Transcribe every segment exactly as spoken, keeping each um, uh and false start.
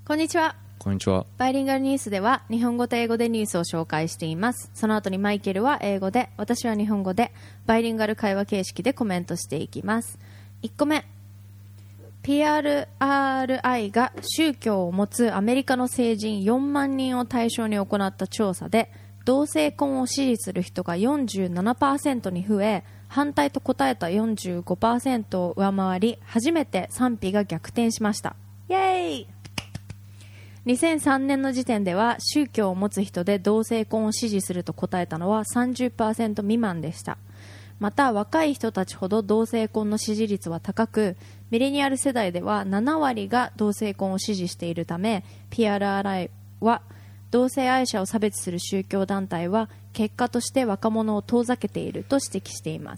こんにちは。 こんにちは。 バイリンガルニュースでは日本語と英語でニュースを紹介しています。その後にマイケルは英語で、私は日本語でバイリンガル会話形式でコメントしていきます。いっこめ、ピーアールアールアイ が宗教を持つアメリカの成人よんまんにんを対象に行った調査で、同性婚を支持する人が よんじゅうななパーセント に増え、反対と答えた よんじゅうごパーセント を上回り、初めて賛否が逆転しました。イエーイ。にせんさんねんの時点では宗教を持つ人で同性婚を支持すると答えたのは さんじゅっパーセント 未満でした。また若い人たちほど同性婚の支持率は高く、ミレニアル世代ではななわりが同性婚を支持しているため、 ピーアールアールアイ は同性愛者を差別する宗教団体は結果として若者を遠ざけていると指摘しています。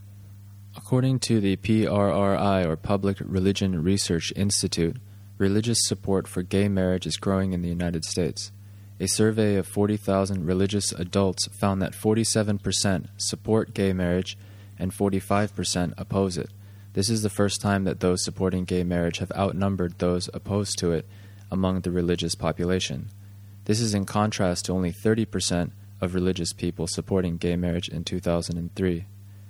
According to the P R R I, or Public Religion Research Institute, religious support for gay marriage is growing in the United States. A survey of forty thousand religious adults found that forty-seven percent support gay marriage and forty-five percent oppose it. This is the first time that those supporting gay marriage have outnumbered those opposed to it among the religious population. This is in contrast to only thirty percent of religious people supporting gay marriage in two thousand three.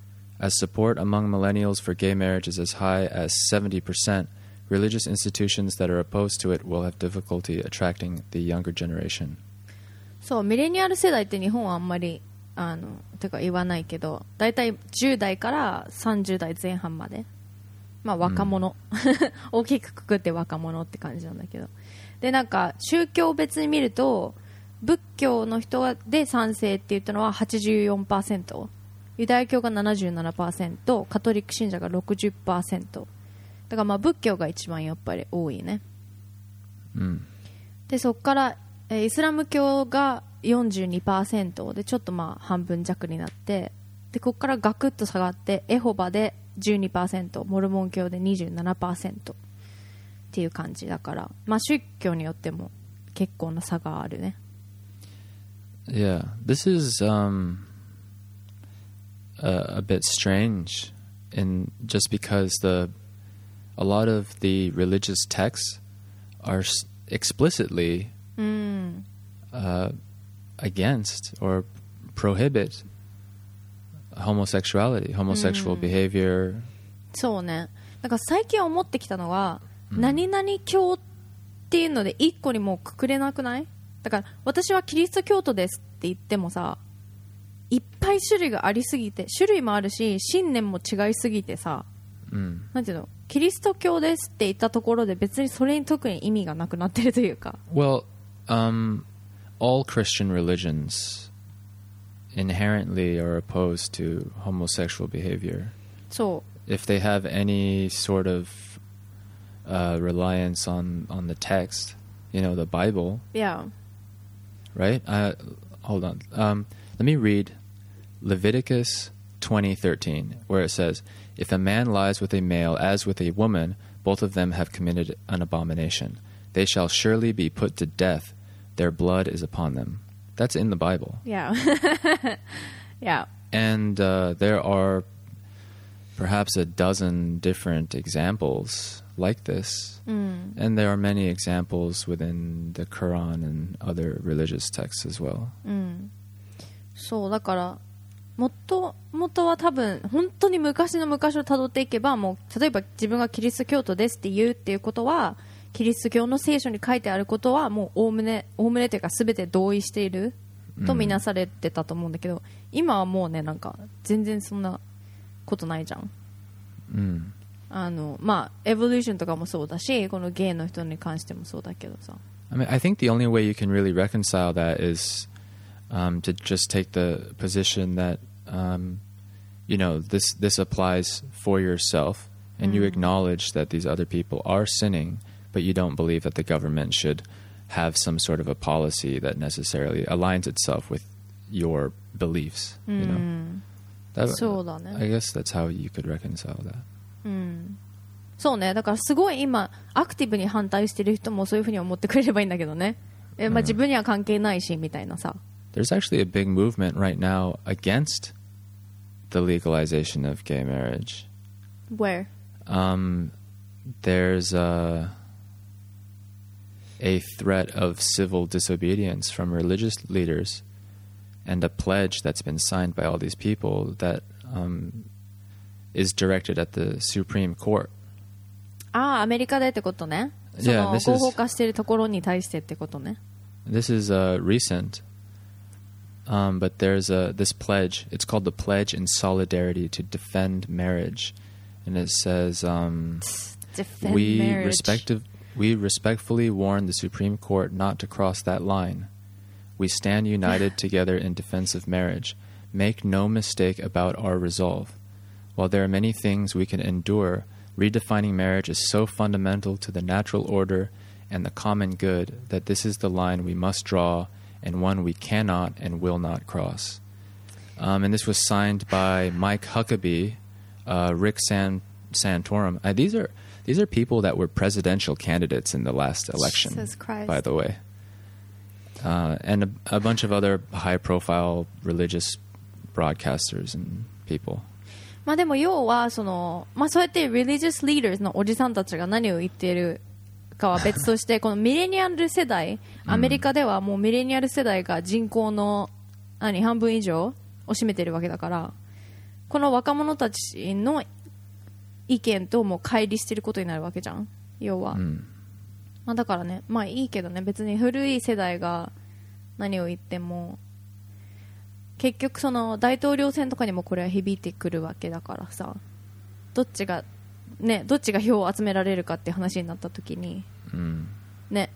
As support among millennials for gay marriage is as high as seventy percent, religious institutions that are opposed to it will have difficulty attracting the younger generation. そう、ミレニアル世代って日本はあんまりあのてか言わないけど、だいたいじゅう代からさんじゅう代前半まで、まあ若者、うん、大きくくくって若者って感じなんだけど、でなんか宗教別に見ると仏教の人で賛成って言ったのは はちじゅうよんパーセント、 ユダヤ教が ななじゅうななパーセント、 カトリック信者が ろくじゅっパーセントだからまあ仏教が一番やっぱり多いね、 うん、 でそこからえイスラム教が よんじゅうにパーセント でちょっとまあ半分弱になって、でここからガクッと下がってエホバで じゅうにパーセント、 モルモン教で にじゅうななパーセント っていう感じだから、まあ宗教によっても結構な差があるね。 Yeah, this is um, a, a bit strange in just because the a lot of the religious texts are explicitly mm. uh, against or prohibit homosexuality, homosexual mm. behavior. そうね。だから最近思ってきたのは、mm. 何々教っていうので一個にもうくくれなくない？だから私はキリスト教徒ですって言ってもさ、いっぱい種類がありすぎて、種類もあるし信念も違いすぎてさ、 mm. なんていうの、キリスト教ですって言ったところで別にそれに特に意味がなくなってるというか。 Well, um, all Christian religions inherently are opposed to homosexual behavior. そう。 If they have any sort of uh, reliance on, on the text, you know, the Bible. Yeah. Right? Uh, hold on. Um, let me read Leviticus twenty thirteen, where it says, "If a man lies with a male as with a woman, both of them have committed an abomination. They shall surely be put to death. Their blood is upon them." That's in the Bible. Yeah. Yeah. And uh, there are perhaps a dozen different examples like this. Mm. And there are many examples within the Quran and other religious texts as well. うん。そうだから。もともとは多分本当に昔の昔をたどっていけば、もう例えば自分がキリスト教徒ですって言うっていうことは、キリスト教の聖書に書いてあることはもうおおむねおおむねというか全て同意しているとみなされてたと思うんだけど、うん、今はもうね、なんか全然そんなことないじゃん、 うん、 あのまあエボリューションとかもそうだし、このゲイの人に関してもそうだけどさ。 I mean, I think the only way you can really reconcile that is um, to just take the position that Um, you know, this this applies for yourself, and mm. you acknowledge that these other people are sinning, but you don't believe that the government should have some sort of a policy that necessarily aligns itself with your beliefs. Mm. You know, that, そうだね。 I guess that's how you could reconcile that. うん。そうね。だからすごい今アクティブに反対してる人もそういうふうに思ってくれればいいんだけどね。え、まあ、自分には関係ないしみたいなさ。 There's actually a big movement right now against the legalization of gay marriage. Where? Um, there's a a threat of civil disobedience from religious leaders and a pledge that's been signed by all these people that um, is directed at the Supreme Court. ああ、アメリカでってことね。そ Yeah, の this is- 合法化しているところに対してってことね。 This is uh, recent, um, but there's a, this pledge. It's called the Pledge in Solidarity to Defend Marriage. And it says, um, Defend we, marriage. respective, we respectfully warn the Supreme Court not to cross that line. We stand united together in defense of marriage. Make no mistake about our resolve. While there are many things we can endure, redefining marriage is so fundamental to the natural order and the common good that this is the line we must draw and one we cannot and will not cross. Um, and this was signed by Mike Huckabee, uh, Rick San- Santorum. Uh, these are these are people that were presidential candidates in the last election, Jesus Christ. by the way. Uh, and a, a bunch of other high-profile religious broadcasters and people. まあでも要はその、まあ、そうやって religious leaders のおじさんたちが何を言っているかは別としてこのミレニアル世代アメリカではもうミレニアル世代が人口の何半分以上を占めているわけだからこの若者たちの意見ともう乖離していることになるわけじゃん要は、 うんまあ、だからねまあいいけどね別に古い世代が何を言っても結局その大統領選とかにもこれは響いてくるわけだからさどっちがねどっちが票を集められるかって話になった時に、 うん、 ね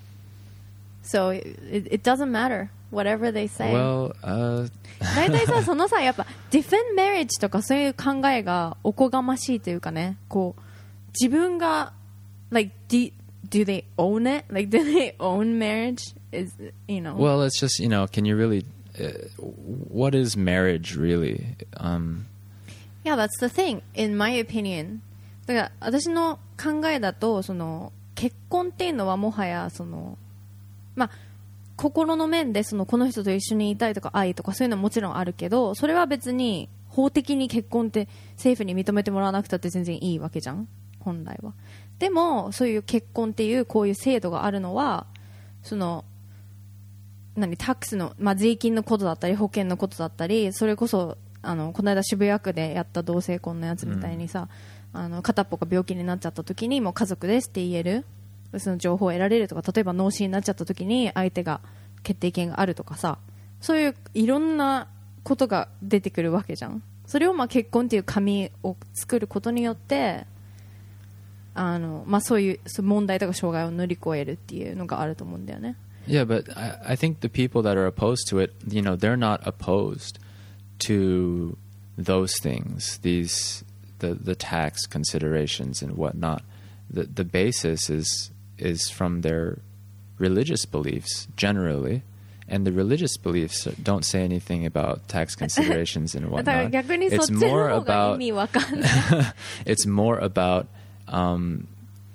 So it, it doesn't matter whatever they say Well, uh... 大体さそのさやっぱ defend marriage とかそういう考えがおこがましいというかねこう自分が like do, do they own it like do they own marriage is you know Well, it's just you know can you really Uh, what is marriage really? Um, yeah, that's the thing. In my opinion, だから私の考えだとその結婚っていうのはもはやそのまあ心の面でそのこの人と一緒にいたいとか愛とかそういうのはもちろんあるけどそれは別に法的に結婚って政府に認めてもらわなくたって全然いいわけじゃん本来は。でもそういう結婚っていうこういう制度があるのはその何タックスの、まあ、税金のことだったり保険のことだったりそれこそあのこの間渋谷区でやった同性婚のやつみたいにさ、うん、あの片っぽが病気になっちゃった時にもう家族ですって言えるその情報を得られるとか例えば脳死になっちゃった時に相手が決定権があるとかさそういういろんなことが出てくるわけじゃんそれをまあ結婚っていう紙を作ることによってあの、まあ、そういう問題とか障害を乗り越えるっていうのがあると思うんだよね Yeah, but I, I think the people that are opposed to it, you know, they're not opposed to those things, these the the tax considerations and whatnot. The the basis is is from their religious beliefs generally, and the religious beliefs don't say anything about tax considerations and だから whatnot. 逆にそっ It's ちの more 方が意 about 味わかんない it's more about um,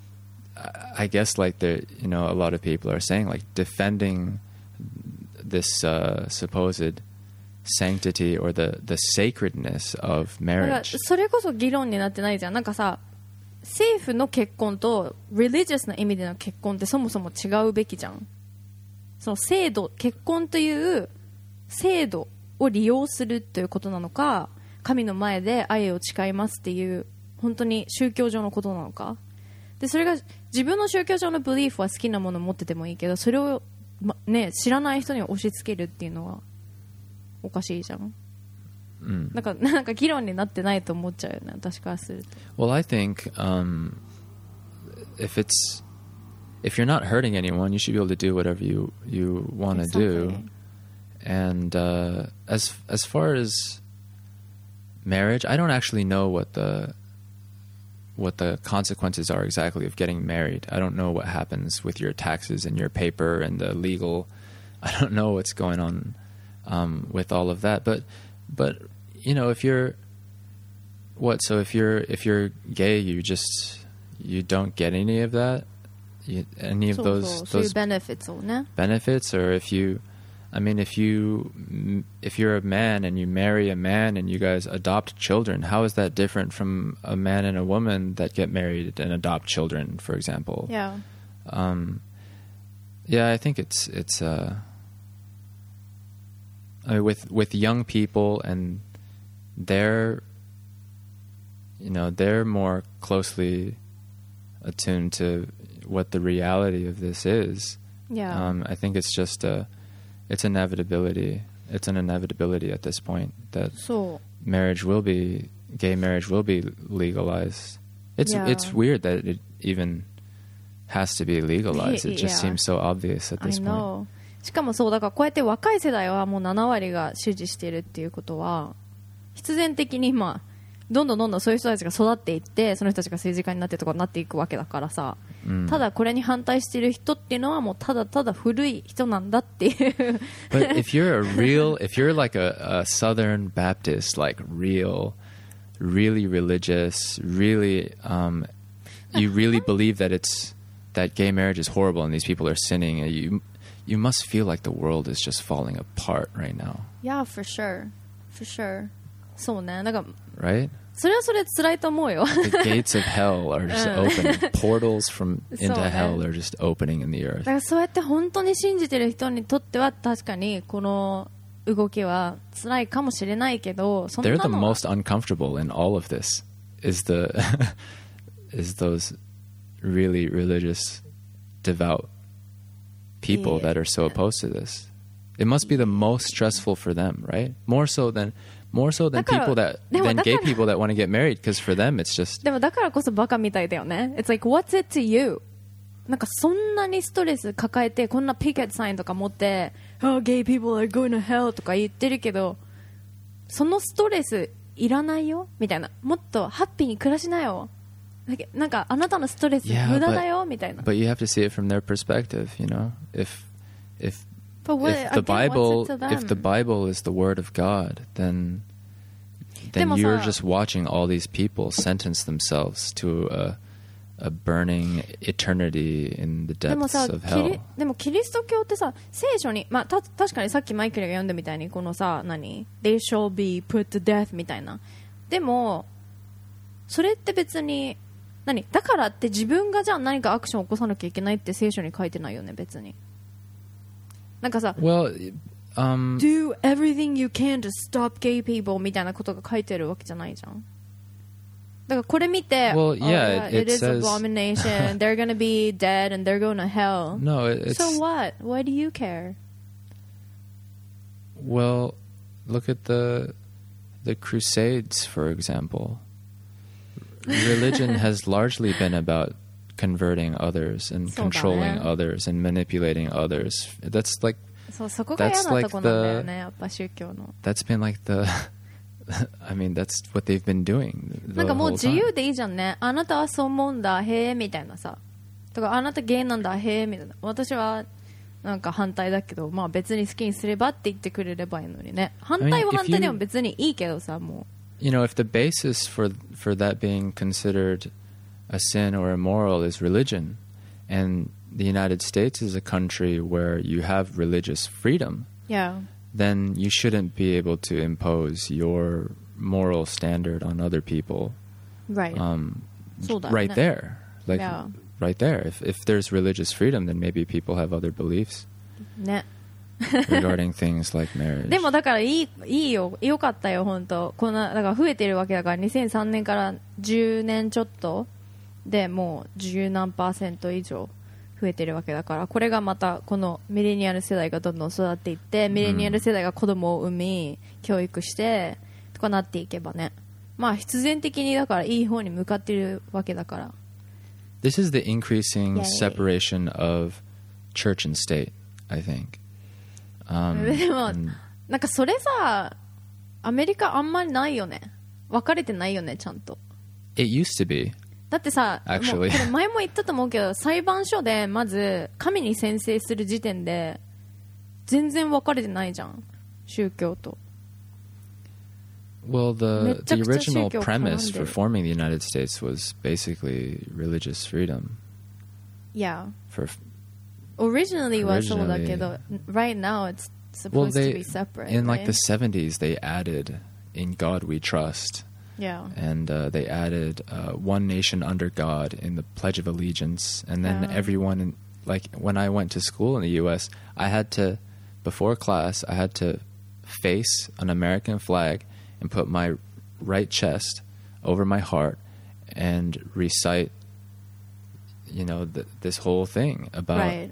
I guess like the you know a lot of people are saying like defending this uh, supposed sanctity or the the sacredness of だから marriage. それこそ議論になってないじゃんなんかさ政府の結婚と religious な意味での結婚ってそもそも違うべきじゃんその制度結婚という制度を利用するということなのか神の前で愛を誓いますっていう本当に宗教上のことなのかでそれが自分の宗教上のブリーフは好きなものを持っててもいいけどそれを、まね、知らない人に押し付けるっていうのはおかしいじゃん、うん、なんかなんか議論になってないと思っちゃうよね私からすると Well, I think um, if it's if you're not hurting anyone, you should be able to do whatever you you want to do. And uh, as as far as marriage, I don't actually know what the what the consequences are exactly of getting married. I don't know what happens with your taxes and your paper and the legal. I don't know what's going on um, with all of that. But but you know, if you're what so if you're if you're gay, you just you don't get any of that. You, any of そう those そうそういう those benefits をね benefits, or if you, I mean, if you if you're a man and you marry a man and you guys adopt children, how is that different from a man and a woman that get married and adopt children, for example? Yeah. Um, Yeah, I think it's it's uh, I mean, with with young people, and they're you know they're more closely attuned to what the reality of this is. Yeah. Um, I think it's just a it's inevitability. It's an inevitability at this point that そ marriage will be gay marriage will be legalized. It's Yeah. it's weird that it even has to be legalized. It just Yeah. seems so obvious at う this I point. know しかもそうだからこうやって若い世代はもうなな割が支持しているっていうことは必然的にまあどんどんどんどんそういう人たちが育っていってその人たちが政治家になってとかになっていくわけだからさ、 うん、 ただこれに反対している人っていうのはもうただただ古い人なんだっていう But if you're a real, if you're like a, a Southern Baptist, like real, really religious, really, um, you really believe that it's that gay marriage is horrible and these people are sinning, you you must feel like the world is just falling apart right now. Yeah, for sure. For sure. そうね。だから Right? それはそれ辛いと思うよ。 The gates of hell are just opening. Portals from into そうね。 hell are just opening in the だ earth. からそうやって本当に信じてる人にとっては確かにこの動きは辛いかもしれないけど、そんな They're the のは most uncomfortable in all of this. Is the is those really religious, devout people Yeah. that are so opposed to this? It must be the most stressful for them, right? More so than more so than だから、 people that でも、 than だから、 gay people that want to get married, because for them it's just でもだからこそバカみたいだよね。It's like, what's it to you? なんかそんなにストレス抱えてこんなピケットサインとか持って Oh, gay people are going to hell とか言ってるけどそのストレスいらないよみたいな。もっとハッピーに暮らしなよ。なんかあなたのストレス Yeah, 無駄だよみたいな。 but you have to see it from their perspective, you know? If if But what, if the again, Bible what's it to them? if the Bible is the word of God, then でも then さ you're just watching all these people sentence themselves to a a burning eternity in the でも depths さ of キリ hell. でもキリスト教ってさ聖書に、まあ、た確かにさっきマイケルが読んだみたいにこのさ何 They shall be put to death みたいな。でもそれって別に何だからって自分がじゃあ何かアクションを起こさなきゃいけないって聖書に書いてないよね別に。なんかさ Well, um, Do everything you can to stop gay people みたいなことが書いてるわけじゃないじゃん。だからこれ見て Well, oh, yeah, it, it it is says- abomination they're gonna be dead and they're going to hell no, it- it's so what? Why do you care? well, look at the the Crusades, for example. Religion has largely been about converting others and そうだね。 controlling others and manipulating others. That's like そうそこが嫌な That's とこなんだよね、 like the- やっぱ宗教の that's been like the I mean, that's what they've been doing な the んかもう whole 自 time. 由でいいじゃんね。あなたはそう思うんだへえみたいなさとかあなたゲイなんだへえみたいな。私はなんか反対だけどまあ別に好きにすればって言ってくれればいいのにね。反対は I mean, if 反対でも you- 別にいいけどさも You know, if the basis for for that being considered a sin or immoral is religion, and the United States is a country where you have religious freedom, う。Yeah. then you shouldn't be able to impose your moral standard on other people. Right. Um, そうだよね。 right there, like Yeah. right there. If if there's religious freedom, then maybe people have other beliefs ね。 regarding things like marriage. でもだからいいいいよよかったよ本当こんなだから増えてるわけだからにせんさんねんからじゅうねんちょっとでもう十何パーセント以上増えてるわけだからこれがまたこのミレニアル世代がどんどん育っていってミレニアル世代が子供を産み教育してとかなっていけばねまあ必然的にだからいい方に向かっているわけだから This is the increasing Yay. separation of church and state, I think. Um, でも and- なんかそれさアメリカあんまりないよね分かれてないよねちゃんと it used to be. だってさ、 Actually. もうこれ前も言ったと思うけど裁判所でまず神に宣誓する時点で全然分かれてないじゃん宗教と Well, the, the めちゃくちゃ original 宗教 premise 絡んでる。 for forming the United States was basically religious freedom. Yeah For originally はそうだけど right now it's well, supposed to they be separate in like right? the seventies they added "In God We Trust," yeah and uh, they added uh, "One Nation Under God" in the Pledge of Allegiance, and then Yeah. everyone in, like when I went to school in the U S, I had to, before class, I had to face an American flag and put my right chest over my heart and recite, you know, th- this whole thing about, right.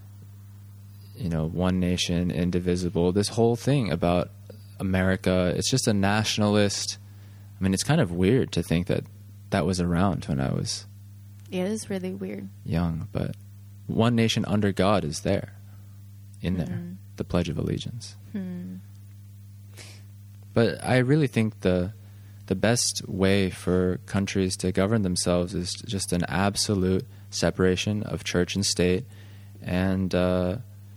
you know, one nation, indivisible, this whole thing about America. It's just a nationalist. I mean, it's kind of weird to think that that was around when I was It is really weird. young, but one nation under God is there, in there, Mm-hmm. the Pledge of Allegiance. Hmm. But I really think the the best way for countries to govern themselves is just an absolute separation of church and state, and uh,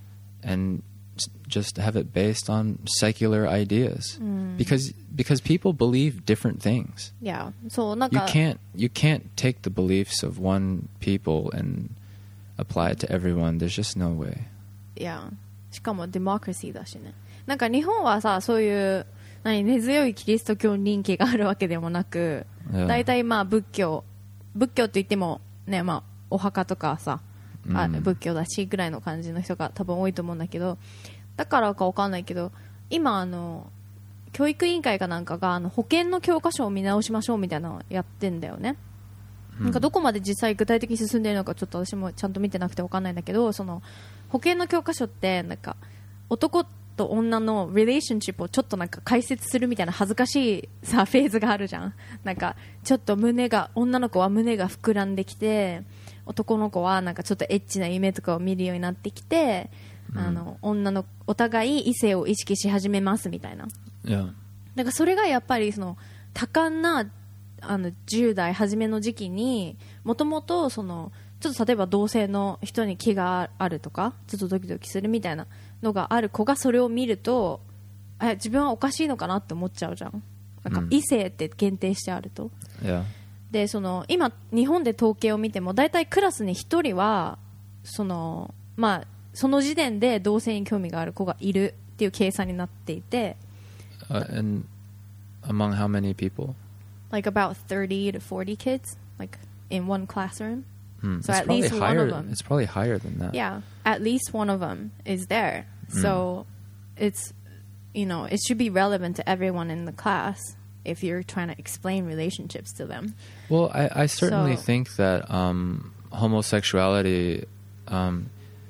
and just have it based on secular ideas, Mm. because because people believe different things. Yeah. そうなん You か can't you can't take the beliefs of one people and apply it to everyone. There's just no way. いやしかもデモクラシーだしね。なんか日本はさそういう何根強いキリスト教人気があるわけでもなく、 Yeah. 大体まあ仏教仏教って言ってもねまあお墓とかさ、あうん仏教だしぐらいの感じの人が多分多いと思うんだけど、だからかわかんないけど今あの教育委員会かなんかがあの保険の教科書を見直しましょうみたいなのをやってんだよね。なんかどこまで実際具体的に進んでいるのかちょっと私もちゃんと見てなくてわかんないんだけど、その保険の教科書ってなんか男と女のリレーションシップをちょっとなんか解説するみたいな恥ずかしいさフェーズがあるじゃん。なんかちょっと胸が女の子は胸が膨らんできて、男の子はなんかちょっとエッチな夢とかを見るようになってきて、うん、あの女のお互い異性を意識し始めますみたいな。 Yeah. だからそれがやっぱりその多感なあのじゅう代初めの時期にもともとそのちょっと例えば同性の人に気があるとかちょっとドキドキするみたいなのがある子がそれを見るとえ自分はおかしいのかなって思っちゃうじゃん。なんか異性って限定してあると、 Yeah. でその今日本で統計を見ても大体クラスにひとりはその、まあ、その時点で同性に興味がある子がいるっていう計算になっていて、 Uh, and among how many people? like about thirty to forty kids like in one classroom. Hmm. So it's at probably least one higher. of them. It's probably higher than that. Yeah, at least one of them is there. So it's, you know, it should be relevant to everyone in the class if you're trying to explain relationships to them. Well, I, I certainly So- think that um, homosexuality, um,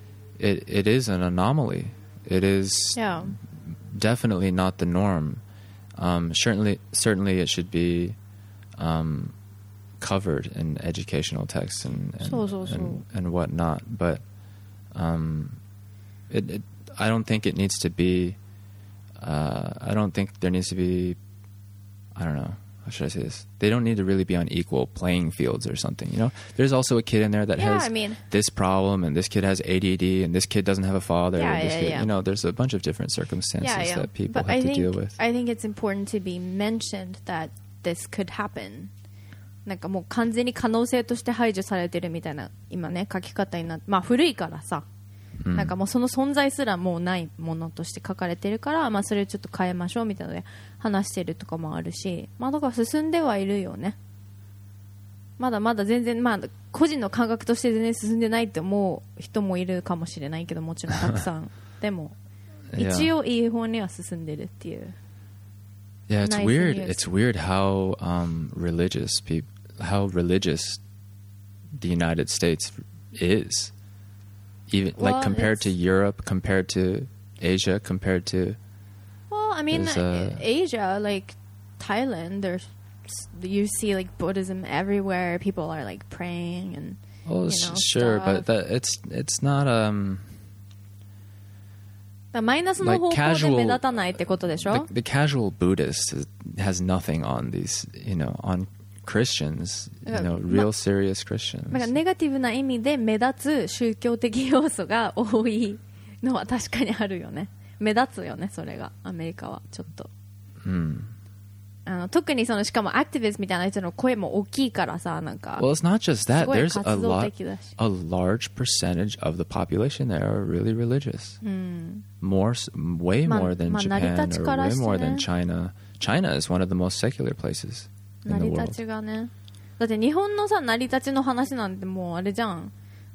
it it is an anomaly. It is Yeah. definitely not the norm. Um, certainly, certainly, it should be um, covered in educational texts and and, So, so, so. and, and whatnot. But um, it, it, I don't think it needs to be. Uh, I don't think there needs to be. I don't know. How should I say this? They don't need to really be on equal playing fields or something. You know, there's also a kid in there that Yeah, has I mean- this problem, and this kid has A D D, and this kid doesn't have a father. Yeah, and this yeah, kid, yeah. You know, there's a bunch of different circumstances Yeah, yeah. that people But have I to think, deal with. I think it's important to be mentioned that this could happen. なんかもう完全に可能性として排除されてるみたいな今ね書き方になって、まあ古いからさ、 うんなんかもうその存在すらもうないものとして書かれてるから、まあそれをちょっと変えましょうみたいなので話してるとかもあるし、まあだから進んではいるよね。まだまだ全然まあ個人の感覚として全然進んでないって思う人もいるかもしれないけど、もちろんたくさんでも Yeah. 一応いい方には進んでるっていう。 Yeah, it's nice weird. news. It's weird how um, religious people, how religious the United States is, even Well, like compared to it's- Europe, compared to Asia, compared to. Well, I mean, There's, uh, Asia, like Thailand, there's you see like Buddhism everywhere. People are like praying and Well, you s- know, sure, stuff. but that it's it's not um だからマイナスの Like 方向で casual- 目立たないってことでしょ the, the casual Buddhist is, has nothing on these, you know, on Christians, you Yeah, know, ma- real serious Christians. なんかネガティブな意味で目立つ宗教的要素が多いのは確かにあるよね。目立つよね、それがアメリカはちょっと。 Hmm. あの特にそのしかもアクティビストみたいな人の声も大きいからさ、なんか Well, it's not just that. すごい There's a 活動 lot, 的だし。 a large percentage of the population there are really religious. More, s- way まあ more than まあ成り Japan 立ち or から way してね。 more than China. China is one of the most secular places 成 in り the 立 world. ちがね。だって日本のさ成り立ちの話なんてもうあれじゃん。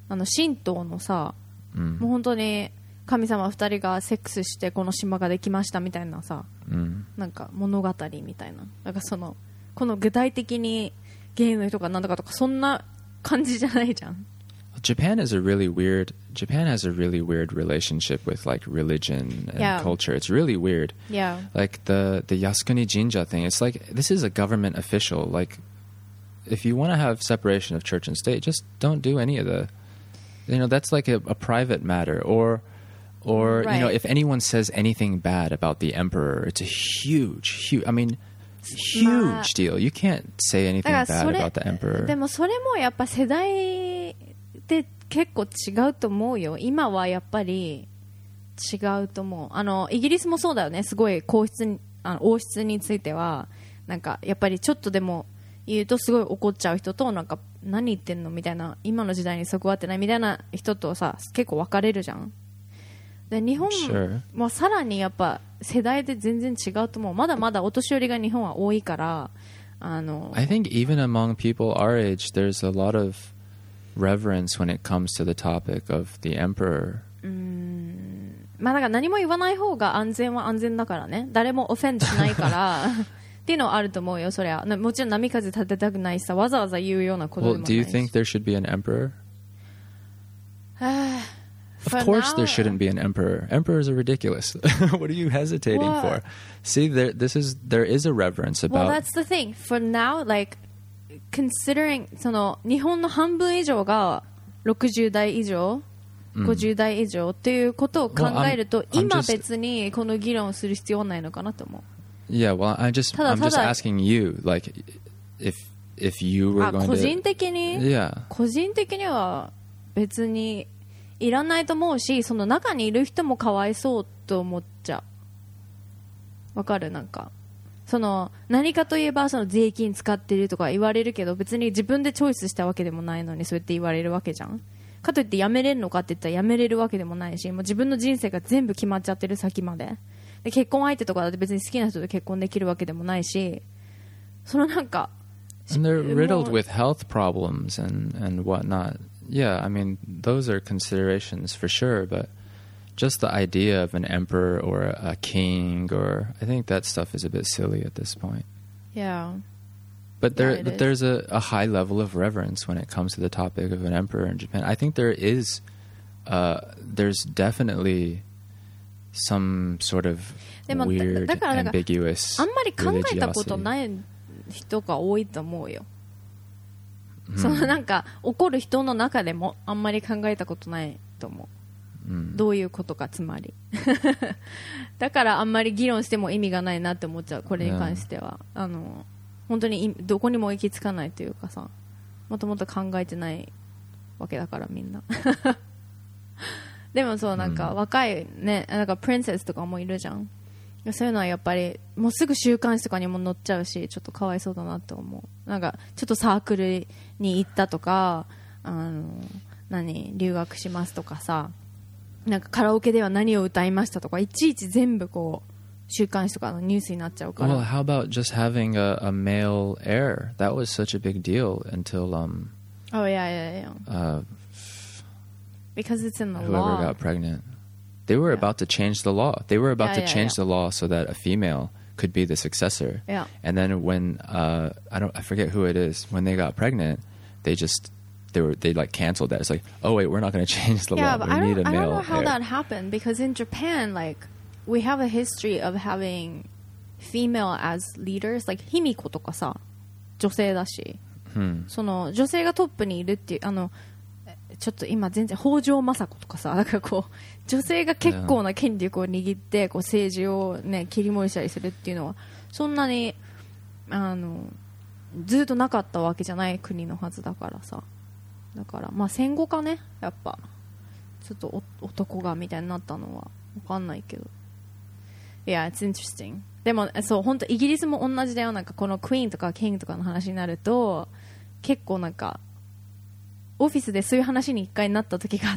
あの神道のさ、 うん、 もう本当に神様ふたりがセックスしてこの島ができましたみたいなさ、 うん、 なんか物語みたいな、なんかそのこの具体的にゲイの人がなんとかとかそんな感じじゃないじゃん。 Japan is a really weird Japan has a really weird relationship with like religion and yeah. culture. It's really weird. Yeah. Like the the Yasukuni Jinja thing. It's like this is a government official. Like if you want to have separation of church and state, just don't do any of the you know, that's like a, a private matter. Or or right. you know, if anyone says anything bad about the emperor, it's a huge huge I mean huge deal. You can't say anything bad about the emperor. でもそれもやっぱ世代で結構違うと思うよ。今はやっぱり違うと思う。あのイギリスもそうだよね。すごい皇室にあの王室についてはなんかやっぱりちょっとでも言うとすごい怒っちゃう人となんか何言ってんのみたいな、今の時代にそこ合ってないみたいな人とさ結構分かれるじゃん。で日本はさらにやっぱ世代で全然違うと思う。まだまだお年寄りが日本は多いから、あの I think even among people our age there's a lot of reverence when it comes to the topic of the emperor. うーん、まあだから何も言わない方が安全は安全だからね。誰もオフェンドしないからっていうのはあると思うよ。そりゃもちろん波風立てたくないしさ、わざわざ言うようなことでもないし。 Well, do you think there should be an emperor? Of course there shouldn't be an emperor. Emperors are ridiculous. What are you hesitating what? for? See, there this is there is a reverence about. Well, that's the thing. For now, like considering その日本の半分以上がろくじゅう代以上、ごじゅう代以上っていうことを考えると、 well, I'm, I'm 今 just, 別にこの議論をする必要はないのかなと思う。 Yeah, well, I just I'm just asking you, like, if if you were going to. 個人的に、 yeah. 個人的には別にいらないと思うし、その中にいる人もかわいそうと思っちゃう。わかる？なんかその何かといえばその税金使ってるとか言われるけど、別に自分でチョイスしたわけでもないのにそうやって言われるわけじゃん。かといってやめれるのかって言ったらやめれるわけでもないし、もう自分の人生が全部決まっちゃってる先まで。で結婚相手とかだって別に好きな人と結婚できるわけでもないし、そのなんか And they're riddled with health problems and and whatnot. Yeah, I mean those are considerations for sure, but just the idea of an emperor or a king, or I think that stuff is a bit silly at this point. Yeah. But there, yeah, but there's a, a high level of reverence when it comes to the topic of an emperor in Japan. I think there is, uh, there's definitely some sort of weird, ambiguous religiosity. あんまり考えたことない人が多いと思うよ。そのなんか怒る人の中でもあんまり考えたことないと思う。うん、どういうことか、つまりだからあんまり議論しても意味がないなって思っちゃう。これに関しては、うん、あの本当にどこにも行き着かないというかさ、もともと考えてないわけだからみんなでもそうなんか若いね、なんかプリンセスとかもいるじゃん。そういうのはやっぱりもうすぐ週刊誌とかにも載っちゃうし、ちょっとかわいそうだなと思う。なんかちょっとサークルに行ったとか、あの何留学しますとかさ、なんかカラオケでは何を歌いましたとか、いちいち全部こう週刊誌とかのニュースになっちゃうから。 Well, how about just having a, a male heir? That was such a big deal until um oh yeah yeah yeah uh, because it's in the whoever law. got pregnant, they were yeah. about to change the law. They were about yeah, to yeah, change yeah. the law so that a female could be the successor. Yeah. And then when uh I don't I forget who it is, when they got pregnant, they just They were they like canceled that. It's like, oh wait, we're not going to change the yeah, law. But we I need don't, a male I don't know how heir. that happened, because in Japan, like, we have a history of having female as leaders. Like 卑弥呼とかさ、女性だし、 hmm. その女性がトップにいるっていう、あのちょっと今全然北条政子とかさ、だからこう女性が結構な権力を握ってこう政治をね切り盛りしたりするっていうのはそんなにあのずっとなかったわけじゃない国のはずだからさ。だからまあ戦後かね、やっぱちょっと男がみたいになったのは分かんないけど、 Yeah, it's interesting. でもそう本当イギリスも同じだよ。なんかこのクイーンとかキングとかの話になると結構なんかオフィスでそういう話に一回なった時があって、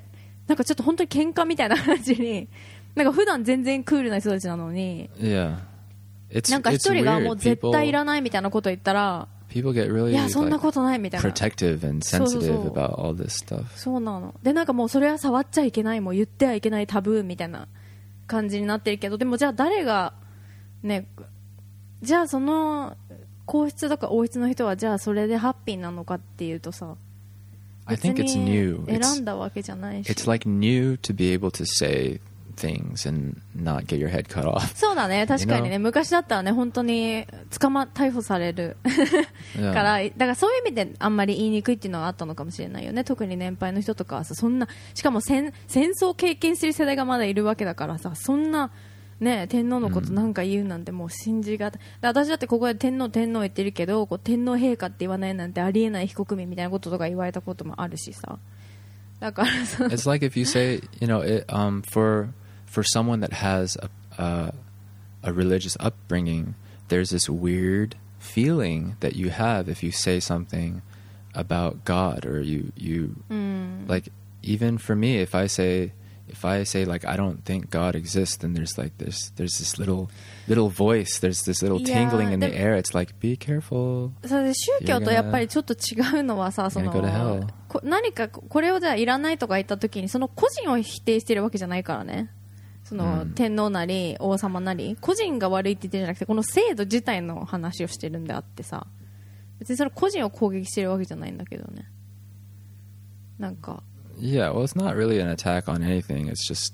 なんかちょっと本当に喧嘩みたいな話に、なんか普段全然クールな人たちなのに、 yeah. It's, なんか一人がもう絶対いらないみたいなこと言ったら People get really いやそんな like, ことないみたいな protective and そうそう sensitive そう about all this stuff. そうなのでなんかもうそれは触っちゃいけないもう言ってはいけないタブーみたいな感じになってるけどでもじゃあ誰がねじゃあその皇室とか王室の人はじゃあそれでハッピーなのかっていうとさ I think it's new. 選んだわけじゃないし It's like new to be able to say things and not get your head cut off. そうだね確かにね You know? 昔だったらね本当に捕ま逮捕される Yeah. からだからそういう意味であんまり言いにくいっていうのはあったのかもしれないよね特に年配の人とかはさそんなしかも戦戦争を経験してる世代がまだいるわけだからさそんなね天皇のことなんか言うなんてもう信じがたい、うん、私だってここで天皇天皇言ってるけどこう天皇陛下って言わないなんてありえない非国民みたいなこととか言われたこともあるしさだからさ It's like if you say, you know, it, um, for for someone that has a, uh, a religious upbringing, there's this weird feeling that you have if you say something about God or you you mm. like even for me if I say if I say like I don't think God exists then there's like this there's this little little voice there's this little tingling in the air it's like be careful それで宗教とやっぱりちょっと違うのはさその go to hell. こ何かこれをじゃあいらないとか言った時にその個人を否定してるわけじゃないからねその、うん、天皇なり王様なり個人が悪いって言ってるんじゃなくてこの制度自体の話をしてるんであってさ別にそれ個人を攻撃してるわけじゃないんだけどねなんか Yeah, well it's not really an attack on anything it's just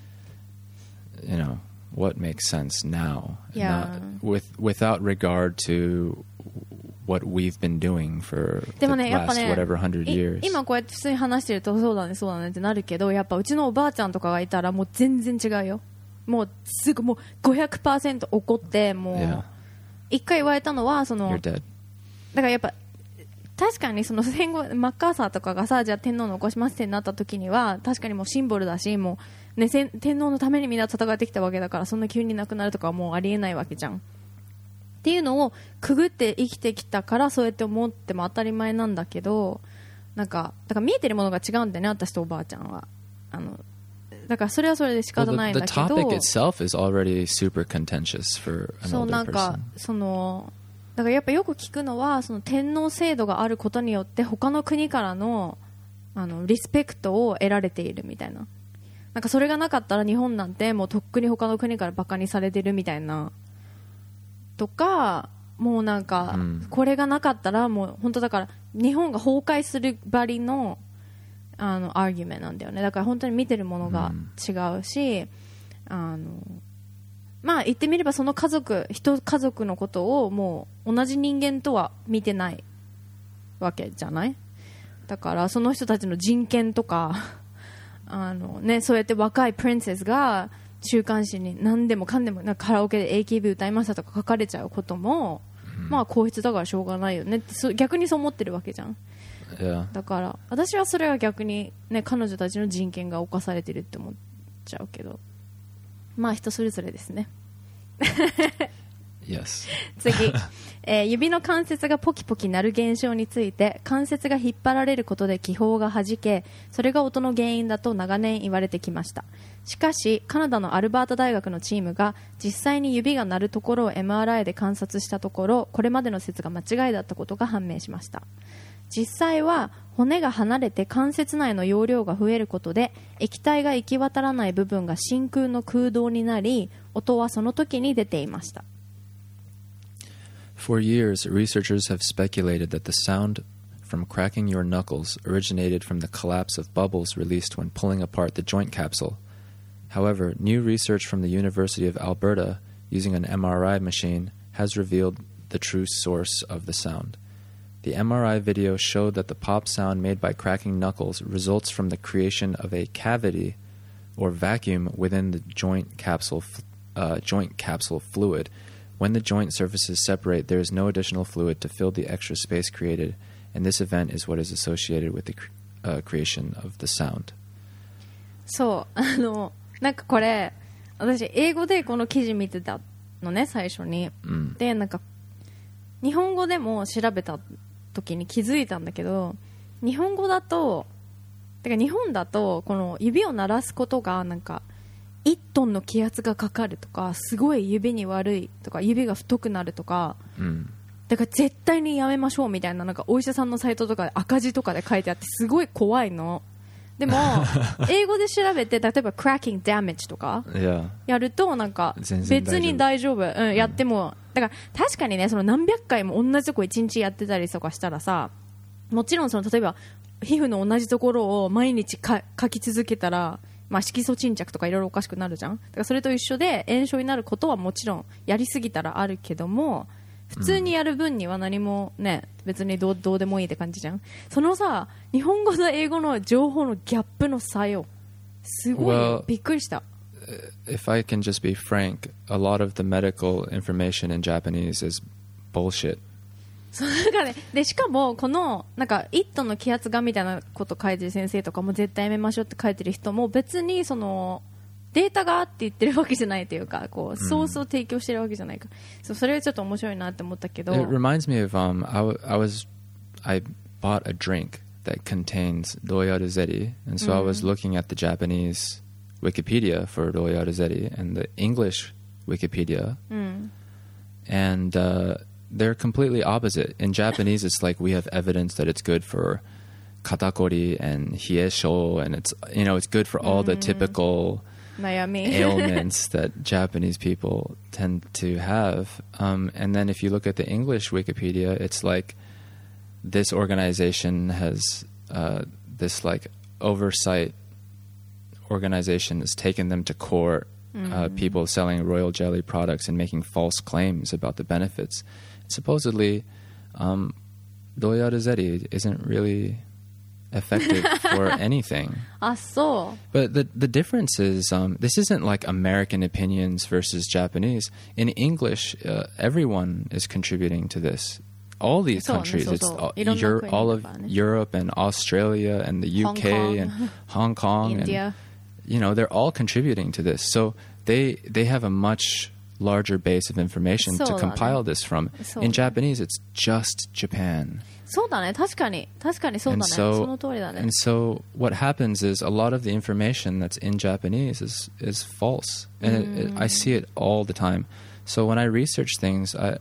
you know what makes sense now yeah. not, with, without regard to what we've been doing for the でもね、やっぱ last ね、 whatever hundred years 今こうやって普通に話してるとそうだねそうだねってなるけどやっぱうちのおばあちゃんとかがいたらもう全然違うよもうすぐもう ごひゃくパーセント 怒ってもう、 yeah. 一回言われたのはその You're dead だからやっぱ確かにその戦後マッカーサーとかがさじゃあ天皇を残しますってなった時には確かにもうシンボルだしもう、ね、天皇のためにみんな戦ってきたわけだからそんな急に亡くなるとかはもうありえないわけじゃんっていうのをくぐって生きてきたからそうやって思っても当たり前なんだけどなんかだから見えてるものが違うんだよね私とおばあちゃんはあのだからそれはそれで仕方ないんだけど well, the, the topic itself is already super contentious for an そう older なんか person そのだからやっぱよく聞くのはその天皇制度があることによって他の国からのあのリスペクトを得られているみたいななんかそれがなかったら日本なんてもうとっくに他の国からバカにされてるみたいなとかもうなんか、うん、これがなかったらもう本当だから日本が崩壊するばりのあのアーギュメントなんだよねだから本当に見てるものが違うし、うん、あのまあ言ってみればその家族一家族のことをもう同じ人間とは見てないわけじゃないだからその人たちの人権とかあの、ね、そうやって若いプリンセスが週刊誌に何でもかんでもなんかカラオケで エーケービー 歌いましたとか書かれちゃうことも、うん、まあ皇室だからしょうがないよねってそ逆にそう思ってるわけじゃん、yeah. だから私はそれは逆に、ね、彼女たちの人権が侵されてるって思っちゃうけどまあ人それぞれですね yes. 次、えー、指の関節がポキポキ鳴る現象について関節が引っ張られることで気泡が弾けそれが音の原因だと長年言われてきましたしかしカナダのアルバータ大学のチームが実際に指が鳴るところを エムアールアイ で観察したところこれまでの説が間違いだったことが判明しました実際は骨が離れて関節内の容量が増えることで液体が行き渡らない部分が真空の空洞になり音はその時に出ていました For years, researchers have speculated that the sound from cracking your knuckles originated from the collapse of bubbles released when pulling apart the joint capsule. However, new research from the University of Alberta using an M R I machine has revealed the true source of the sound. The M R I video showed that the pop sound made by cracking knuckles results from the creation of a cavity or vacuum within the joint capsule, uh, joint capsule fluid.When the joint surfaces separate, there is no additional fluid to fill the extra space created, and this event is what is associated with the uh, creation of the sound. そう、あの、なんかこれ、私、英語でこの記事見てたのね、最初に。うん、で、なんか、日本語でも調べた時に気づいたんだけど、日本語だと、てか日本だと、この指を鳴らすことが、なんか、いちトンの気圧がかかるとかすごい指に悪いとか指が太くなるとか、うん、 だから絶対にやめましょうみたいな、なんかお医者さんのサイトとかで赤字とかで書いてあってすごい怖いの。でも英語で調べて例えば cracking damage とか Yeah. やるとなんか別に大丈夫、うん、やっても、だから確かにね、その何百回も同じとこ一日やってたりとかしたらさ、もちろんその例えば皮膚の同じところを毎日か書き続けたら、まあ、色素沈着とかいろいろおかしくなるじゃん。だからそれと一緒で炎症になることはもちろんやりすぎたらあるけども、普通にやる分には何もね、別にどう、どうでもいいって感じじゃん。そのさ、日本語と英語の情報のギャップの差よ、すごいよ、 Well, びっくりした。 If I can just be frank, a lot of the medical information in Japanese is bullshit. そうなんかね、でしかもこのなんかイットの気圧がみたいなこと書いてる先生とかも絶対やめましょうって書いてる人も別にそのデータがあって言ってるわけじゃないというか、こうソースを提供してるわけじゃないか、そう、それはちょっと面白いなって思ったけど。 It reminds me of um I, w- I was I bought a drink that contains Royal Zeri, and so I was looking at the Japanese Wikipedia for Royal Zeri and the English Wikipedia, うん、 and uh, they're completely opposite. In Japanese, it's like we have evidence that it's good for katakori and hiesho, and it's, you know, it's good for all the typical 悩み ailments that Japanese people tend to have. Um, and then if you look at the English Wikipedia, it's like this organization has uh, this like oversight organization has taken them to court, uh, people selling royal jelly products and making false claims about the benefits. Supposedly, um, Royal Zeri isn't really effective for anything. あ、そう。 But the the difference is um, this isn't like American opinions versus Japanese. In English, uh, everyone is contributing to this. All these そうね、 countries, そう it's そう。 all, いろんな Euro- 国 all だ of からね。 Europe and Australia and the U Hong K Kong. and Hong Kong India. and, you know, they're all contributing to this. So they they have a much larger base of information to そうだね。 compile this from. そうね。 In Japanese, it's just Japan. そうだね、確かに確かにそうだ And ね、 so, その通りだね。 and so what happens is a lot of the information that's in Japanese is, is false. And it, it, I see it all the time. So when I research things, I,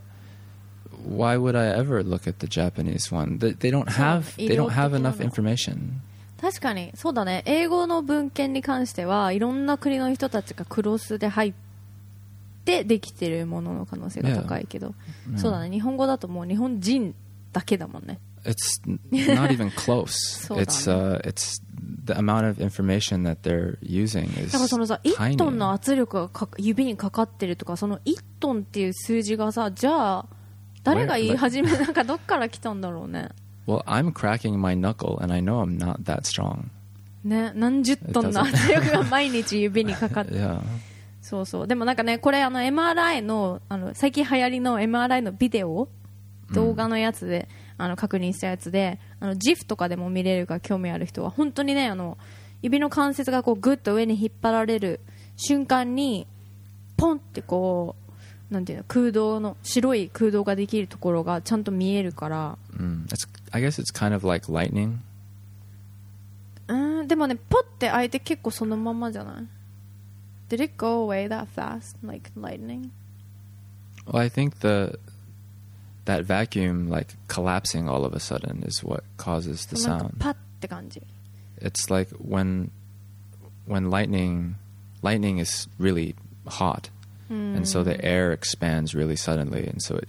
why would I ever look at the Japanese one? They, they don't have, they don't have enough information. 確かにそうだね、英語の文献に関してはいろんな国の人たちがクロスで入ってできてるものの可能性が高いけど、 Yeah. そうだね、日本語だともう日本人だけだもんね。 It's not even close. そうだね。 It's, uh, it's the amount of information that they're using is だからそのさ、いち tiny. トンの圧力がか指にかかってるとか、そのいちトンっていう数字がさ、じゃあ誰が言い始め、なんかどっから来たんだろうね。 Well, I'm cracking my knuckle, and I know I'm not that strong. ね、何十トンの圧力が毎日指にかかって。 Yeah. そうそう。でもなんかね、これあの エムアールアイ の、あの最近流行りの エムアールアイ のビデオ、動画のやつで、あの確認したやつで、あの ジーアイエフ とかでも見れるから興味ある人は本当にね、あの指の関節がこうグッと上に引っ張られる瞬間にポンってこうなんていうの、空洞の白い空洞ができるところがちゃんと見えるから、 Mm. It's, I guess it's kind of like lightning. うーん、でもね、ポッて開いて結構そのままじゃない？ Did it go away that fast, like lightning? Well, I think the that vacuum like collapsing all of a sudden is what causes the なんか sound. パッって感じ。 It's like when when lightning lightning is really hot, and so the air expands really suddenly, and so it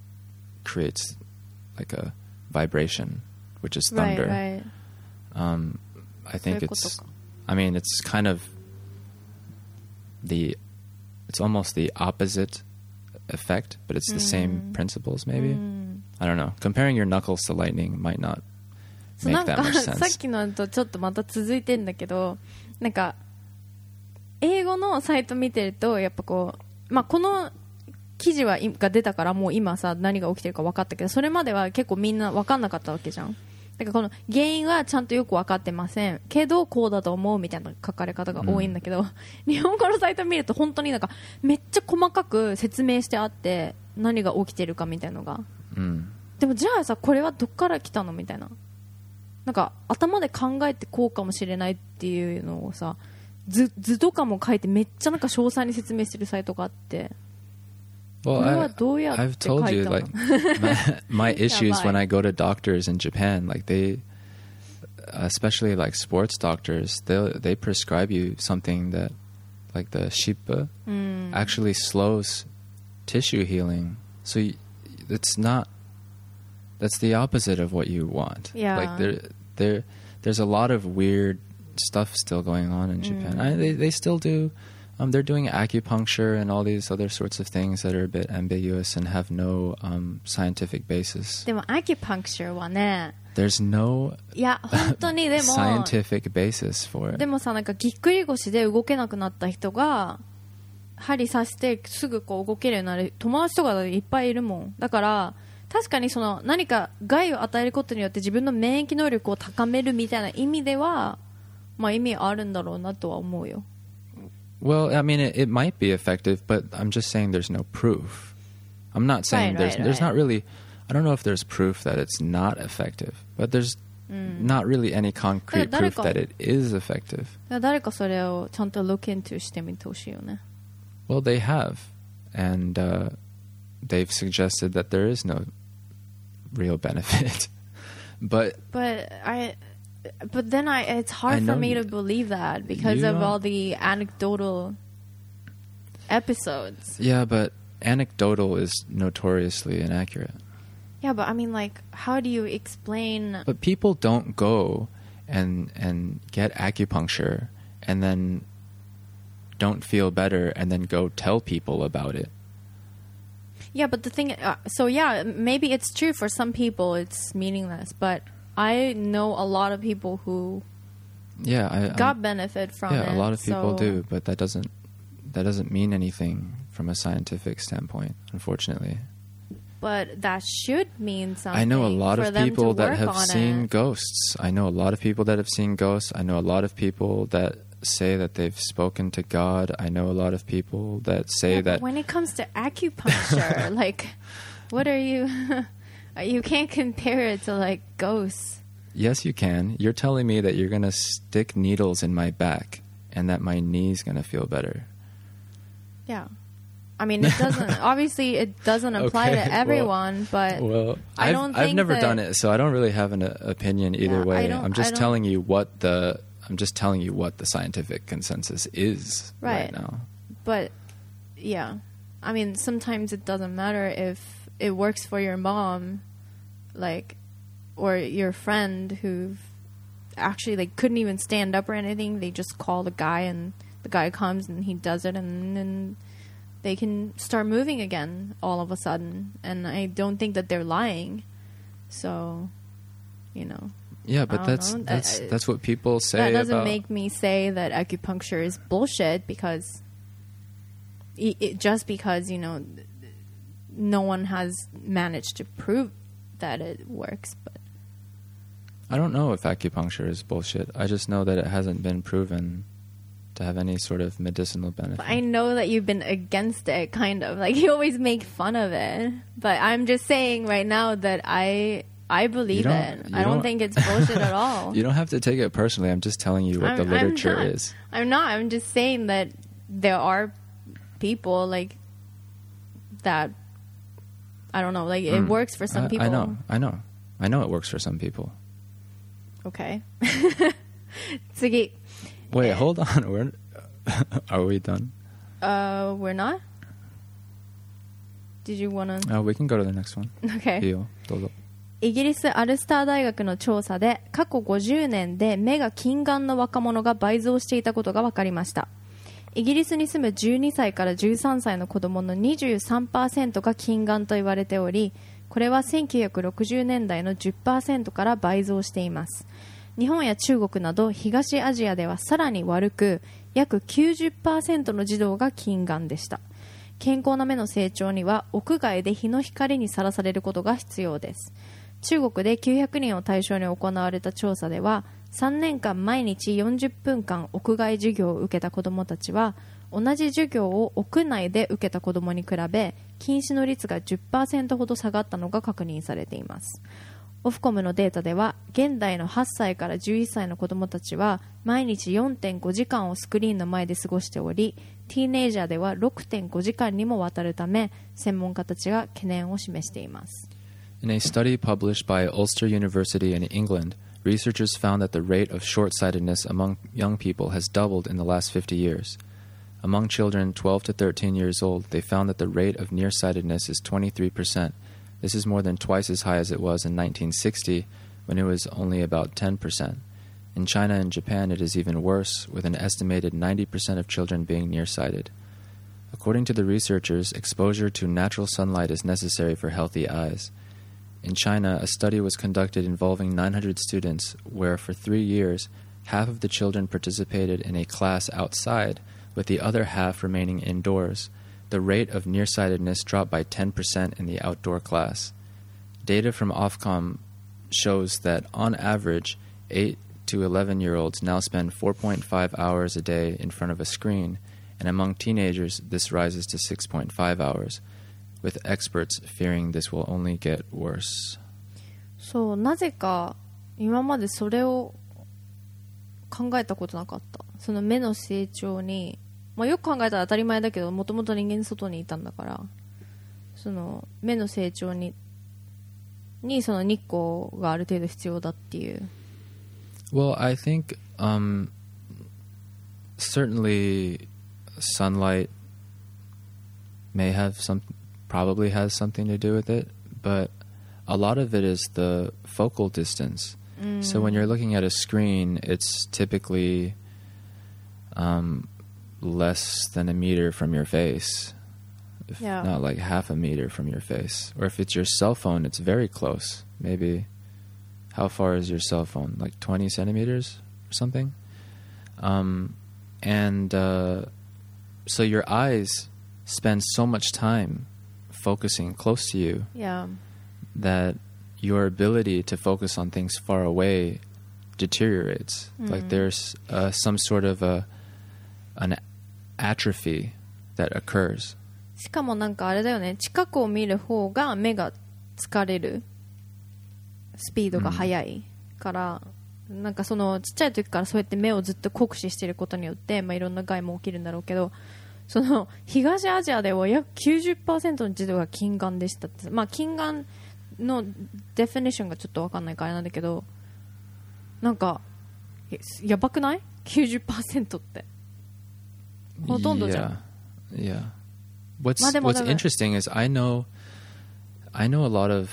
creates like a vibration, which is thunder. Right, right. Um, I そうい think うこと it's. か。 I mean, it's kind of the. It's almost the opposite effect, but it's the same principles. Maybe I don't know. Comparing your knuckles to lightning might not そうな make んか that much さっ sense. きのとちょっとまた続いてんだけど、なんか英語のサイト見てるとやっぱこう、まあ、この記事はが出たからもう今さ何が起きてるか分かったけど、それまでは結構みんな分かんなかったわけじゃん。だからこの原因はちゃんとよく分かってませんけどこうだと思うみたいな書かれ方が多いんだけど、うん、日本語のサイト見ると本当になんかめっちゃ細かく説明してあって何が起きてるかみたいなのが、 うん、 でもじゃあさこれはどっから来たのみたいな、なんか頭で考えてこうかもしれないっていうのをさ、図、図とかも書いてめっちゃなんか詳細に説明してるサイトがあって、 Well, これ I, はどうやって I've 書 told い you たの like my, my issues when I go to doctors in Japan, like they, especially like sports doctors, they they prescribe you something that, like the shippa, mm. actually slows tissue healing. So you, it's not. That's the opposite of what you want. Yeah. Like there, there, there's a lot of weird stuff still going on in Japan. Mm. I, they they still do. Um, they're doing acupuncture and all these other sorts of things that are a bit ambiguous and have no um, scientific basis. でもアキュパンクチャーはね There's no いや本当にでも scientific basis for it. でもさなんかぎっくり腰で動けなくなった人が針刺してすぐこう動けるようになる友達とかいっぱいいるもんだから確かにその何か害を与えることによって自分の免疫能力を高めるみたいな意味ではまあ意味あるんだろうなとは思うよ Well, I mean, it, it might be effective, but I'm just saying there's no proof. I'm not saying Right, there's right, there's right. not really. I don't know if there's proof that it's not effective, but there's not really any concrete Yeah, proof 誰か- that it is effective. 誰かそれをちゃんと look into してみてほしいよね Well, they have, and uh, they've suggested that there is no real benefit. But But I, but then I, it's hard I for know me you- to believe that because you of don't- all the anecdotal episodes. yeah, but anecdotal is notoriously inaccurate. Yeah, but I mean, like, how do you explain? But people don't go and and get acupuncture and then don't feel better and then go tell people about it. Yeah, but the thing, uh, so yeah, maybe it's true for some people. It's meaningless, but I know a lot of people who Yeah, I got I'm- benefit from yeah, it. a lot of people so- do, but that doesn't that doesn't mean anything from a scientific standpoint, unfortunately. But that should mean something. I know a lot for of them people to that work have on seen it. ghosts. I know a lot of people that have seen ghosts. I know a lot of people that say that they've spoken to God. I know a lot of people that say Yeah, but that when it comes to acupuncture, like, what are you? You can't compare it to like ghosts. yes, you can. You're telling me that you're going to stick needles in my back and that my knee's going to feel better. Yeah, I mean, it doesn't. Obviously, it doesn't apply Okay, to well- everyone, but Well, I I've, don't I've think never that- done it, so I don't really have an uh, opinion either Yeah, I way. don't- I'm I just don't- telling you what the I'm just telling you what the scientific consensus is right, Right. now. but yeah, I mean, sometimes it doesn't matter if it works for your mom, like, or your friend who actually like couldn't even stand up or anything. They just call the guy and the guy comes and he does it and then they can start moving again all of a sudden. And I don't think that they're lying. So, you know, Yeah, I but don't that's know. that's Uh, that's what people say that doesn't about. make me say that acupuncture is bullshit because it, it, just because, you know, no one has managed to prove that it works. But I don't know if acupuncture is bullshit. I just know that it hasn't been proven to have any sort of medicinal benefit. I know that you've been against it, kind of. Like, you always make fun of it. But I'm just saying right now that I I believe don't- it. you I don't don't- think it's bullshit at all. You don't have to take it personally. I'm just telling you what I'm- the literature I'm not. is. I'm not. I'm just saying that there are people, like, that, I don't know, like, it Mm. works for some I, people. I know. I know. I know it works for some people. Okay. 次. Wait, Yeah. hold on. We're are we done? Uh, we're not? Did you want to? Oh, we can go to the next one. Okay. いいよ、どうぞ。 イギリスアルスター大学の調査で過去ごじゅうねんで目が近眼の若者が倍増していたことが分かりました。イギリスに住むじゅうにさいからじゅうさんさいの子供の にじゅうさんパーセント が近眼と言われており、これはせんきゅうひゃくろくじゅうねんだいの じゅっパーセント から倍増しています。日本や中国など東アジアではさらに悪く、約 きゅうじゅっパーセント の児童が近眼でした。健康な目の成長には屋外で日の光にさらされることが必要です。中国できゅうひゃくにんを対象に行われた調査では、さんねんかん毎日よんじゅっぷんかん屋外授業を受けた子どもたちは、同じ授業を屋内で受けた子どもに比べ近視の率が じゅっパーセント ほど下がったのが確認されています。 オフコムのデータでは現代のはっさいからじゅういっさいの子どもたちは毎日 よんてんご 時間をスクリーンの前で過ごしており、ティーネイジャーでは ろくてんご 時間にもわたるため、専門家たちが懸念を示しています。 In a study published by Ulster University in England, researchers found that the rate of short-sightedness among young people has doubled in the last fifty years. Among children twelve to thirteen years old, they found that the rate of nearsightedness is twenty-three percent. This is more than twice as high as it was in nineteen sixty, when it was only about ten percent. In China and Japan, it is even worse, with an estimated ninety percent of children being nearsighted. According to the researchers, exposure to natural sunlight is necessary for healthy eyes. In China, a study was conducted involving nine hundred students, where for three years, half of the children participated in a class outside, with the other half remaining indoors. The rate of nearsightedness dropped by ten percent in the outdoor class. Data from Ofcom shows that, on average, eight to eleven-year-olds now spend four point five hours a day in front of a screen, and among teenagers, this rises to six point five hours, with experts fearing this will only get worse. そう、なぜか今までそれを考えたことなかった。その目の成長に、まあ、よく考えたら当たり前だけど、もともと人間外にいたんだから、その目の成長ににその日光がある程度必要だっていう。 Well, I think um, certainly sunlight may have some, probably has something to do with it, but a lot of it is the focal distance. Mm. So when you're looking at a screen, it's typically um, less than a meter from your face, if yeah. not like half a meter from your face. Or if it's your cell phone, it's very close. Maybe, how far is your cell phone? Like twenty centimeters or something? Um, and uh, so your eyes spend so much time focusing close to you yeah. that your ability to focus on things far away deteriorates. Mm. Like there's uh, some sort of a an atrophy that occurs. しかもなんかあれだよね、近くを見る方が目が疲れるスピードが速いから、うん、なんかそのちっちゃい時からそうやって目をずっと酷使していることによって、まあ、いろんな害も起きるんだろうけど、その東アジアでは約 きゅうじゅっパーセント の児童が近眼でしたって。まあ近眼のデフィニッションがちょっと分かんないからなんだけど、なんかやばくない ?きゅうじゅっパーセント ってほとんどじゃん。 Yeah, yeah. What's What's interesting is I know I know a lot of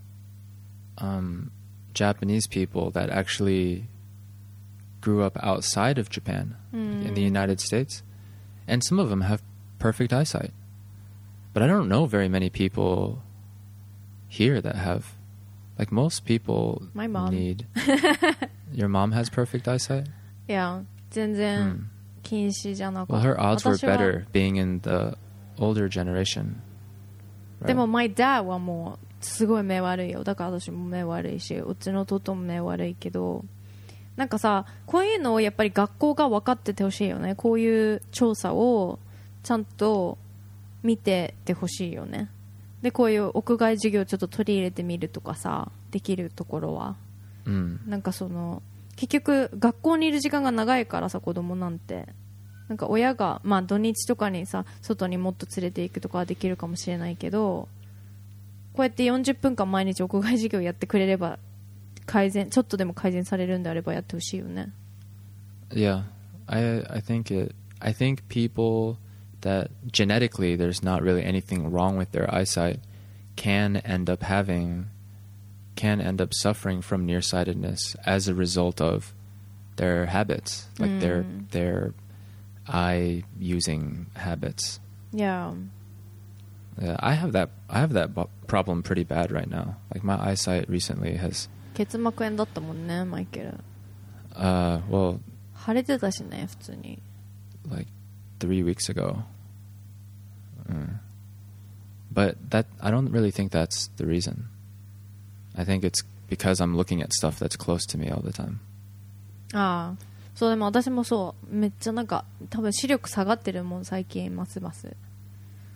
um, Japanese people that actually grew up outside of Japan, mm. in the United States, and some of them have perfect eyesight. But I don't know very many people here that have, like most people My mom. need. Your mom has perfect eyesight? Yeah, 全然近視じゃなかった。 Well, her odds were better being in the older generation. Right? でも my dad はもうすごい目悪いよ。だから私も目悪いし、うちの弟も目悪いけど、なんかさ、こういうのをやっぱり学校が分かっててほしいよね。こういう調査をちゃんと見ててほしいよね。でこういう屋外授業をちょっと取り入れてみるとかさ、できるところは、 うん、 なんかその結局学校にいる時間が長いからさ、子供なんてなんか親が、まあ、土日とかにさ外にもっと連れて行くとかはできるかもしれないけど、こうやってよんじゅっぷんかん毎日屋外授業やってくれれば改善、ちょっとでも改善されるんであればやってほしいよね。 Yeah, I, I think it, I think people that genetically there's not really anything wrong with their eyesight can end up having can end up suffering from nearsightedness as a result of their habits, like mm. their their eye using habits. Yeah. Yeah, I have that I have that problem pretty bad right now. Like my eyesight recently has 結膜炎だったもんね、マイケル。 Uh, well, 腫れてたしね、普通に。 Like three weeks ago. Mm. But that I don't really think that's the reason. I think it's because I'm looking at stuff that's close to me all the time. ああ、そうでも私もそうめっちゃなんか多分視力下がってるもん最近ますます。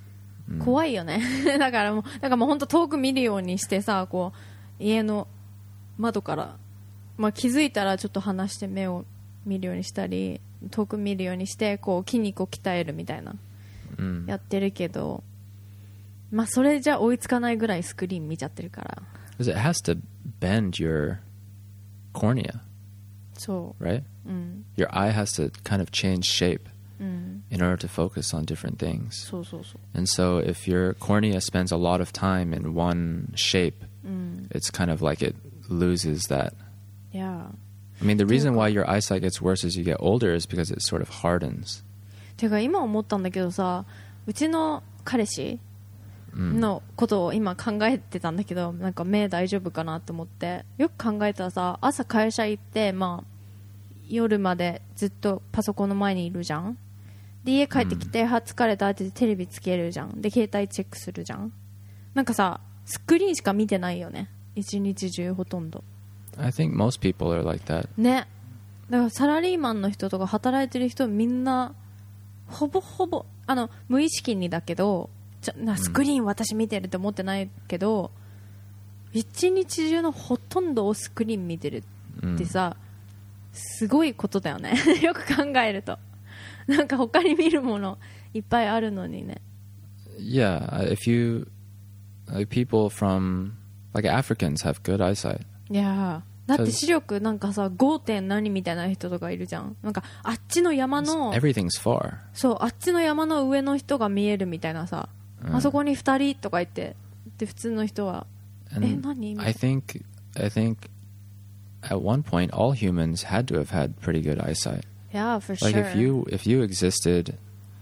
怖いよね。だからもうだからもう本当遠く見るようにしてさ、こう家の窓から、まあ、気づいたらちょっと離して目を見るようにしたり遠く見るようにしてこう筋肉を鍛えるみたいな、 うん、 やってるけど、まあそれじゃ追いつかないぐらいスクリーン見ちゃってるから。 Because it has to bend your cornea, そう、 right? うん、 Your eye has to kind of change shape、 うん、 in order to focus on different things. そうそうそう。 And so if your cornea spends a lot of time in one shape、 うん、 it's kind of like it loses that. Yeah. I mean, the reason why your eyesight gets worse as you get older is because it sort of hardens. てか今思ったんだけどさ、うちの彼氏のことを今考えてたんだけど、なんか目大丈夫かなと思って、よく考えたらさ、朝会社行って、まあ、夜までずっとパソコンの前にいるじゃん。で家帰ってきて、は疲れたってテレビつけるじゃん。で携帯チェックするじゃん。なんかさスクリーンしか見てないよね、一日中ほとんど。 I think most people are like that. ね。だからサラリーマンの人とか働いてる人みんなほぼほぼあの無意識にだけど、ちょなスクリーン私見てるって思ってないけど、うん、一日中のほとんどをスクリーン見てるってさ、うん、すごいことだよねよく考えると。なんか他に見るものいっぱいあるのにね。 Yeah, if you like people from like Africans have good eyesight. いやだって視力なんかさ ご. 点何みたいな人とかいるじゃん。なんかあっちの山の Everything's far. そうあっちの山の上の人が見えるみたいなさ、うん、あそこにふたりとか言ってで普通の人は And え何 I think I think at one point all humans had to have had pretty good eyesight. Yeah, for like sure. if you if you existed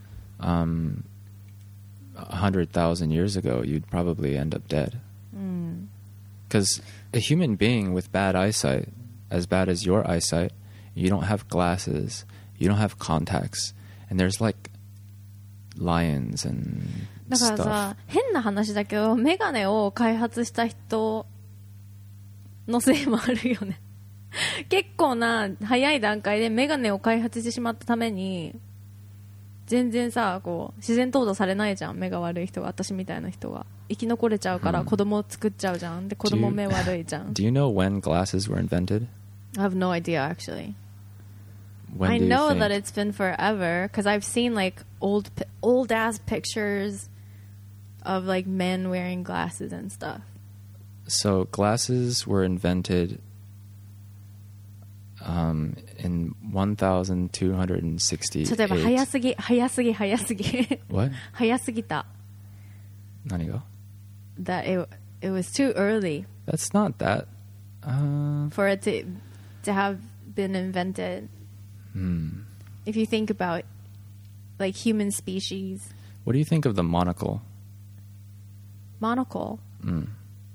um a hundred thousand years ago, you'd probably end up dead. Because mm. a human being with bad eyesight, as bad as your eyesight, you don't have glasses, you don't have contacts, and there's like lions and stuff. だからさ、変な話だけど、メガネを開発した人のせいもあるよね。結構な早い段階でメガネを開発してしまったために全然さこう自然淘汰されないじゃん。目が悪い人が、私みたいな人が生き残れちゃうから子供を作っちゃうじゃん。で子供目悪いじゃん。 Do you know when glasses were invented? I have no idea actually. When I do you know think? that it's been forever because I've seen like old old ass pictures of like men wearing glasses and stuff. So glasses were invented Um, in one thousand two hundred sixty-eight. ちょっとやっぱ早すぎ早すぎ早すぎ What? 早すぎた。 何が That it, it was too early. That's not that. Uh, for it to, to have been invented. Hmm. If you think about like human species. What do you think of the monocle? Monocle? Mm.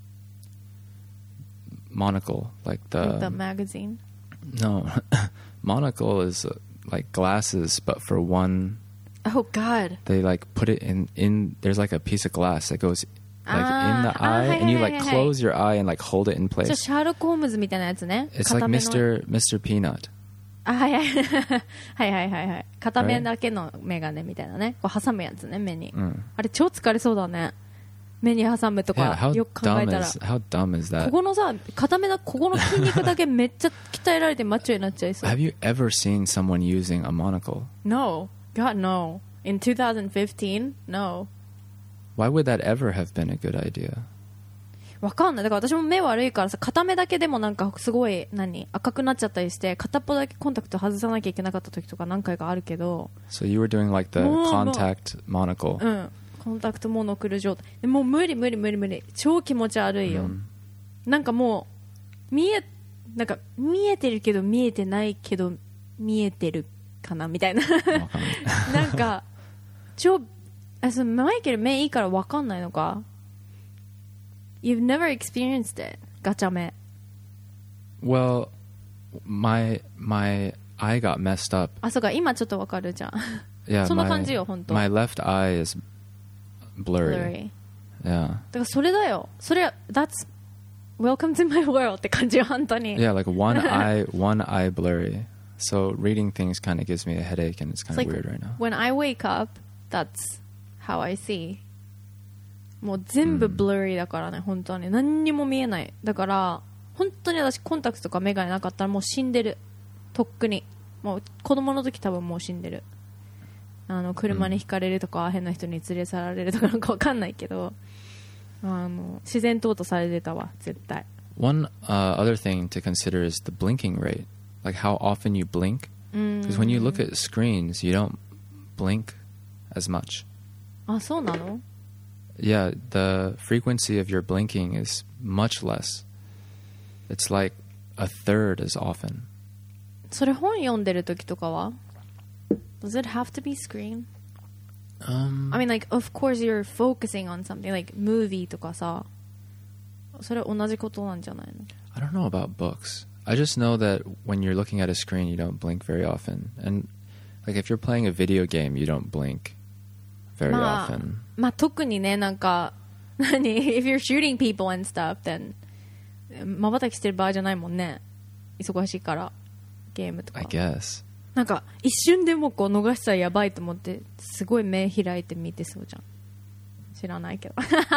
Monocle, like the... Like the magazine? No. Monocle is uh, like glasses, but for one... Oh, God. They like put it in... in there's like a piece of glass that goes like ah, in the ah, eye, hi, and you hi, like hi, close hi. your eye and like hold it in place. じゃシャーロック・ホームズみたいなやつね。 It's like Mister Mister Peanut. あ、はいはいはいはいはいはい。片面だけのメガネみたいなね。こう挟むやつね、目に、うん、あれ超疲れそうだね。目に挟むとか、 yeah, よく考えたら is, how dumb is that? ここのさ片目のここの筋肉だけめっちゃ鍛えられてマッチョになっちゃいそう。 Have you ever seen someone using a monocle? No. God no. In twenty fifteen? No. Why would that ever have been a good idea? わかんない。だから私も目悪いからさ、片目だけでもなんかすごい何赤くなっちゃったりして片っぽだけコンタクト外さなきゃいけなかった時とか何回かあるけど。 So you were doing like the contact monocle? うん、コンタクトモノクル状態でもう無理無理無理無理、超気持ち悪いよ、うん、なんかもう見えなんか見えてるけど見えてないけど見えてるかなみたいななんか超あそのマイケル目いいから分かんないのか。 You've never experienced it ガチャ目。 Well, my my eye got messed up. あ、そうか今ちょっと分かるじゃん。 Yeah, そんな感じよ本当。 My left eye is blurry. Yeah. だからそれだよ。それ That's welcome to my world って感じよ本当に。 Yeah, like one eye one eye blurry. So reading things kind of gives me a headache and it's kind of like weird right now. When I wake up, that's how I see. もう全部 blurry だからね、本当に何にも見えない。だから本当に私コンタクトとかメガネなかったらもう死んでる。とっくにもう子供の時多分もう死んでる。あの車にひかれるとか、うん、変な人に連れ去られるとかなんかわかんないけど、あの自然淘汰されてたわ絶対。 One uh, other thing to consider is the blinking rate, like how often you blink. Because when you look at screens, you don't blink as much. あ、そうなの? Yeah, the frequency of your blinking is much less. It's like a third as often. それ本読んでる時とかは Does it have to be screen? Um, I mean, like, of course you're focusing on something, like movie とかさ。それ同じことなんじゃないの? I don't know about books. I just know that when you're looking at a screen, you don't blink very often. And like if you're playing a video game, you don't blink very まあ、 often. まあ特にね、なんか何 if you're shooting people and stuff, then 瞬きしてる場合じゃないもんね。忙しいからゲームとか。 I guess. なんか一瞬でもこう逃したらやばいと思ってすごい目開いて見てそうじゃん。知らないけど。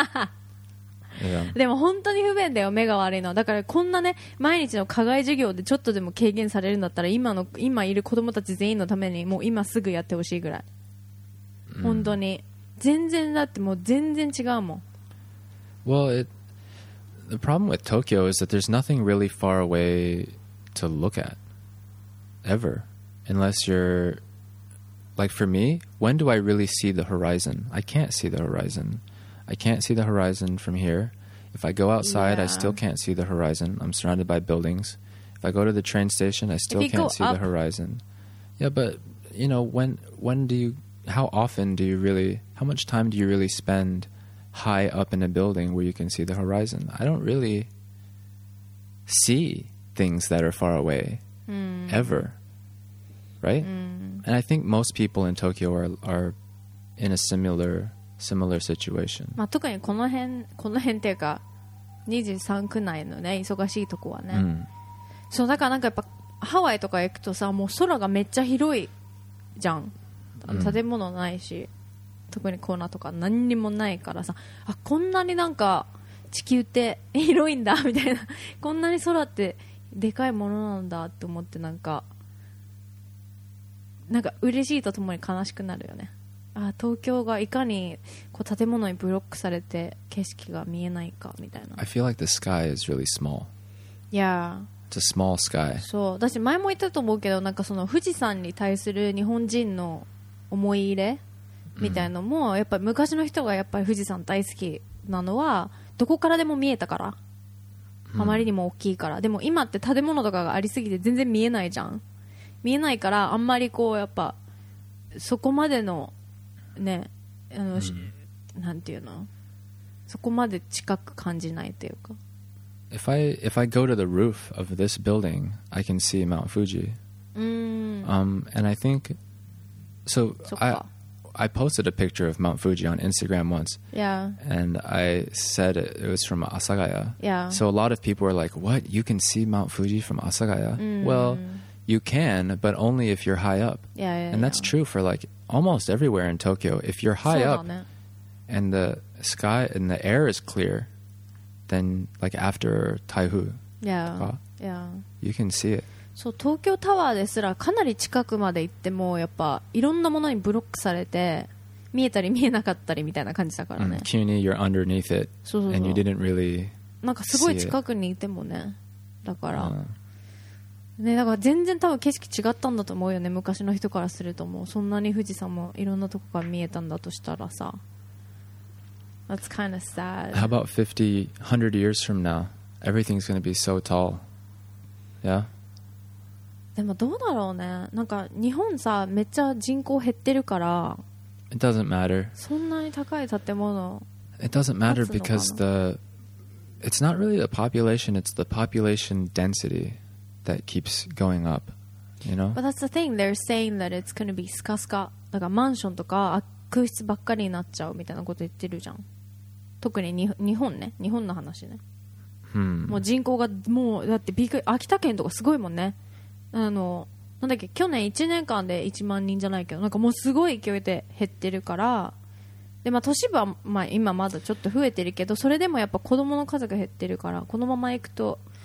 Yeah. でも本当に不便だよ、目が悪いのは。だからこんなね、毎日の課外授業でちょっとでも軽減されるんだったら、今の今いる子供たち全員のためにもう今すぐやってほしいぐらい、mm. 本当に全然だってもう全然違うもん。 Well, it, the problem with Tokyo is that there's nothing really far away to look at ever, unless you're like for me, when do I really see the horizon? I can't see the horizon. I can't see the horizon from here. If I go outside, yeah. I still can't see the horizon. I'm surrounded by buildings. If I go to the train station, I still can't see up. the horizon. Yeah, but you know, when when do you how often do you really how much time do you really spend high up in a building where you can see the horizon? I don't really see things that are far away mm. ever. Right? Mm. And I think most people in Tokyo are are in a similar similar situation. まあ、特にこの辺この辺っていうかにじゅうさん区内のね忙しいとこはね、うん、そうだからなんかやっぱハワイとか行くとさ、もう空がめっちゃ広いじゃん。あの建物ないし、うん、特にコーナーとか何にもないからさ、あ、こんなになんか地球って広いんだみたいな、こんなに空ってでかいものなんだって思って、なんかなんか嬉しいとともに悲しくなるよね。あ、東京がいかにこう建物にブロックされて景色が見えないかみたいな。 I feel like the sky is really small. Yeah. It's a small sky. そう、私前も言ったと思うけど、なんかその富士山に対する日本人の思い入れみたいのも、やっぱり昔の人がやっぱり富士山大好きなのはどこからでも見えたから、あまりにも大きいから。でも今って建物とかがありすぎて全然見えないじゃん。見えないからあんまりこうやっぱそこまでのね、あの、うん、なんていうの、そこまで近く感じないというか。 If I if I go to the roof of this building, I can see Mount Fuji. うん。 Um, and I think so. I I posted a picture of Mount Fuji on Instagram once. Yeah. And I said it, it was from Asagaya. Yeah. So a lot of people were like, "What? You can see Mount Fuji from Asagaya?" Mm. Well, you can, but only if you're high up. Yeah, yeah. And that's yeah. true for like almost everywhere in Tokyo. If you're high up and the sky and the air is clear, then like after Taihu, yeah, yeah, you can see it. そう、東京タワーですらかなり近くまで行ってもやっぱいろんなものにブロックされて見えたり見えなかったりみたいな感じだからね。 急に you're underneath it そうそうそう and you didn't really なんかすごい近くにいてもね、だから、うんね、だから全然多分景色違ったんだと思うよね、昔の人からすると。もうそんなに富士山もいろんなとこから見えたんだとしたらさ。That's kind of sad. How about fifty, one hundred years from now? Everything's going to be so tall. Yeah? でもどうだろうね。なんか日本さ、めっちゃ人口減ってるから。 It doesn't matter. そんなに高い建物。 It doesn't matter because the it's not really the population, it's the population density.That keeps going up, you know? But that's the thing. They're saying that it's going to be スカスカ。だからマンションとか空室ばっかりになっちゃうみたいなこと言ってるじゃん。特にに日本ね。日本の話ね。 Hmm. もう人口がもうだってびっくり。秋田県とかすごいもんね。あのなんだっけ、去年いちねんかんでいちまんにんじゃないけど、なんかもうすごい勢いで減ってるから。でまあ都市部はまあ今まだちょっと増えてるけど、それでもやっぱ子供の数が減ってるから、このままいくと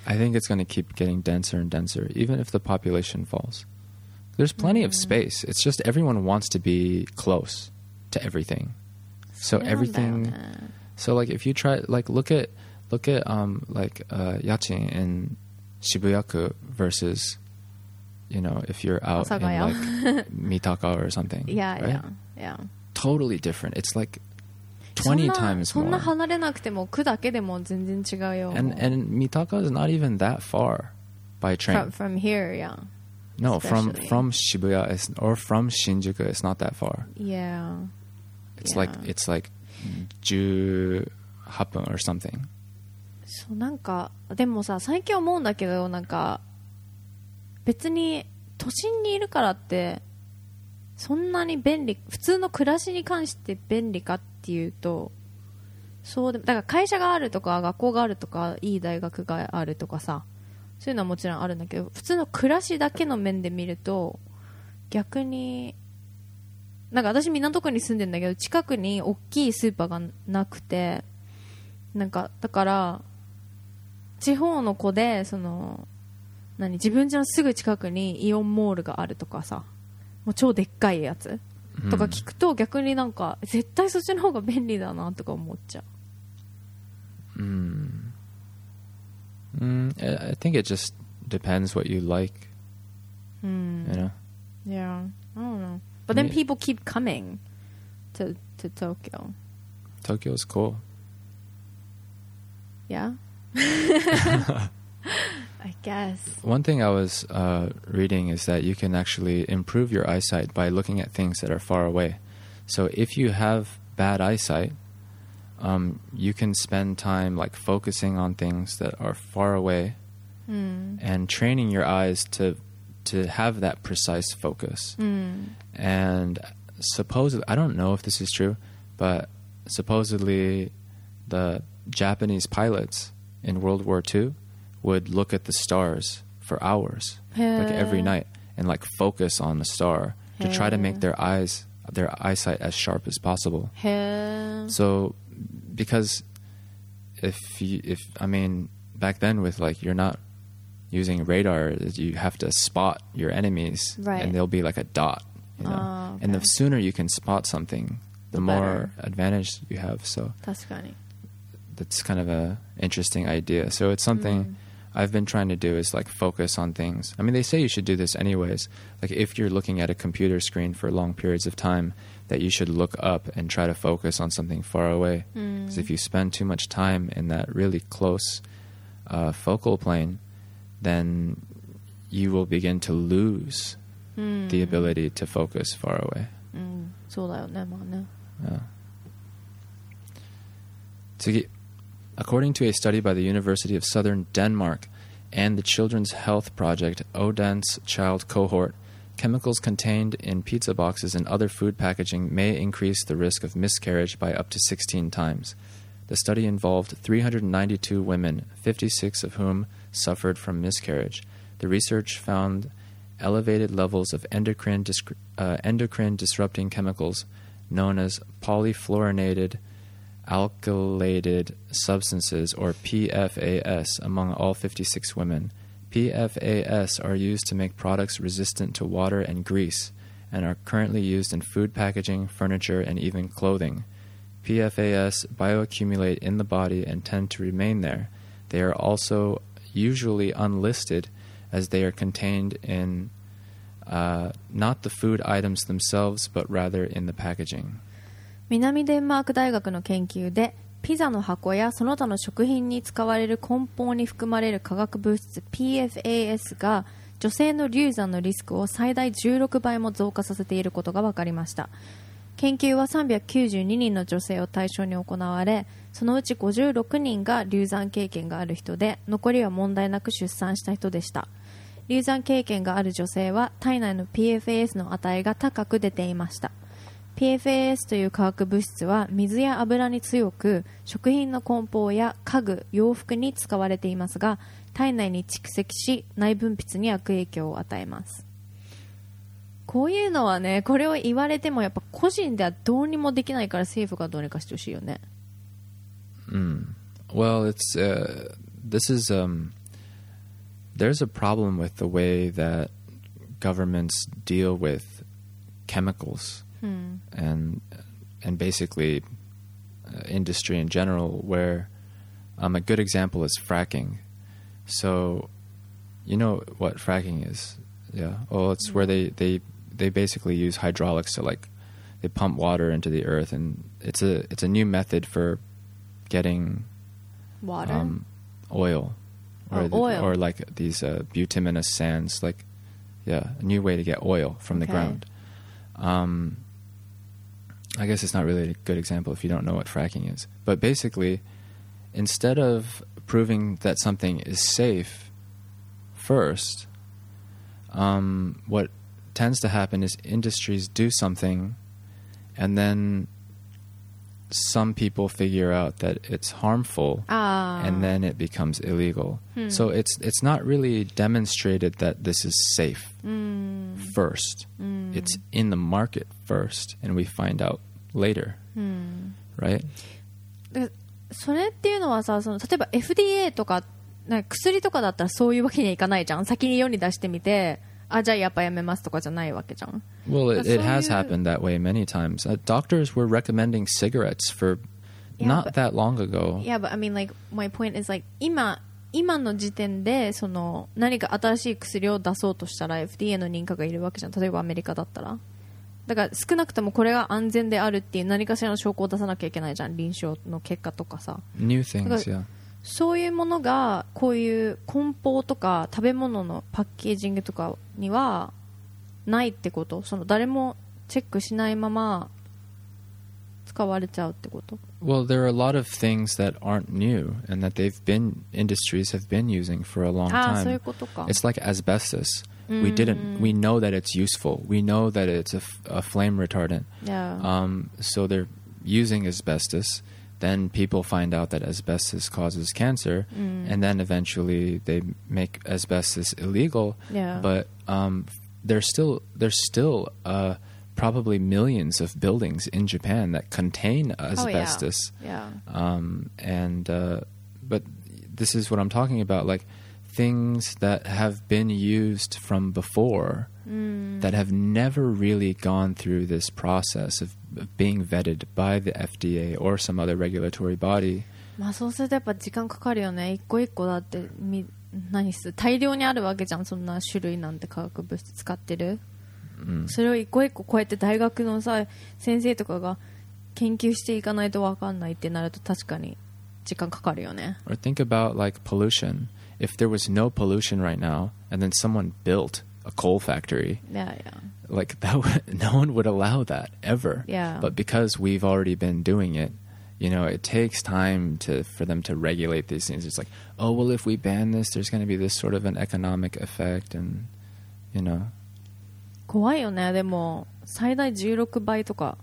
I think it's going to keep getting denser and denser, even if the population falls. There's plenty Mm. of space. It's just everyone wants to be close to everything. So そうなんだよね。 everything. So like if you try, like look at look at um like uh, Yachin in Shibuyaku versus, you know, if you're out in Osagaya. like Mitaka or something. Yeah, right? yeah, yeah. Totally different. It's like twenty そんな times そんな more. 離れなくても区だけでも全然違うよ。 And and Mitaka is not even that far by train. from, from here, yeah. No, from especially. from Shibuya is, or from Shinjuku, it's not that far. Yeah. It's Yeah. like it's like eighteen or something. そうなんかでもさ最近思うんだけどなんか別に都心にいるからってそんなに便利普通の暮らしに関して便利かっていうとそうでだから会社があるとか学校があるとかいい大学があるとかさそういうのはもちろんあるんだけど普通の暮らしだけの面で見ると逆になんか私港区に住んでんだけど近くに大きいスーパーがなくてなんかだから地方の子でその何自分家のすぐ近くにイオンモールがあるとかさもう超でっかいやつとか聞くと逆になんか絶対そっちの方が便利だなとか思っちゃう。 Mm. Mm, I I think it just depends what you like. Mm. You know. Yeah, I don't know. But then Me- people keep coming to to Tokyo. Tokyo is cool. Yeah. I guess. One thing I was uh, reading is that you can actually improve your eyesight by looking at things that are far away. So if you have bad eyesight, um, you can spend time like focusing on things that are far away Mm. and training your eyes to to have that precise focus. Mm. And supposedly, I don't know if this is true, but supposedly the Japanese pilots in World War Two would look at the stars for hours, like every night, and like focus on the star to try to make their eyes, their eyesight as sharp as possible. へー So, because if you, if I mean back then with like you're not using radar, you have to spot your enemies, Right. and they'll be like a dot, you know. Oh, And the okay. sooner you can spot something, the, The more better. advantage you have. So 確かに。 that's kind of a interesting idea. So it's something I've been trying to do is like focus on things. I mean, they say you should do this anyways. Like if you're looking at a computer screen for long periods of time, that you should look up and try to focus on something far away. Because if you spend too much time in that really close uh, focal plane, then you will begin to lose the ability to focus far away. うん、そうだよね、まあね。 Yeah. 次. According to a study by the University of Southern Denmark and the Children's Health Project Odense Child Cohort, chemicals contained in pizza boxes and other food packaging may increase the risk of miscarriage by up to sixteen times. The study involved three hundred ninety-two women, fifty-six of whom suffered from miscarriage. The research found elevated levels of endocrine, disc- uh, endocrine disrupting chemicals known as polyfluorinated alkylated substances, or P F A S, among all fifty-six women. P F A S are used to make products resistant to water and grease, and are currently used in food packaging, furniture, and even clothing. P F A S bioaccumulate in the body and tend to remain there. They are also usually unlisted, as they are contained in uh, not the food items themselves, but rather in the packaging. 南デンマーク大学の研究でピザの箱やその他の食品に使われる梱包に含まれる化学物質 ピーエフエーエス が女性の流産のリスクを最大じゅうろくばいも増加させていることが分かりました。研究はさんびゃくきゅうじゅうににんの女性を対象に行われ、そのうちごじゅうろくにんが流産経験がある人で、残りは問題なく出産した人でした。流産経験がある女性は体内の ピーエフエーエス の値が高く出ていました。ピーエフエーエス という化学物質は水や油に強く、食品の梱包や家具、洋服に使われていますが、体内に蓄積し内分泌に悪影響を与えます。こういうのはね、これを言われてもやっぱ個人ではどうにもできないから政府がどうにかしてほしいよね。 Mm. Well, it's uh, this is um, there's a problem with the way that governments deal with chemicals Hmm. and and basically uh, industry in general, where um, a good example is fracking. So, you know what fracking is? Yeah. Well, it's where they, they, they basically use hydraulics to, like, they pump water into the earth, and it's a it's a new method for getting Water? um, oil, or Oh, the- oil. or like these uh, bituminous sands, like yeah, a new way to get oil from the Okay. ground. Um, I guess it's not really a good example if you don't know what fracking is, but basically, instead of proving that something is safe first, um, what tends to happen is industries do something, and then some people figure out that it's harmful, Ah. and then it becomes illegal. Hmm. So it's it's not really demonstrated that this is safe Mm. first. Mm. It's in the market first, and we find out later, Mm. right? でそれっていうのはさ、その例えば エフディーエー とか、なんか薬とかだったらそういうわけにはいかないじゃん。先に世に出してみて、あ、じゃあやっぱやめますとかじゃないわけじゃん。 Well, it, it has So you- happened that way many times. Uh, doctors were recommending cigarettes for Yeah, not but- that long ago. Yeah, but I mean, like, my point is, like, 今、今の時点で、その、何か新しい薬を出そうとしたら エフディーエー の認可がいるわけじゃん。例えばアメリカだったら。だから少なくともこれが安全であるっていう何かしらの証拠を出さなきゃいけないじゃん。臨床の結果とかさ。 New things, Because- yeah. そういうものが、こういう梱包とか食べ物のパッケージングとかにはないってこと？その誰もチェックしないまま使われちゃうってこと？ Well, there are a lot of things that aren't new and that they've been industries have been using for a long ああ、そういう time. ことか。 It's like asbestos. We didn't. We know that it's useful. We know that it's a, f- a flame retardant. Yeah. Um, so they're using asbestos. Then people find out that asbestos causes cancer, and then eventually they make asbestos illegal. Yeah. But um, there's still there's still uh, probably millions of buildings in Japan that contain asbestos. Yeah. Um, and uh, but this is what I'm talking about, like things that have been used from before that have never really gone through this process of, of being vetted by the F D A or some other regulatory body. まあそうするとやっぱ時間かかるよね。一個一個だってみ何す大量にあるわけじゃん。そんな種類なんて化学物質使ってる。それを一個一個こうやって大学のさ先生とかが研究していかないと分かんないってなると確かに時間かかるよね。 Or think about like pollution. If there was no pollution right now, and then someone built a coal factory, いやいや。 like that, would, no one would allow that ever. Yeah. But because we've already been doing it, you know, it takes time to for them to regulate these things. It's like, oh well, if we ban this, there's going to be this sort of an economic effect, and you know. 怖いよね。でも最大じゅうろくばいとか。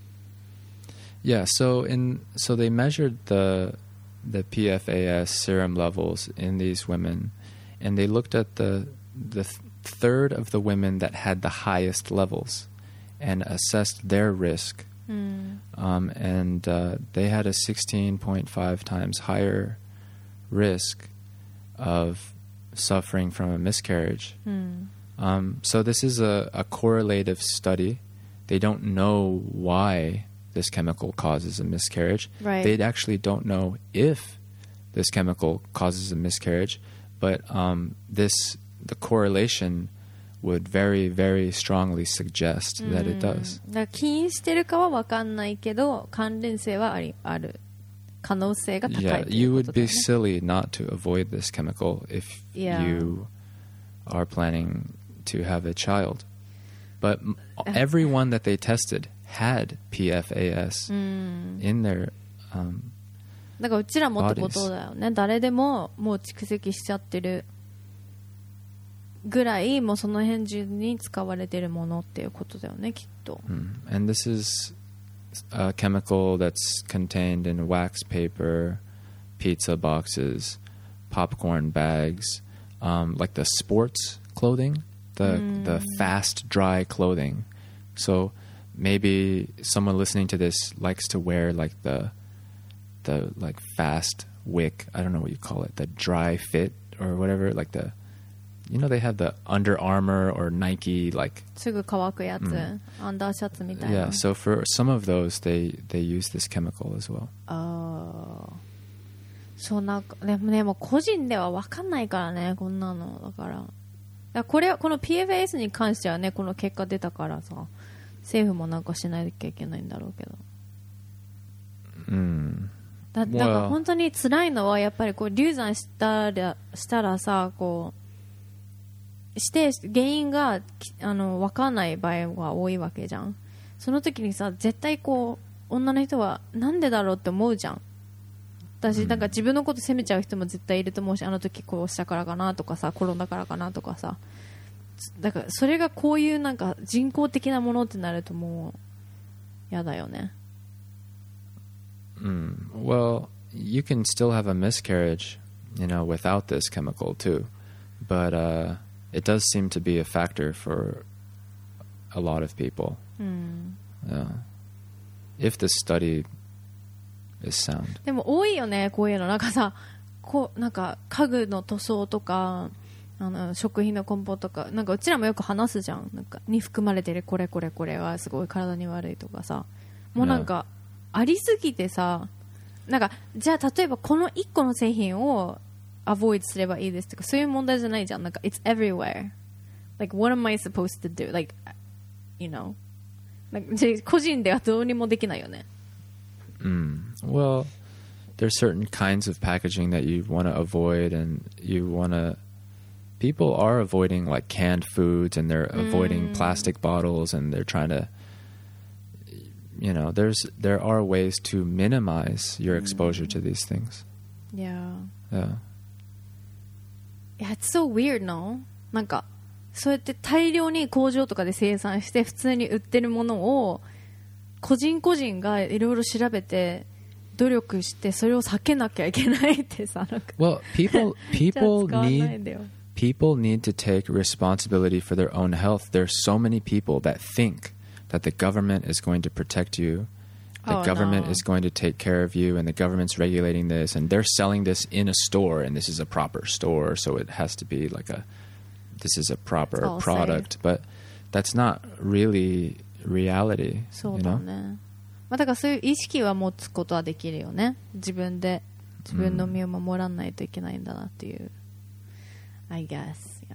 Yeah. So in so they measured the the P F A S serum levels in these women, and they looked at the the th- third of the women that had the highest levels, and assessed their risk. うん。 Um, and uh, they had a sixteen point five times higher risk of suffering from a miscarriage. うん。 Um, so this is a, a correlative study. They don't know why this chemical causes a miscarriage. Right. They actually don't know if this chemical causes a miscarriage, but um, this the correlation would very, very strongly suggest that it does. だから起因してるかは分かんないけど関連性はありある可能性が高い Yeah, とい you うこ would とだ be よね。 silly not to avoid this chemical if Yeah. you are planning to have a child. But m- everyone that they tested had P F A S in their. Um, だからうちらもってことだよね。誰でももう蓄積しちゃってるぐらいもうその辺中に使われてるものっていうことだよねきっと。 mm. And this is a chemical that's contained in wax paper, pizza boxes, popcorn bags, um, like the sports clothing, the the fast dry clothing. So maybe someone listening to this likes to wear like the the like fast wick. I don't know what you call it, the dry fit or whatever, like the you know they have the Under Armour or Nike like すぐ乾くやつ、うん、アンダーシャツみたいな。 Yeah, so for some of those they they use this chemical as well. ああ、そうなんかでもねもう個人では分かんないからねこんなのだから。だからこれはこの ピーエフエス に関してはねこの結果出たからさ政府もなんかしないといけないんだろうけど。 うん。 だ, だから本当に辛いのはやっぱりこう流産したらしたらさこうして原因があの分かんない場合が多いわけじゃん。その時にさ絶対こう女の人はなんでだろうって思うじゃん。私なんか自分のこと責めちゃう人も絶対いると思うし、あの時こうしたからかなとかさ転んだからかなとかさ、だからそれがこういうなんか人工的なものってなるともうやだよね。 Mm. Well, you can still have a miscarriage, you know, without this chemical too, but uh, it does seem to be a factor for a lot of people. Mm. Yeah. If this study is sound. でも多いよねこういうのなんかさ、こうなんか家具の塗装とか、あの食品の梱包とかなんかうちらもよく話すじゃん。なんかに含まれてるこれこれこれはすごい体に悪いとかさ、もうなんか。Yeah. ありすぎてさ、なんかじゃあ例えばこのいっこの製品をアボイドすればいいですとかそういう問題じゃないじゃん。なんか it's everywhere. Like what am I supposed to do? Like you know. Like 個人ではどうにもできないよね。 Mm. Well, there's certain kinds of packaging that you want to avoid, and you want to. People are avoiding like canned foods, and they're avoiding mm. plastic bottles, and they're trying to. You know, there's there are ways to minimize your exposure to these things. Yeah. Yeah. Yeah, it's so weird, no? なんかそうやって大量に工場とかで生産して普通に売ってるものを個人個人がいろいろ調べて努力してそれを避けなきゃいけないってさ。なんか Well, people people need people need to take responsibility for their own health. There's so many people that think that the government is going to protect you, the oh, government no. is going to take care of you, and the government's regulating this, and they're selling this in a store, and this is a proper store, so it has to be like a, this is a proper I'll product, say. But that's not really reality. そうだね。 You know? まあ、だからそういう意識は持つことはできるよね。自分で自分の身を守らないといけないんだなっていう、mm. I guess,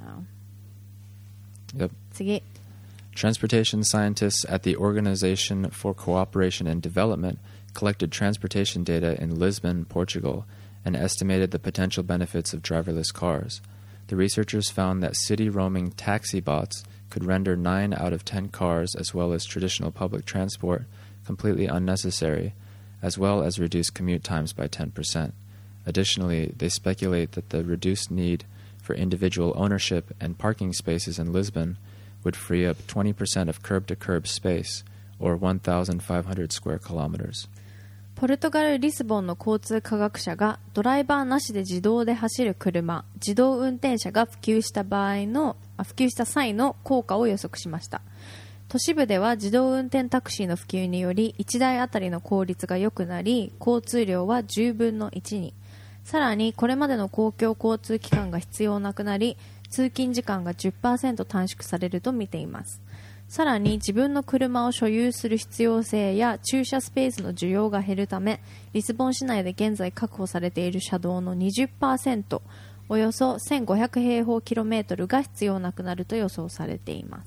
yeah. Yep. 次。 Transportation scientists at the Organization for Cooperation and Development collected transportation data in Lisbon, Portugal, and estimated the potential benefits of driverless cars. The researchers found that city roaming taxi bots could render nine out of ten cars as well as traditional public transport completely unnecessary, as well as reduce commute times by ten percent. Additionally, they speculate that the reduced need for individual ownership and parking spaces in Lisbon would free up twenty percent of curb-to-curb space, or one thousand five hundred square kilometers. ポルトガル・リスボンの交通科学者がドライバーなしで自動で走る車、自動運転車が普及した場合の、あ、普及した際の効果を予測しました。都市部では自動運転タクシーの普及によりいちだいあたりの効率が良くなり、交通量はじゅうぶんのいちに。さらにこれまでの公共交通機関が必要なくなり、通勤時間が じゅっパーセント 短縮されると見ています。さらに自分の車を所有する必要性や駐車スペースの需要が減るため、リスボン市内で現在確保されている車道の にじゅっパーセント、およそせんごひゃく平方キロメートルが必要なくなると予想されています。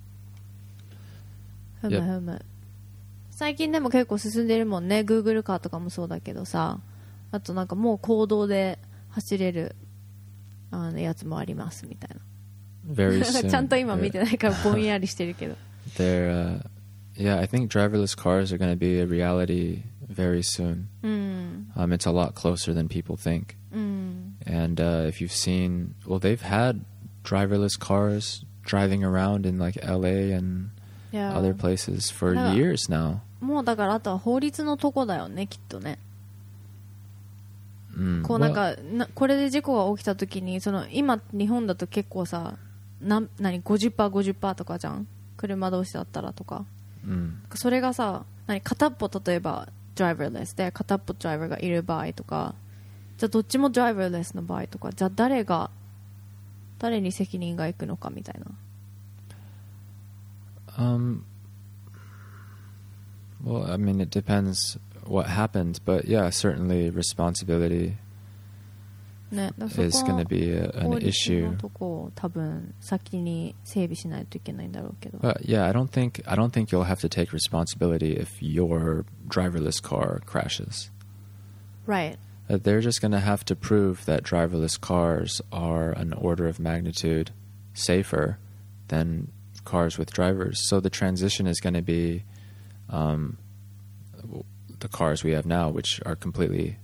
ふむふむ。最近でも結構進んでるもんね。 Google カーとかもそうだけどさ、あとなんかもう公道で走れるあのやつもありますみたいな。 Very soon. ちゃんと今見てないからぼんやりしてるけど。 They're, uh, yeah, I think driverless cars are going to be a reality very soon. Mm. Um, it's a lot closer than people think. Mm. And uh, if you've seen, well, they've had driverless cars driving around in like L A and yeah. other places for years now. もうだからあとは法律のとこだよね、きっとね。 Mm. こうなんかなこれで事故が起きた時にその今日本だと結構さな何 ごじゅっパーセントごじゅっパーセント とかじゃん、車同士だったらとか、 うん、 それがさ何片っぽ例えばドライバーレスで片っぽドライバーがいる場合とか、じゃあどっちもドライバーレスの場合とか、じゃあ誰が誰に責任がいくのかみたいな。 Um, well, I mean, it depends what happened, but yeah, certainly responsibility ね、だから is そこ going は to be a, 法 an 律 issue. のとこを多分先に整備しないといけないんだろうけど。 But yeah, I don't think I don't think you'll have to take responsibility if your driverless car crashes. Right. Uh, They're just going to have to prove that driverless cars are an order of magnitude safer than cars with drivers. So the transition is going to be um, w- the cars we have now, which are completely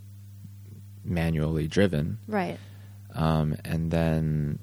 manually driven. Right. Um, and then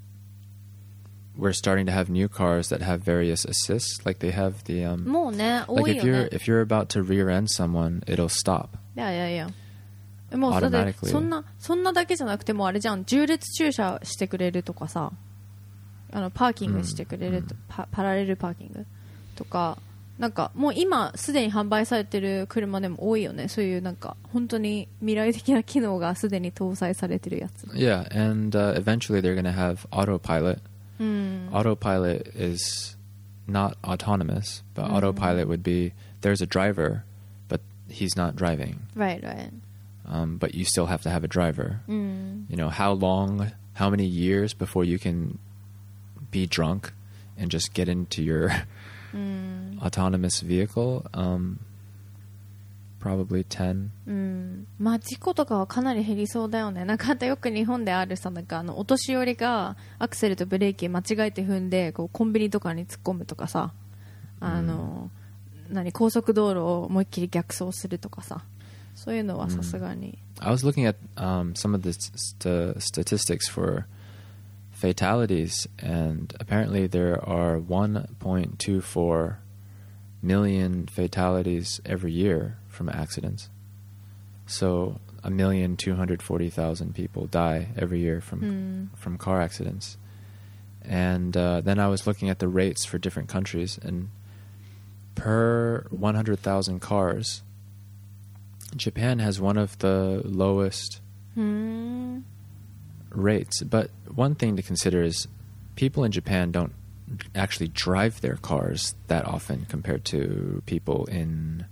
we're starting to have new cars that have various assists, like they have the um, もうね、多 like い if よ you're ね。 if you're about to rear end someone, it'll stop. いやいやいや。もうだって Automatically. そんなそんなだけじゃなくてもうあれじゃん、縦列駐車してくれるとかさ、あのパーキングしてくれると、パ, パラレルパーキングとか、なんかもう今すでに販売されてる車でも多いよね。そういうなんか本当に未来的な機能がすでに搭載されてるやつ。 Yeah, and uh, eventually they're going to have autopilot. うん。 Autopilot is not autonomous, but autopilot would be there's a driver, but he's not driving. Right, right. Um, but you still have to have a driver. うん。 You know, how long, how many years before you can be drunk and just get into your うん。 autonomous vehicle? Um, probably ten. うん、まあ事故とかはかなり減りそうだよね。なんかあとよく日本であるさ、なんかあのお年寄りがアクセルとブレーキ間違えて踏んでこうコンビニとかに突っ込むとかさ、あの、何高速道路を思いっきり逆走するとかさ、そういうのはさすがに。 I was looking at um, some of the st- statistics for fatalities, and apparently there are one point two four million fatalities every year from accidents. So a million two hundred forty thousand people die every year from Mm. from car accidents. And uh, then I was looking at the rates for different countries, and per one hundred thousand cars, Japan has one of the lowest うーん。 rates. But one thing to consider is people in Japan don't actually drive their cars that often compared to people in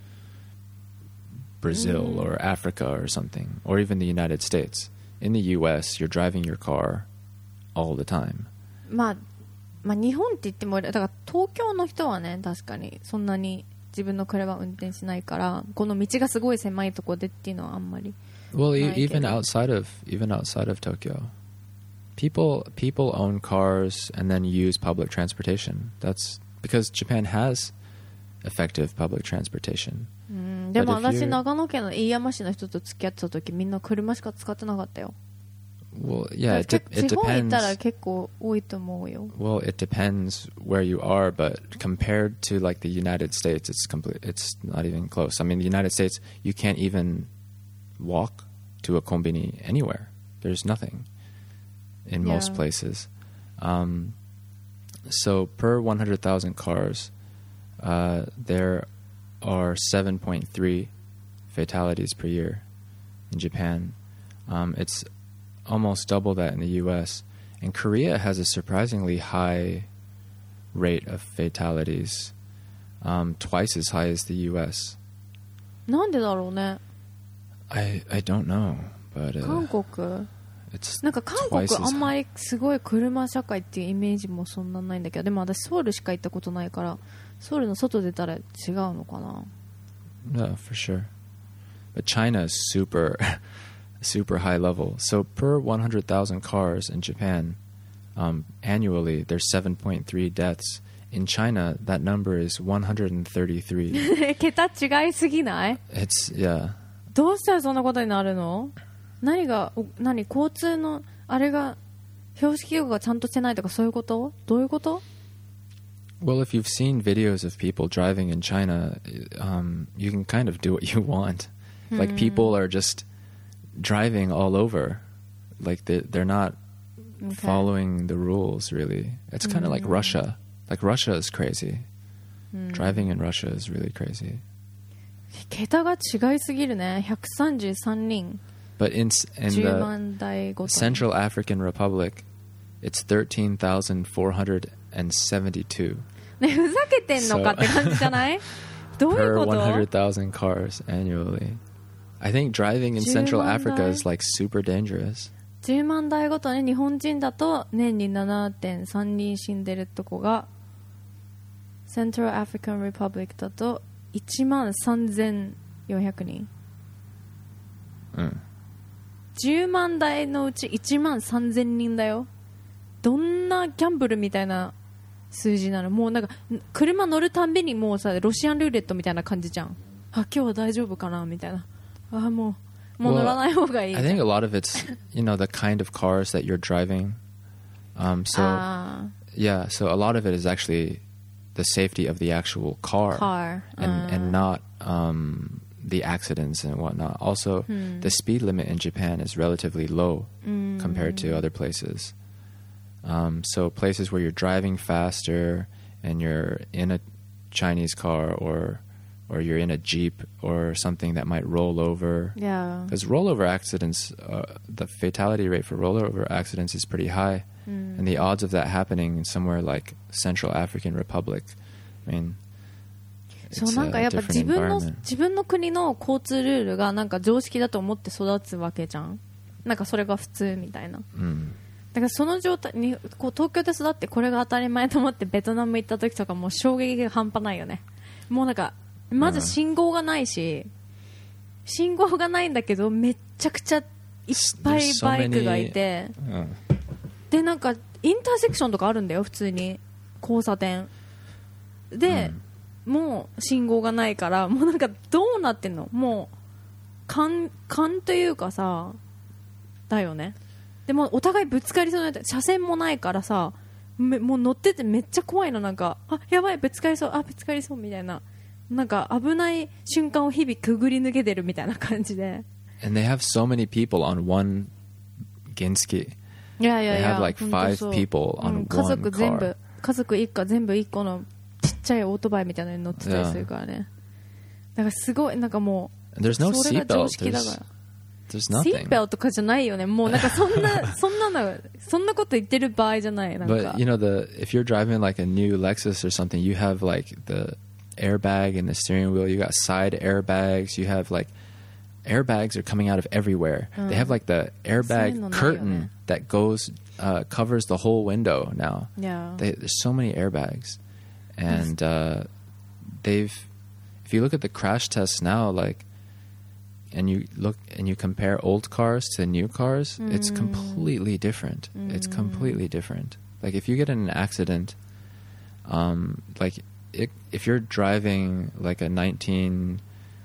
Brazil Mm. or Africa or something, or even the United States. In the U S, you're driving your car all the time. まあ、まあ日本って言ってもだから東京の人はね、確かにそんなに自分の車を運転しないから、この道がすごい狭いとこでっていうのはあんまり。 Well, e- I get even it. outside of even outside of Tokyo, people people own cars and then use public transportation. That's because Japan has effective public transportation. うん、でも But if 私 you're- 長野県の飯山市の人と付き合ってた時みんな車しか使ってなかったよ。 Well, yeah, it, 結 de- 構 it 地方行ったら depends. 結構多いと思うよ。 Well, it depends where you are, but compared to like the United States, it's complete. It's not even close. I mean, the United States, you can't even walk to a konbini anywhere. There's nothing in most Yeah. places. Um, so per one hundred thousand cars, uh, there are seven point three fatalities per year in Japan. Um, it's almost double that in the U S, and Korea has a surprisingly high rate of fatalities, um, twice as high as the U S. なんでだろうね。 I I don't know, but uh, 韓国 it's なんか韓 twice 国 as あんまりすごい車社会っていうイメージもそんなないんだけど、でも私ソウルしか行ったことないからソウルの外出たら違うのかな。 No, for sure. But China is super, super high level. So per one hundred thousand cars in Japan, um, annually there's seven point three deaths. In China, that number is one hundred thirty-three. 桁違いすぎない？ It's yeah. どうしたらそんなことになるの？何がお何交通のあれが標識用がちゃんとしてないとかそういうこと？どういうこと？ Well, if you've seen videos of people driving in China, um, you can kind of do what you want. Like people are just driving all over, like they they're not Okay. following the rules really. It's kind of like Russia. Like Russia is crazy. Driving in Russia is really crazy. 桁が違いすぎるね。ひゃくさんじゅうさんにん But in s- in じゅう the 万台ごとに。 Central African Republic, It's thirteen thousand four hundred seventy-two ね、ふざけてんのかって感じじゃないどういう per こと one hundred thousand cars annually. I think driving in Central Africa is like super dangerous. じゅうまんだいごとに日本人だと年に ななてんさん 人死んでるとこが Central African Republic だといちまんさんぜんよんひゃくにん、 うん、 じゅうまんだいのうちいちまんさんぜんにんだよ。どんなギャンブルみたいな数字なの。もうなんか車乗るたんびにもうさロシアンルーレットみたいな感じじゃん。あ、今日は大丈夫かなみたいな。あ、もうもう乗らない方がいい。 Well, I think a lot of it's, you know, the kind of cars that you're driving. Um, so yeah, so a lot of it is actually the safety of the actual car, car. and uh. and not um, the accidents and whatnot. Also, hmm. the speed limit in Japan is relatively low mm. compared to other places. Um, so places where you're driving faster and you're in a Chinese car or or you're in a Jeep or something that might roll over. Yeah. Because rollover accidents, uh, the fatality rate for rollover accidents is pretty high. Mm. And the odds of that happening in somewhere like Central African Republic, I mean, そうなんかやっぱ自分の自分の国の交通ルールがなんか常識だと思って育つわけじゃん。なんかそれが普通みたいな。 うん、 だからその状態にこう東京で育ってこれが当たり前と思ってベトナム行った時とかもう衝撃が半端ないよね。もうなんかまず信号がないし、うん、信号がないんだけどめっちゃくちゃいっぱいバイクがいて、 so many, でなんかインターセクションとかあるんだよ普通に交差点で、うん、もう信号がないからもうなんかどうなってんのもう勘勘というかさだよね。でもお互いぶつかりそうになって車線もないからさもう乗っててめっちゃ怖いの。なんかあやばいぶつかりそうあぶつかりそうみたいななんか危ない瞬間を日々くぐり抜けてるみたいな感じで。 And they have so many people on one Ginski. いやいやいや They have like five people on one car. 家族全部家族一家全部一個のちっちゃいオートバイみたいなのに乗ってたりするからね。だからすごいなんかもう There's no それが常識だから。 There's nothing. シートベルトとかじゃないよね。もうなんかそんなそんなのそんなこと言ってる場合じゃない。なんか。 But you know the if you're driving like a new Lexus or something, you have like the airbag in the steering wheel. You got side airbags. You have like airbags are coming out of everywhere. Mm. They have like the airbag curtain that goes uh, covers the whole window now. Yeah. They, there's so many airbags, and uh, they've if you look at the crash tests now, like. And you look and you compare old cars to new cars, mm. it's completely different. Mm. It's completely different. Like if you get in an accident, um, like it, if you're driving like a nineteen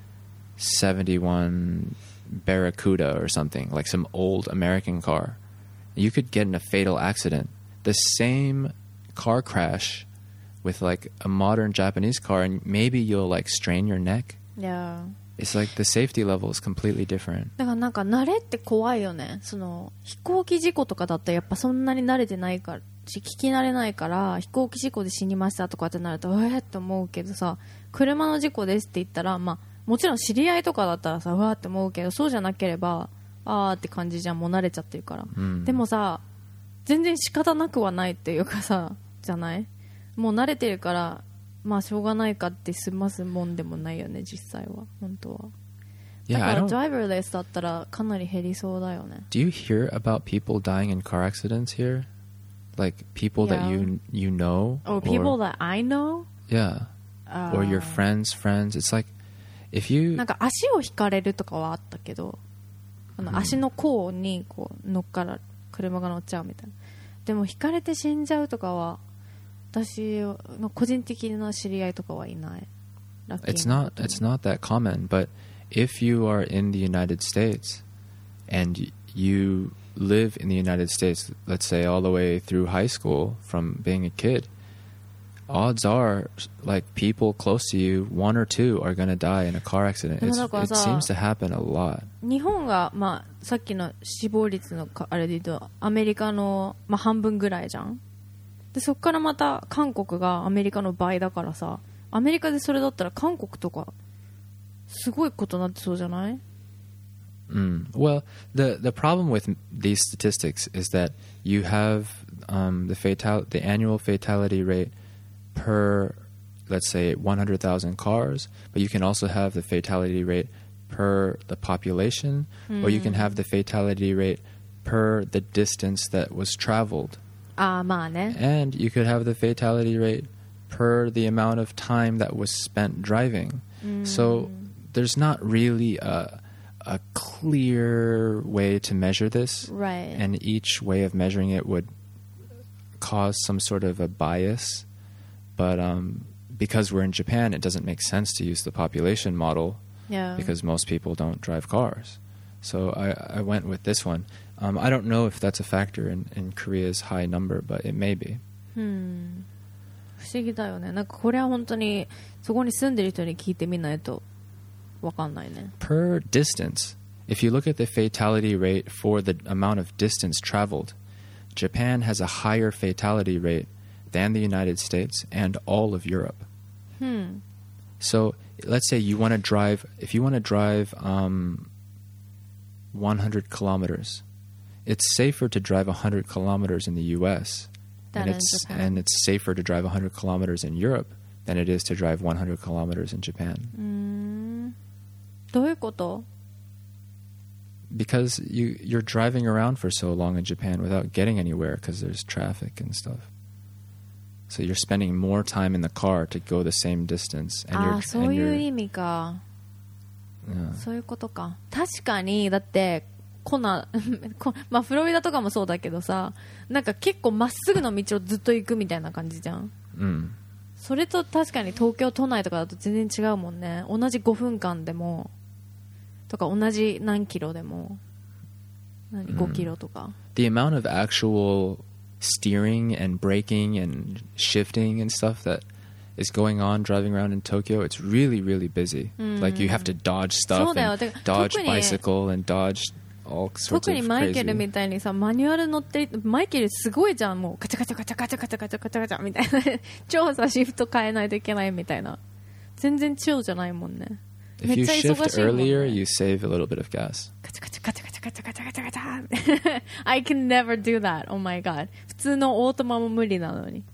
seventy-one Barracuda or something, like some old American car, you could get in a fatal accident. The same car crash with like a modern Japanese car, and maybe you'll like strain your neck. Yeah.It's like the safety level is completely different. だからなんか慣れって怖いよね。その飛行機事故とかだったらやっぱそんなに慣れてないから聞き慣れないから飛行機事故で死にましたとかってなるとえーって思うけどさ車の事故ですって言ったらまあもちろん知り合いとかだったらさうわーって思うけどそうじゃなければあーって感じじゃんもう慣れちゃってるから、うん、でもさ全然仕方なくはないっていうかさじゃないもう慣れてるからまあしょうがないかって済ますもんでもないよね実際は本当は。だからドライバーレスだったらかなり減りそうだよね。 Do you hear about people dying in car accidents here? Like people yeah. that you you know? Or people that I know? Yeah. Uh, or your friends' friends. It's like if you なんか足を引かれるとかはあったけど、あの足の甲にこう乗っから車が乗っちゃうみたいな。でも引かれて死んじゃうとかは。私の個人的な知り合いとかはいない。 It's not, it's not that common, but if you are in the United States and you live in the United States, let's say all the way through high school from being a kid, odds are like people close to you, one or two, are going to die in a car accident. It's, it seems to happen a lot. 日本が、まあ、さっきの死亡率のあれで言うとアメリカの、まあ、半分ぐらいじゃん。でそこからまた韓国がアメリカの倍だからさアメリカでそれだったら韓国とかすごいことになってそうじゃない？ Mm. Well, the the problem with these statistics is that you have um, the fatal the annual fatality rate per, let's say, one hundred thousand cars, but you can also have the fatality rate per the population, mm. or you can have the fatality rate per the distance that was traveled. Ah, まあね。 And you could have the fatality rate per the amount of time that was spent driving. Mm. So there's not really a, a clear way to measure this. Right. And each way of measuring it would cause some sort of a bias. But um, because we're in Japan, it doesn't make sense to use the population model. Yeah. Because most people don't drive cars. So I, I went with this one. Um, I don't know if that's a factor in, in Korea's high number, but it may be. Hmm. 不思議だよね。なんかこれは本当にそこに住んでる人に聞いてみないとわかんないね。 Per distance, if you look at the fatality rate for the amount of distance traveled, Japan has a higher fatality rate than the United States and all of Europe. Hmm. So let's say you want to drive, if you want to drive um, one hundred kilometers, it's safer to drive one hundred kilometers in the U S Than and in it's Japan. and it's safer to drive one hundred kilometers in Europe than it is to drive one hundred kilometers in Japan. うーん。どういうこと？ Because you you're driving around for so long in Japan without getting anywhere because there's traffic and stuff. So you're spending more time in the car to go the same distance. And あ you're, あ、そう and いう you're, 意味か。 yeah. そういうことか。確かにだってこなこまあフロリダとかもそうだけどさ、なんか結構まっすぐの道をずっと行くみたいな感じじゃん。 うん。 それと確かに東京都内とかだと全然違うもんね。同じごふんかんでもとか同じ何キロでも何ごキロとか。 The amount of actual steering and braking and shifting and stuff that is going on driving around in Tokyo, it's really, really busy. Mm. Like you have to dodge stuff and dodge bicycle and dodge all sorts of 特にマイケル crazy. みたいにさ、マニュアル乗ってるマイケルすごいじゃん。もうカチャカチャカチャカチャカチャカチャカチャカチャみたいな超さシフト変えないといけないみたいな。全然超じゃないもんね。 If you shift earlier, you save a little bit of gas. カチャカチャカチャカチャカチャカチャカチャカチャI can never do that. Oh my god. 普通のオートマも無理なのに。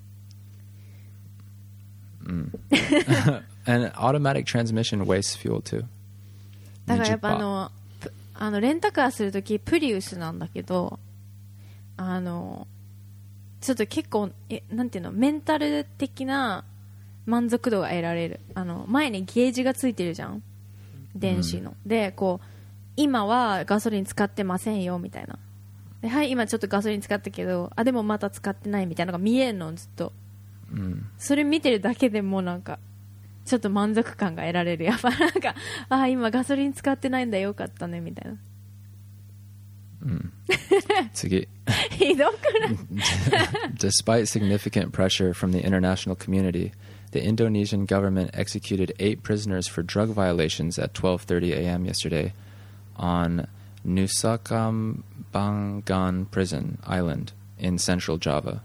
Mm. And automatic transmission wastes fuel too. だからやっぱあのあのレンタカーするときプリウスなんだけど、あのちょっと結構えなんていうのメンタル的な満足度が得られる。あの前にゲージがついてるじゃん、電子の、うん、でこう今はガソリン使ってませんよみたいな。ではい今ちょっとガソリン使ったけどあでもまた使ってないみたいなのが見えるのずっと、うん、それ見てるだけでもなんかちょっと満足感が得られる。やっぱなんかあ今ガソリン使ってないんだよかったねみたいな。 うん次ひどくない Despite significant pressure from the international community, the Indonesian government executed eight prisoners for drug violations at twelve thirty a.m. yesterday on Nusa Kambangan Prison Island in central Java.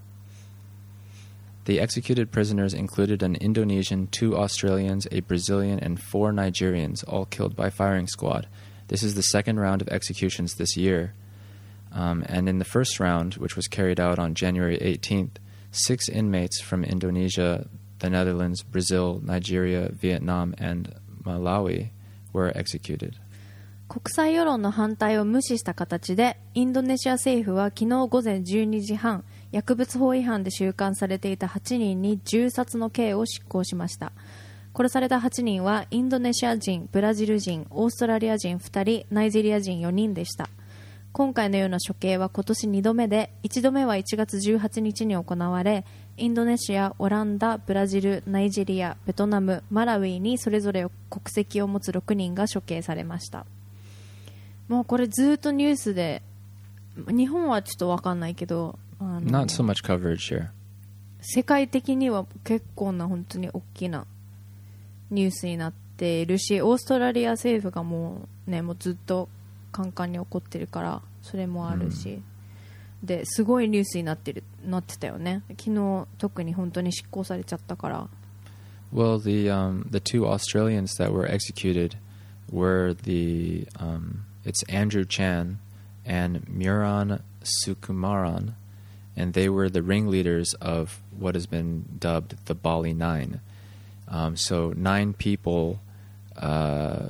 The executed prisoners included an Indonesian, two Australians, a Brazilian, and four Nigerians, all killed by firing squad. This is the second round of executions this year. Um, and in the first round, which was carried out on January eighteenth, six inmates from Indonesia, the Netherlands, Brazil, Nigeria, Vietnam, and Malawi were executed. 国際世論の反対を無視した形でインドネシア政府は昨日午前じゅうにじはん薬物法違反で収監されていたはちにんに銃殺の刑を執行しました。殺されたはちにんはインドネシア人、ブラジル人、オーストラリア人ふたり、ナイジェリア人よにんでした。今回のような処刑は今年にどめで、いちどめはいちがつじゅうはちにちに行われ、インドネシア、オランダ、ブラジル、ナイジェリア、ベトナム、マラウイにそれぞれ国籍を持つろくにんが処刑されました。もうこれずっとニュースで、日本はちょっと分かんないけど、あの Not so much coverage here. 世界的には結構な本当に大きなニュースになっているし、オーストラリア政府がもうねもうずっとカンカンに起こってるからそれもあるし、うん、ですごいニュースになってるなってたよね。昨日特に本当に執行されちゃったから。 Well, the um, the two Australians that were executed were the um, it's Andrew Chan and Muran Sukumaran, and they were the ringleaders of what has been dubbed the Bali Nine. Um, so nine people, uh,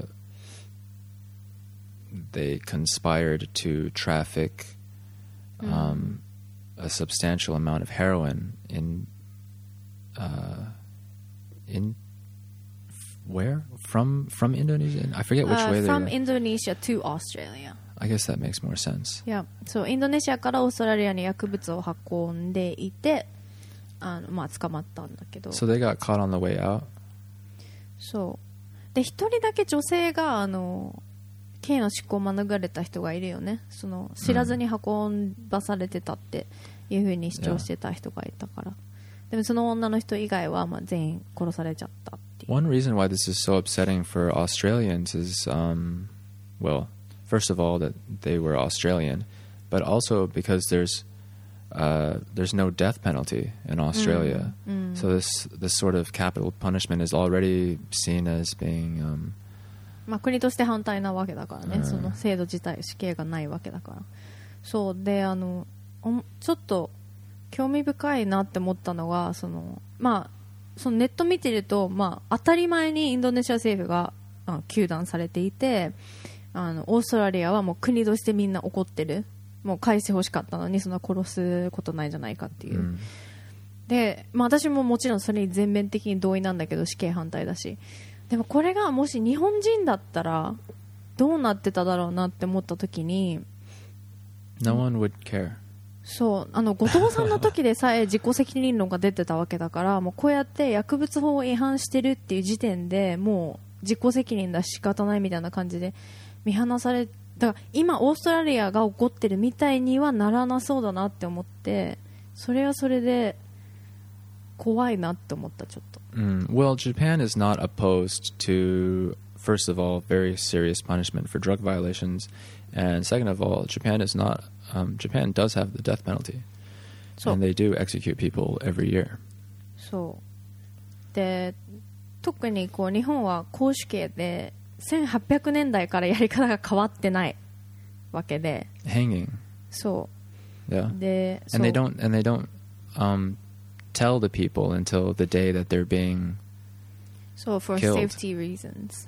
they conspired to traffic um, mm. a substantial amount of heroin in uh, in where from from Indonesia. I forget which uh, way they from were. Indonesia to Australia. I guess that makes more sense. Yeah. そう、インドネシアからオーストラリアに薬物を運んでいて、あのまあ捕まったんだけど。 So they got caught on the way out. そう。で一人だけ女性があの刑の執行を免れた人がいるよね。その知らずに運ばされてたっていう風に主張してた人がいたから。Yeah. でもその女の人以外はまあ全員殺されちゃったっていう。 One reason why this is so upsetting for Australians is, um, well, first of all, that they were Australian, but also because there's uh, there's no death penalty in Australia. Mm, mm. So this this sort of capital punishment is already seen as being. Um, まあ国として反対なわけだからね、うん、その制度自体死刑がないわけだから。そうであのちょっと興味深いなって思ったのがそのまあそのネット見てるとまあ当たり前にインドネシア政府があ糾弾されていて。あのオーストラリアはもう国としてみんな怒ってる。もう返してほしかったのにそんな殺すことないじゃないかっていう、うん、で、まあ、私ももちろんそれに全面的に同意なんだけど死刑反対だしでもこれがもし日本人だったらどうなってただろうなって思った時に No one would care そうあの後藤さんの時でさえ自己責任論が出てたわけだからもうこうやって薬物法を違反してるっていう時点でもう自己責任だし仕方ないみたいな感じで見放されだから今オーストラリアが起こってるみたいにはならなそうだなって思ってそれはそれで怖いなって思ったちょっと、 mm. Well, Japan is not opposed to first of all very serious punishment for drug violations and second of all Japan is not um, Japan does have the death penalty and they do execute people every year そうで特にこう日本は公主刑でせんはっぴゃくねんだいからやり方が変わってないわけで hanging そう yeah で and they don't and they don't um, tell the people until the day that they're being so for killed. safety reasons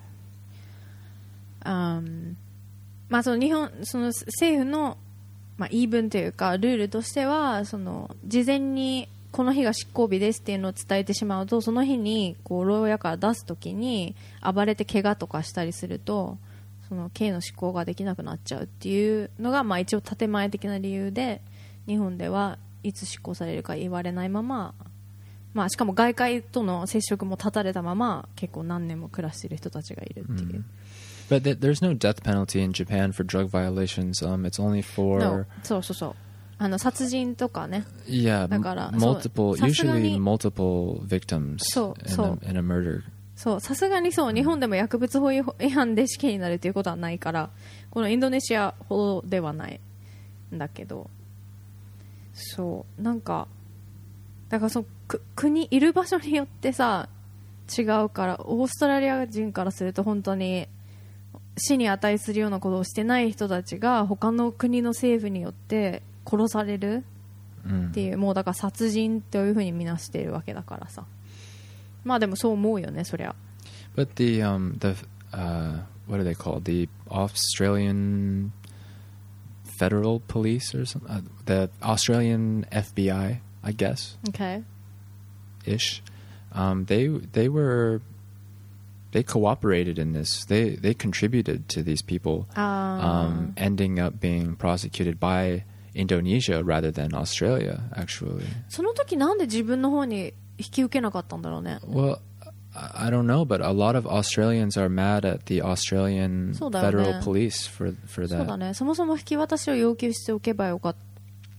um, まあその日本その政府の、まあ、言い分というかルールとしてはその事前にこの日が執行日ですっていうのを伝えてしまうとその日にこう牢屋から出すときに暴れて怪我とかしたりするとその刑の執行ができなくなっちゃうっていうのがまあ一応建前的な理由で日本ではいつ執行されるか言われないまま、まあ、しかも外界との接触も断たれたまま結構何年も暮らしている人たちがいるっていう、mm. But th- there's no death penalty in Japan for drug violations、um, it's only for no. そうそうそうあの殺人とかね Yeah, だから multiple, usually multiple victims そう in, そう a, in a murder そうさすがにそう日本でも薬物法違反で死刑になるということはないからこのインドネシアほどではないんだけどそうなんかだからそのく国いる場所によってさ違うからオーストラリア人からすると本当に死に値するようなことをしてない人たちが他の国の政府によって殺されるっていう、うん、もうだから殺人というふうに見なしているわけだからさまあでもそう思うよねそりゃ But the, um, the, uh, what are they called? The Australian Federal Police or something? Uh, the Australian F B I, I guess. Okay. Ish. Um, they, they were, they cooperated in this. They, they contributed to these people uh. um, ending up being prosecuted by Indonesia rather than Australia, actually. その時なんで自分の方に引き受けなかったんだろうね。 Well, I don't know, but a lot of Australians are mad at the Australian Federal Police for for that. そうだね。そもそも引き渡しを要求しておけばよかった。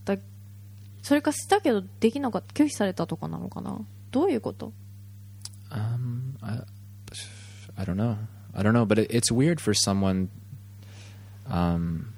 それかしたけどできなかった、拒否されたとかなのかな。どういうこと？ Um, I, I don't know. I don't know, but it, it's weird for someone um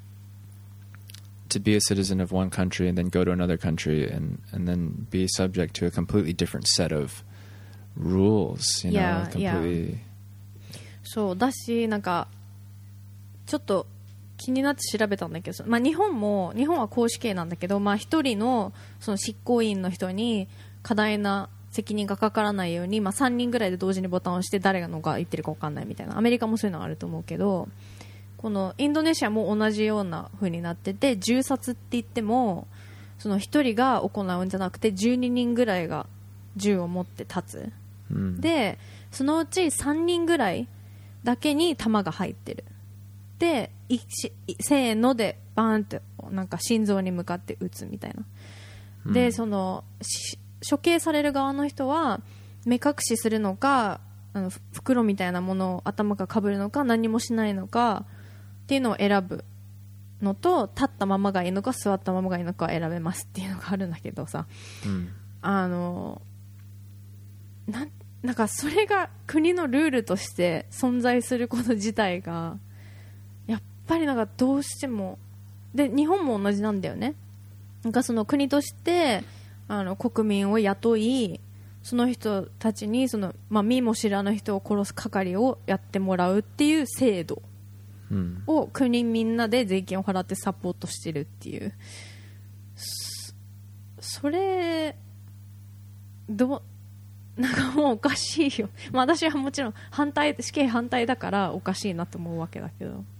to be a citizen of one country and then go to another country and and then be subject to a completely different set of rules, you know, yeah, completely. Yeah. そうだしなんかちょっと気になって調べたんだけど、まあ、日本も日本は公主刑なんだけど、まあ、ひとり の, その執行員の人に過大な責任がかからないように、まあ、さんにんぐらいで同時にボタンを押して誰のが言ってるか分かんないみたいな、アメリカもそういうのがあると思うけど、このインドネシアも同じような風になってて、銃殺って言ってもそのひとりが行うんじゃなくてじゅうににんぐらいが銃を持って立つ、うん、でそのうちさんにんぐらいだけに弾が入ってる。でせーのでバーンってなんか心臓に向かって撃つみたいな、うん、でその処刑される側の人は目隠しするのか、あの袋みたいなものを頭からかぶるのか何もしないのかっていうのを選ぶのと、立ったままがいいのか座ったままがいいのか選べますっていうのがあるんだけどさ、うん、あのな, なんかそれが国のルールとして存在すること自体がやっぱりなんかどうしてもで、日本も同じなんだよね。なんかその国としてあの国民を雇い、その人たちにその、まあ、見も知らぬ人を殺す係をやってもらうっていう制度を国みんなで税金を払ってサポートしてるっていう、そ, それどなんかもうおかしいよ、まあ、私はもちろん反対、死刑反対だからおかしいなと思うわけだけど。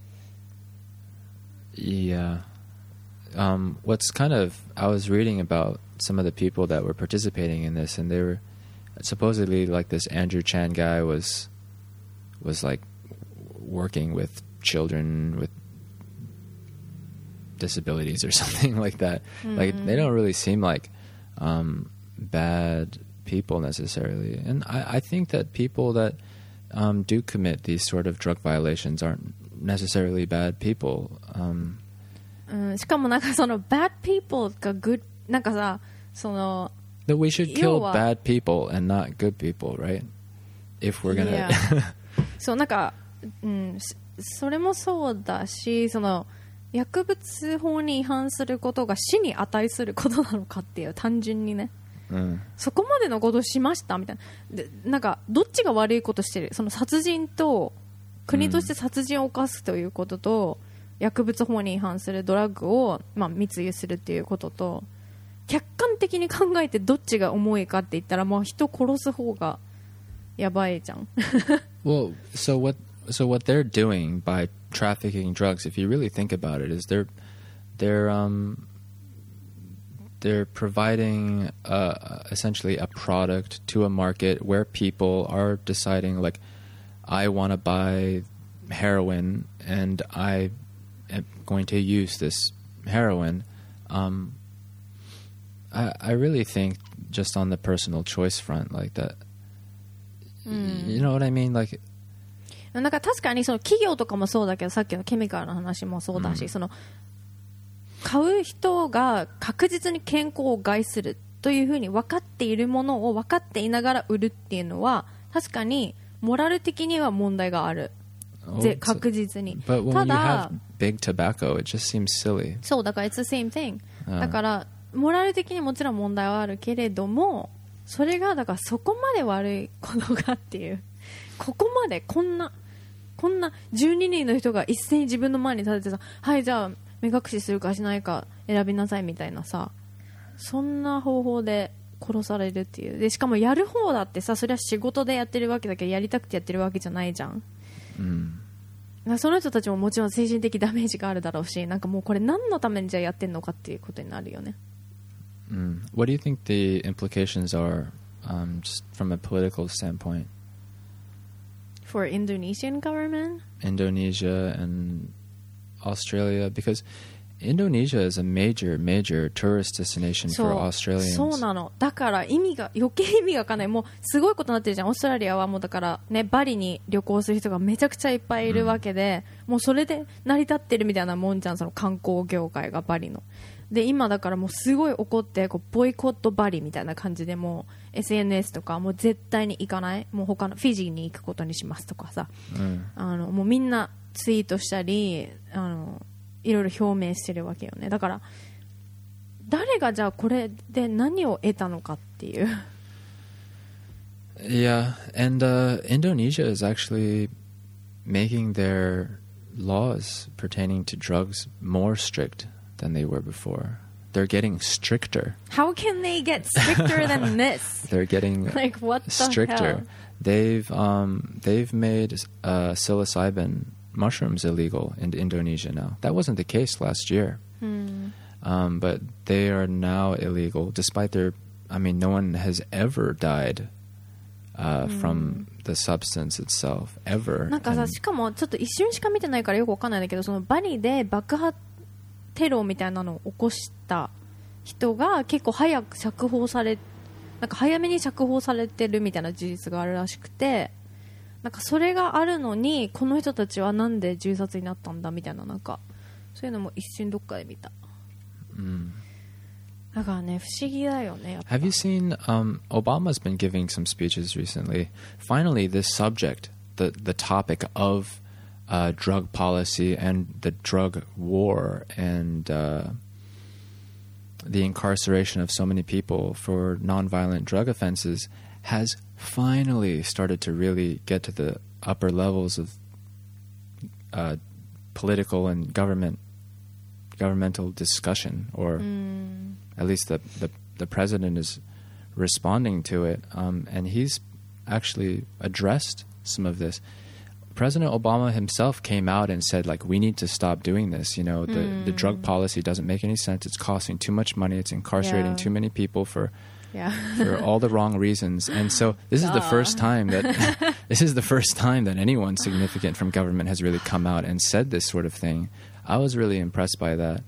Yeah. Um, what's kind of, I was reading about some of the people that were participating in this, and they were supposedly like this Andrew Chan guy was was like working with children with disabilities or something like that. Mm-hmm. Like they don't really seem like um, bad people necessarily, and I, I think that people that um, do commit these sort of drug violations aren't necessarily bad people. Um, うん、しかもなんかその bad people が good なんかさ、その that we should kill bad people and not good people, right? If we're gonna、yeah. そうなんか、うん、それもそうだし、その薬物法に違反することが死に値することなのかっていう単純にね、うん、そこまでのことをしましたみたいな、でなんかどっちが悪いことしてる、その殺人と国として殺人を犯すということと、うん、薬物法に違反するドラッグを、まあ、密輸するっていうことと、客観的に考えてどっちが重いかって言ったら、もう人殺す方がやばいじゃん。 Well, so what, so what they're doing by trafficking drugs, if you really think about it, is they're they're um they're providing uh, essentially a product to a market where people are deciding, like, I want to buy heroin and I am going to use this heroin. Um, I, I really think just on the personal choice front, like that, mm. you know what I mean? Like, なんか確かにその企業とかもそうだけど、さっきのケミカルの話もそうだし、うん、その買う人が確実に健康を害するというふうに分かっているものを分かっていながら売るっていうのは確かにモラル的には問題がある。で確実に。 But when you have big tobacco, it just seems silly. そうだから it's the same thing. だからモラル的にもちろん問題はあるけれども、それがだからそこまで悪いことがっていう、ここまでこんなこんなじゅうににんの人が一斉に自分の前に立ててさ、はいじゃあ目隠しするかしないか選びなさいみたいなさ、そんな方法で殺されるっていう。でしかもやる方だってさ、それは仕事でやってるわけだけど、やりたくてやってるわけじゃないじゃん、うん、その人たちももちろん精神的ダメージがあるだろうし、なんかもうこれ何のためにじゃあやってんのかっていうことになるよね。 Mm. What do you think the implications are, um, just from a political standpoint? For Indonesian government? Indonesia and Australia, because Indonesia is a major, major tourist destination for Australians. そうなの。だから意味が余計意味がわかんない。もうすごいことになってるじゃん。オーストラリアはもうだからね、バリに旅行する人がめちゃくちゃいっぱいいるわけで、うん、もうそれで成り立ってるみたいなもんじゃん。その観光業界がバリの。で今だからもうすごい怒ってこうボイコットバリみたいな感じでもう エスエヌエス とかもう絶対に行かない、もう他のフィジーに行くことにしますとかさ、うん、あのもうみんなツイートしたりあのいろいろ表明してるわけよね。だから誰がじゃあこれで何を得たのかっていう。 Yeah, and uh, Indonesia is actually making their laws pertaining to drugs more strict than they were before. They're getting stricter. How can they get stricter than this? They're getting like what the stricter. hell? They've um, they've made uh, psilocybin mushrooms illegal in Indonesia now. That wasn't the case last year, hmm. um, but they are now illegal. Despite their, I mean, no one has ever died uh, hmm. from the substance itself ever. なんかさ、 And- しかもちょっと一瞬しか見てないからよくわかんないんだけど、そのバリで爆破テロみたいなのを起こした人が結構早く釈放され、なんか早めに釈放されてるみたいな事実があるらしくて、なんかそれがあるのにこの人たちはなんで銃殺になったんだみたいな、なんかそういうのも一瞬どっかで見た。 Mm. だからね、不思議だよね。やっぱ Have you seen um, Obama's been giving some speeches recently? Finally, this subject, the the topic of uh, drug policy and the drug war and uh, the incarceration of so many people for nonviolent drug offenses, has finally started to really get to the upper levels of uh, political and government governmental discussion, or mm. at least the, the the president is responding to it, um, and he's actually addressed some of this. President Obama himself came out and said, like, we need to stop doing this. You know, the, mm. the drug policy doesn't make any sense. It's costing too much money. It's incarcerating Yeah. too many people for Yeah. for all the wrong reasons. And so this is the Duh. first time that this is the first time that anyone significant from government has really come out and said this sort of thing. I was really impressed by that.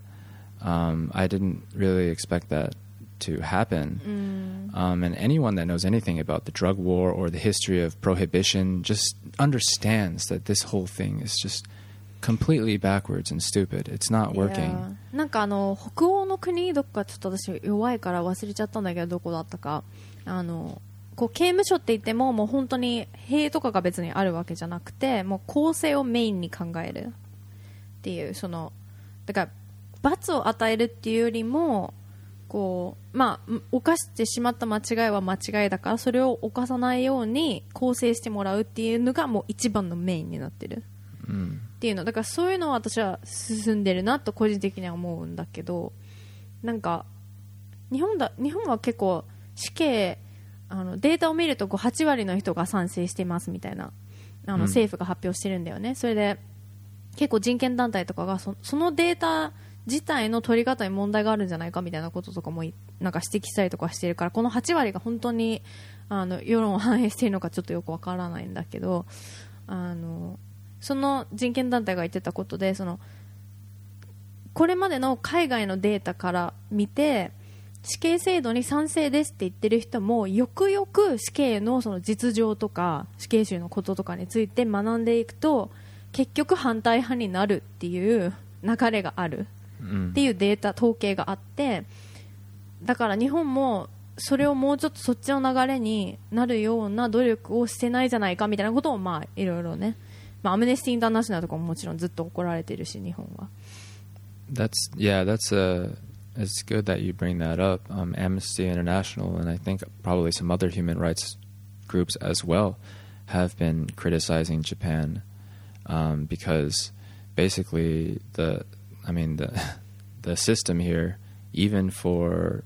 Um, I didn't really expect that to happen. Mm. Um, and anyone that knows anything about the drug war or the history of prohibition just understands that this whole thing is just completely backwards and stupid. It's not working. Yeah. なんかあの北欧の国どっかちょっと私弱いから忘れちゃったんだけど、どこだったか、あのこう刑務所って言ってももう本当に塀とかが別にあるわけじゃなくて、もう構成をメインに考えるっていう、そのだから罰を与えるっていうよりも、こうまあ犯してしまった間違いは間違いだから、それを犯さないように構成してもらうっていうのがもう一番のメインになってる。 Mm. っていうのだから、そういうのは私は進んでるなと個人的には思うんだけど、なんか日本だ日本は結構死刑、あのデータを見るとこうはち割の人が賛成してますみたいな、あの政府が発表してるんだよね、うん、それで結構人権団体とかが そ, そのデータ自体の取り方に問題があるんじゃないかみたいなこととかもなんか指摘したりとかしてるから、このはち割が本当にあの世論を反映しているのかちょっとよくわからないんだけど、あのその人権団体が言ってたことで、そのこれまでの海外のデータから見て死刑制度に賛成ですって言ってる人も、よくよく死刑のその実情とか死刑囚のこととかについて学んでいくと、結局反対派になるっていう流れがあるっていうデータ、統計があって、だから日本もそれをもうちょっとそっちの流れになるような努力をしてないじゃないかみたいなことを、まあいろいろね、まあ、アムネスティ・インターナショナルとかももちろんずっと怒られてるし、日本は。 That's yeah. That's a. It's good that you bring that up. Um, Amnesty International and I think probably some other human rights groups as well have been criticizing Japan um, because basically the. I mean the the system here, even for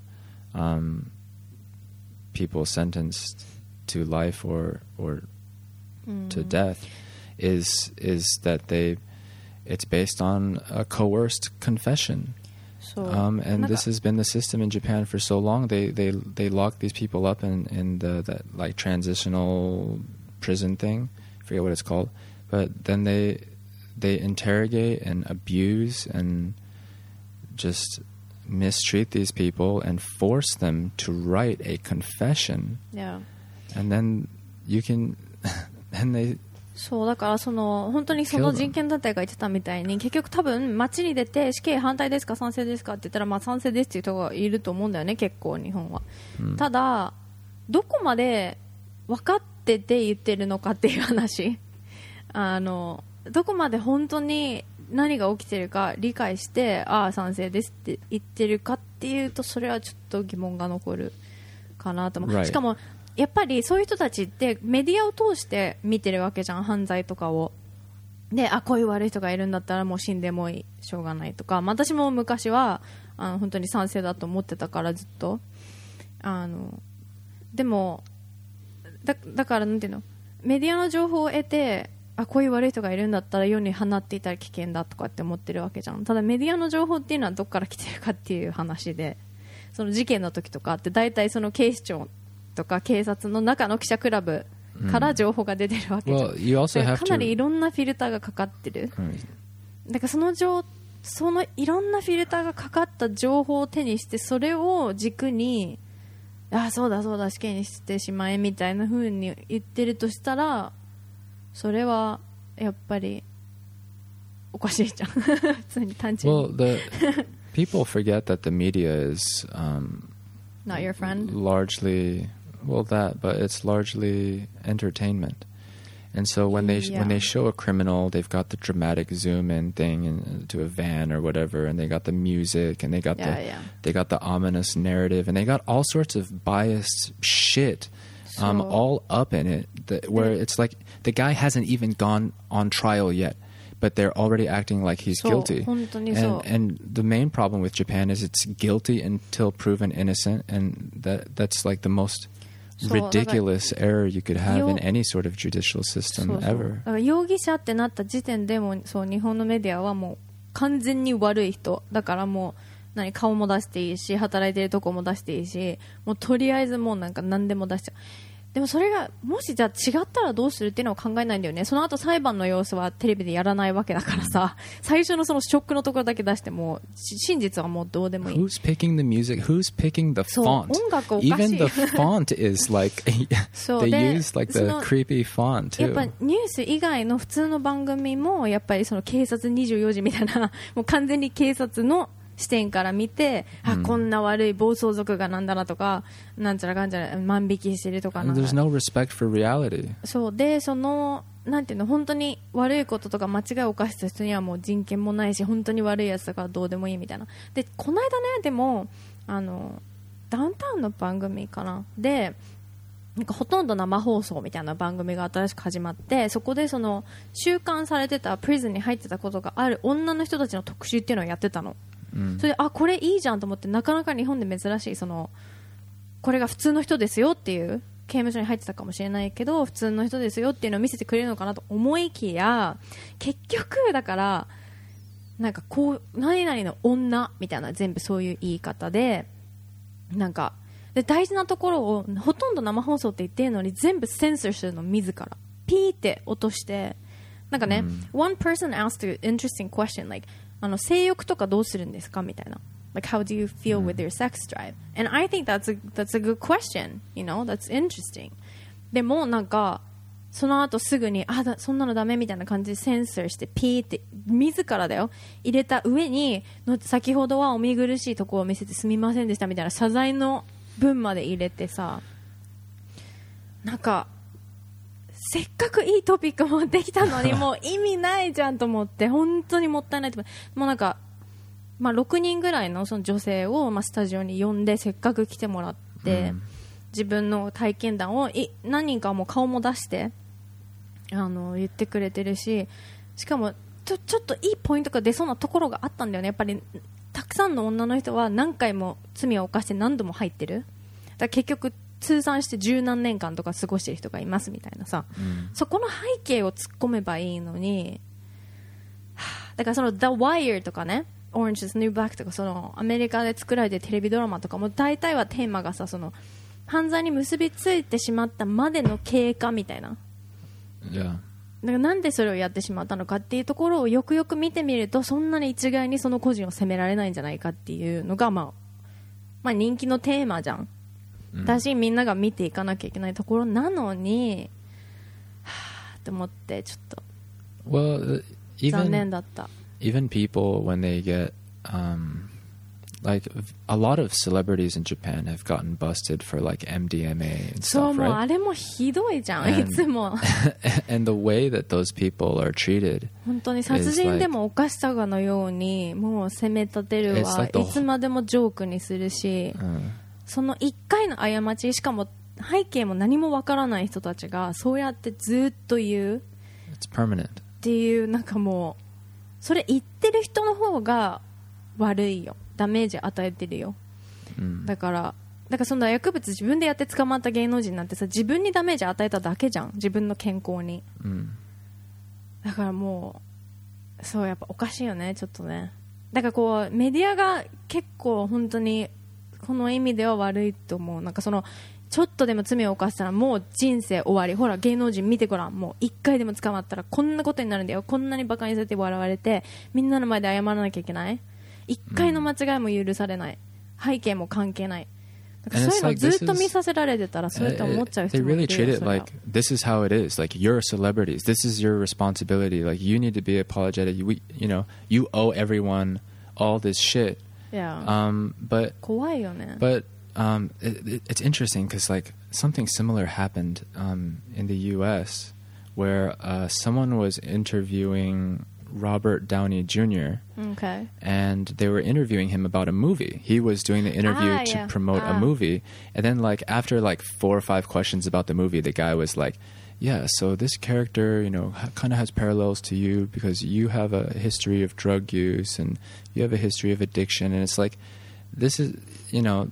um, people sentenced to life or or mm. to death, is is that they it's based on a coerced confession. So, um, and this has been the system in Japan for so long. They they they lock these people up in in the that like transitional prison thing. I forget what it's called, but then they they interrogate and abuse and just mistreat these people and force them to write a confession. Yeah. And then you can then they そうだからその本当にその人権団体が言ってたみたいに、結局多分街に出て死刑反対ですか賛成ですかって言ったら、まあ賛成ですっていう人がいると思うんだよね、結構日本は、うん、ただどこまで分かってて言ってるのかっていう話あのどこまで本当に何が起きてるか理解して、ああ賛成ですって言ってるかっていうと、それはちょっと疑問が残るかなと思う、right. しかもやっぱりそういう人たちってメディアを通して見てるわけじゃん、犯罪とかを。 で、あ、こういう悪い人がいるんだったらもう死んでもいい、しょうがないとか、まあ、私も昔はあの本当に賛成だと思ってたからずっとあのでも だ, だからなんていうの、メディアの情報を得て、あ、こういう悪い人がいるんだったら世に放っていたら危険だとかって思ってるわけじゃん。ただメディアの情報っていうのはどこから来てるかっていう話で、その事件の時とかって大体その警視庁とか警察の中の記者クラブから情報が出てるわけじゃん、 well, you also だから have かなりい to ろんなフィルターがかかってる、 うん、 だからその情そのいろんなフィルターがかかった情報を手にして、それを軸に、あ、そうだそうだ死刑にしてしまえみたいな風に言ってるとしたら、それはやっぱりおかしいじゃん普通に単純に Well, the people forget that the media is um, Not your friend? largely, well, that, but it's largely entertainment. And so when they Yeah. when they show a criminal, they've got the dramatic zoom in thing into a van or whatever, and they got the music, and they got Yeah, the yeah. they got the ominous narrative, and they got all sorts of biased shit, um, So- all up in it, that, where it's like the guy hasn't even gone on trial yet, but they're already acting like he's そう guilty. 本当にそう And and the main problem with Japan is it's guilty until proven innocent, and that that's like the most そうだから ridiculous error you could have よ in any sort of judicial そう system そう ever. だから容疑者ってなった時点でもそう日本のメディアはもう完全に悪い人だから、もう何顔も出していいし、働いてるとこも出していいし、もうとりあえずもうなんか何でも出しちゃう。でもそれがもしじゃあ違ったらどうするっていうのを考えないんだよね。その後裁判の様子はテレビでやらないわけだからさ、最初のそのショックのところだけ出してもし真実はもうどうでもいい。 Who's picking the music? Who's picking the そう font? 音楽おかしい Even the font is like そう they で use like そ the の creepy font やっぱ too. ニュース以外の普通の番組もやっぱりその警察にじゅうよじみたいなもう完全に警察の視点から見て、あ、こんな悪い暴走族がなんだなとか、なんちゃらかんちゃら万引きしてるとかなんか There's no respect for reality. そうで、そのなんていうの、本当に悪いこととか間違いを犯した人にはもう人権もないし、本当に悪いやつだからどうでもいいみたいな。でこの間ね、でもあのダウンタウンの番組かなで、なんかほとんど生放送みたいな番組が新しく始まって、そこでその収監されてたプリズンに入ってたことがある女の人たちの特集っていうのをやってたの。 うんそれで、あ、これいいじゃんと思って、なかなか日本で珍しい、そのこれが普通の人ですよっていう、刑務所に入ってたかもしれないけど普通の人ですよっていうのを見せてくれるのかなと思いきや、結局だからなんかこう何々の女みたいな、全部そういう言い方で、なんかで大事なところをほとんど生放送って言ってるのに全部センサーするの自らピーって落として、なんかね、 うん、 one person asked an interesting question like あの性欲とかどうするんですかみたいな、like how do you feel with your sex drive, and I think that's a that's a good question, you know, that's interesting. でもなんかその後すぐに、あ、だそんなのダメみたいな感じでセンサーしてピーって自らだよ入れた上にの、先ほどはお見苦しいところを見せてすみませんでしたみたいな謝罪の文まで入れてさ、なんかせっかくいいトピック持ってきたのにもう意味ないじゃんと思って、本当にもったいないと思って、もうなんか、まあ、ろくにんぐらい の, その女性を、まあ、スタジオに呼んでせっかく来てもらって、 うん、 自分の体験談をい何人かも顔も出してあの言ってくれてるし、しかもちょ、ちょっといいポイントが出そうなところがあったんだよね。やっぱりたくさんの女の人は何回も罪を犯して何度も入ってる、だから結局通算して十何年間とか過ごしてる人がいますみたいなさ、 うん、 そこの背景を突っ込めばいいのに、はあ、だからその The Wire とかね、Orange is the New Black とか、そのアメリカで作られてるテレビドラマとかも大体はテーマがさ、その犯罪に結びついてしまったまでの経過みたいな、 Yeah. だからなんでそれをやってしまったのかっていうところをよくよく見てみると、そんなに一概にその個人を責められないんじゃないかっていうのが、まあ、まあ人気のテーマじゃん、 うん、 だしみんなが見ていかなきゃいけないところなのに、はぁと思ってちょっと Well, 残念 even だった。 even people when they get um, like a lot of celebrities in Japan have gotten busted for like M D M A and そう、 stuff, もうあ right? れもひどいじゃん、 And- いつも And the way that those people are treated, 本当に殺人でも犯したかのようにもう責め立てる It's わ、 like the- いつまでもジョークにするし、 uh, そのいっかいの過ち、しかも背景も何もわからない人たちがそうやってずっと言う、 it's permanent. っていうなんかもうそれ言ってる人の方が悪いよ、ダメージ与えてるよ、うん、だからだからそんな薬物自分でやって捕まった芸能人なんてさ、自分にダメージ与えただけじゃん、自分の健康に、うん、だからもうそうやっぱおかしいよねちょっとね。だからこうメディアが結構本当にこの意味では悪いと思う。なんかそのちょっとでも罪を犯したらもう人生終わり、ほら芸能人見てごらん、もう一回でも捕まったらこんなことになるんだよ、こんなにバカにされて笑われてみんなの前で謝らなきゃいけない、一回の間違いも許されない、背景も関係ない、そういうのずっと見させられてたらそうやって思っちゃう人もいるよ。 They really treat it like this is how it is, like you're celebrities, this is your responsibility, like you need to be apologetic, you, you know, you owe everyone all this shit. Yeah. Um, but 怖いよね。 But um, it, it, it's interesting because like something similar happened um, in the U S where uh, someone was interviewing Robert Downey Junior Okay. And they were interviewing him about a movie. He was doing the interview ah, to yeah. promote ah. a movie. And then like after like four or five questions about the movie, the guy was like, yeah, so this character, you know, ha- kind of has parallels to you because you have a history of drug use and you have a history of addiction. And it's like, this is, you know,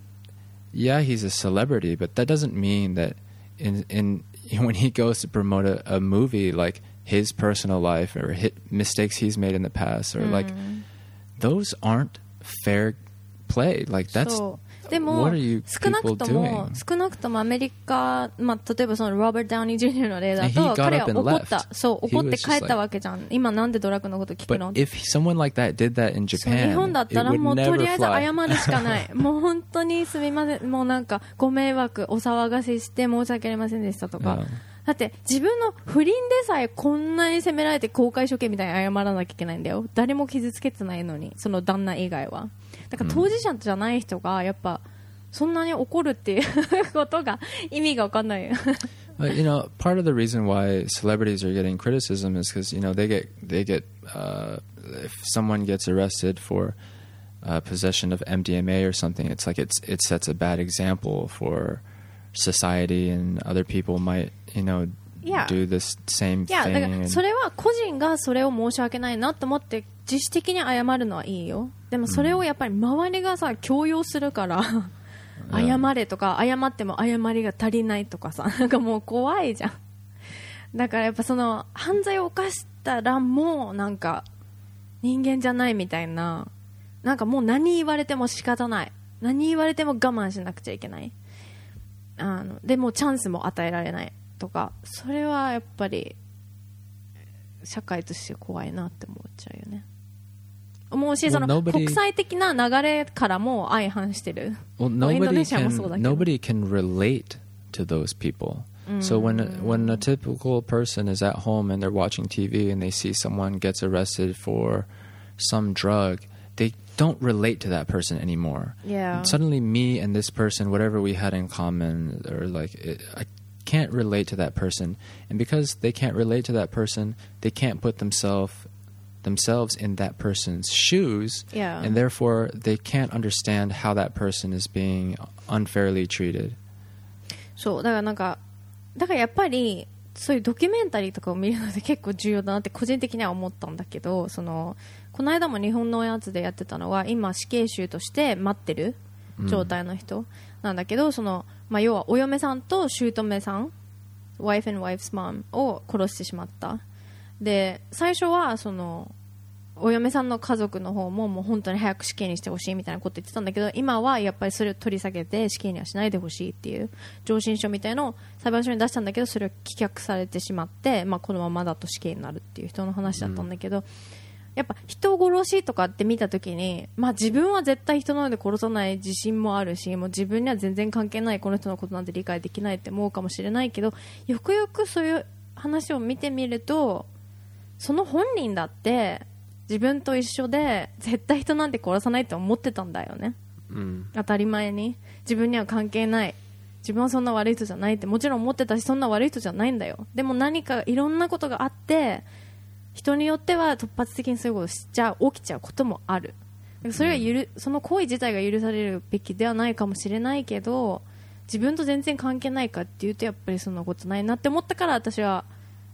yeah, he's a celebrity, but that doesn't mean that in, in when he goes to promote a, a movie, like his personal life or hit mistakes he's made in the past or mm. like those aren't fair play. Like that's so, でも what are you 少なくとも doing? 少なくともアメリカ、まあ、例えばそのロバート・ダウニー・ジュニアの例だと彼は怒ったそう怒って帰ったわけじゃん、like, 今なんでドラッグのこと聞くの。 But if someone like that did that in Japan, 日本だったらもうとりあえず謝るしかないもう本当にすみません、もうなんかご迷惑お騒がせして申し訳ありませんでしたとか、yeah. だって自分の不倫でさえこんなに責められて公開処刑みたいに謝らなきゃいけないんだよ。誰も傷つけてないのに、その旦那以外は。だから当事者じゃない人がやっぱそんなに怒るっていうことが意味が分かんないよ。 But, you know, part of the reason why celebrities are getting criticism is because, you know, they get they get uh, if someone gets arrested for uh, possession of M D M A or something, it's like it's it sets a bad example for society, and other people might, you know, yeah. do this same yeah, thing. だからそれは個人がそれを申し訳ないなと思って自主的に謝るのはいいよ。でもそれをやっぱり周りがさ強要するから。謝れとか謝っても謝りが足りないとかさ、なんかもう怖いじゃん。だからやっぱその犯罪を犯したらもうなんか人間じゃないみたいな、なんかもう何言われても仕方ない、何言われても我慢しなくちゃいけない、あのでもチャンスも与えられないとか、それはやっぱり社会として怖いなって思っちゃうよね。思うし、その国際的な流れからも相反してる。 Well, nobody can, nobody can relate to those people. Mm. So when when a typical person is at home and they're watching T V and they see someone gets arrested for some drug, they don't relate to that person anymore. Yeah. And suddenly me and this person, whatever we had in common, or like it, I can't relate to that person. And because they can't relate to that person, they can't put themselves themselves in that person's shoes, yeah. and therefore they can't understand how that person is being unfairly treated. そうだからなんかだからやっぱりそういうドキュメンタリーとかを見るので結構重要だなって個人的には思ったんだけど、そのこの間も日本のやつでやってたのは今死刑囚として待ってる状態の人なんだけど、うん、そのまあ要はお嫁さんと姑さん wife and wife's mom を殺してしまった。で最初はそのお嫁さんの家族の方ももう本当に早く死刑にしてほしいみたいなこと言ってたんだけど、今はやっぱりそれを取り下げて死刑にはしないでほしいっていう上申書みたいのを裁判所に出したんだけど、それを棄却されてしまって、まあ、このままだと死刑になるっていう人の話だったんだけど、うん、やっぱ人殺しとかって見た時に、まあ、自分は絶対人のようで殺さない自信もあるし、もう自分には全然関係ないこの人のことなんて理解できないって思うかもしれないけど、よくよくそういう話を見てみるとその本人だって自分と一緒で絶対人なんて殺さないって思ってたんだよね、うん、当たり前に自分には関係ない、自分はそんな悪い人じゃないってもちろん思ってたし、そんな悪い人じゃないんだよ。でも何かいろんなことがあって人によっては突発的にそういうことしちゃう起きちゃうこともある。それがゆるその行為自体が許されるべきではないかもしれないけど、自分と全然関係ないかっていうとやっぱりそんなことないなって思ったから私は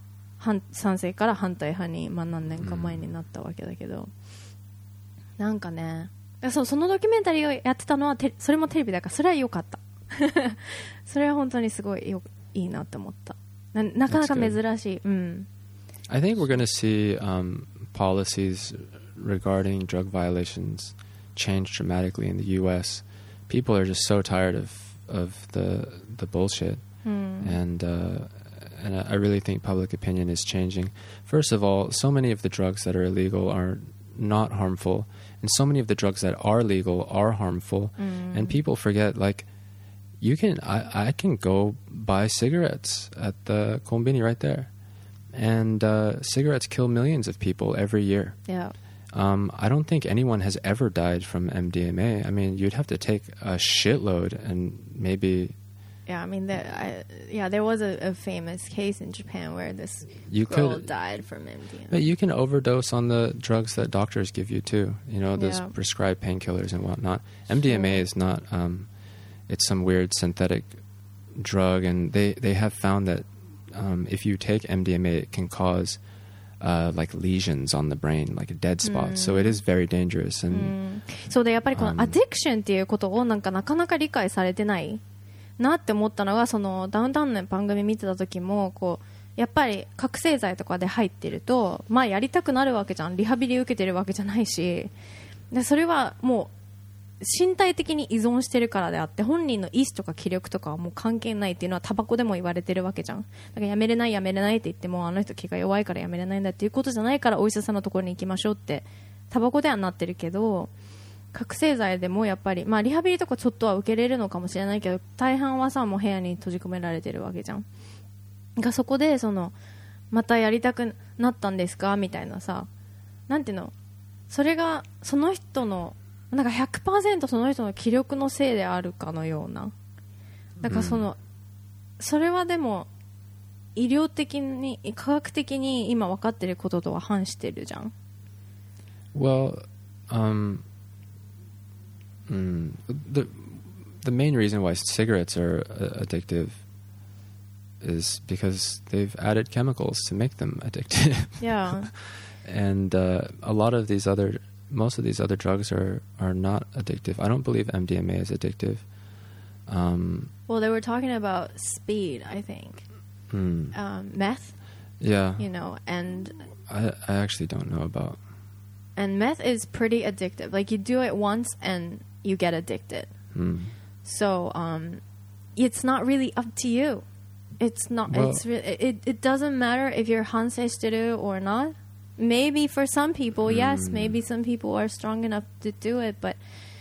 反賛成から反対派に、まあ、何年か前になったわけだけど、うん、なんかね、そ, そのドキュメンタリーをやってたのはてそれもテレビだからそれは良かったそれは本当にすごいよいいなって思った。 な, なかなか珍しい、うん、 I think we're going to see、um, policies regarding drug violations change dramatically in the U S. People are just so tired of, of the, the bullshit、うん、and, uh, and I really think public opinion is changing. First of all, so many of the drugs that are illegal are not harmful, and so many of the drugs that are legal are harmful, mm. and people forget, like, you can I, I can go buy cigarettes at the konbini right there, and uh, cigarettes kill millions of people every year. Yeah. Um, I don't think anyone has ever died from M D M A. I mean, you'd have to take a shitload and maybe... Yeah, I mean, there, I, yeah, there was a, a famous case in Japan where this you girl could, died from M D M A. But you can overdose on the drugs that doctors give you too. You know, those yeah. prescribed painkillers and whatnot. M D M A sure. is not. Um, it's some weird synthetic drug, and they, they have found that um, if you take M D M A, it can cause uh, like lesions on the brain, like dead spots. Mm. So it is very dangerous. And、mm. そうでやっぱりこのアディクションっていうことをなんかなかなか理解されてない。なって思ったのが、そのダウンタウンの番組見てた時もこうやっぱり覚醒剤とかで入ってると、まあやりたくなるわけじゃん。リハビリ受けてるわけじゃないし、でそれはもう身体的に依存してるからであって、本人の意思とか気力とかはもう関係ないっていうのはタバコでも言われてるわけじゃん。だからやめれないやめれないって言っても、あの人気が弱いからやめれないんだっていうことじゃないから、お医者さんのところに行きましょうってタバコではなってるけど、覚醒剤でもやっぱり、まあ、リハビリとかちょっとは受けれるのかもしれないけど、大半はさもう部屋に閉じ込められてるわけじゃん。がそこでそのまたやりたくなったんですかみたいなさ、なんていうの、それがその人のなんか ひゃくパーセント その人の気力のせいであるかのような、だからその、うん、それはでも医療的に科学的に今分かってることとは反してるじゃん。 Well, um Mm, the the main reason why cigarettes are uh, addictive is because they've added chemicals to make them addictive. Yeah. And uh, a lot of these other, most of these other drugs are, are not addictive. I don't believe M D M A is addictive. Um, well, they were talking about speed, I think. Mm. Um, meth. Yeah. You know, and... I, I actually don't know about... And meth is pretty addictive. Like, you do it once and you get addicted. Mm. So, um, it's not really up to you. It's not, well, it's re- it, it doesn't matter if you're hansei or not. Maybe for some people, mm. yes, maybe some people are strong enough to do it, but,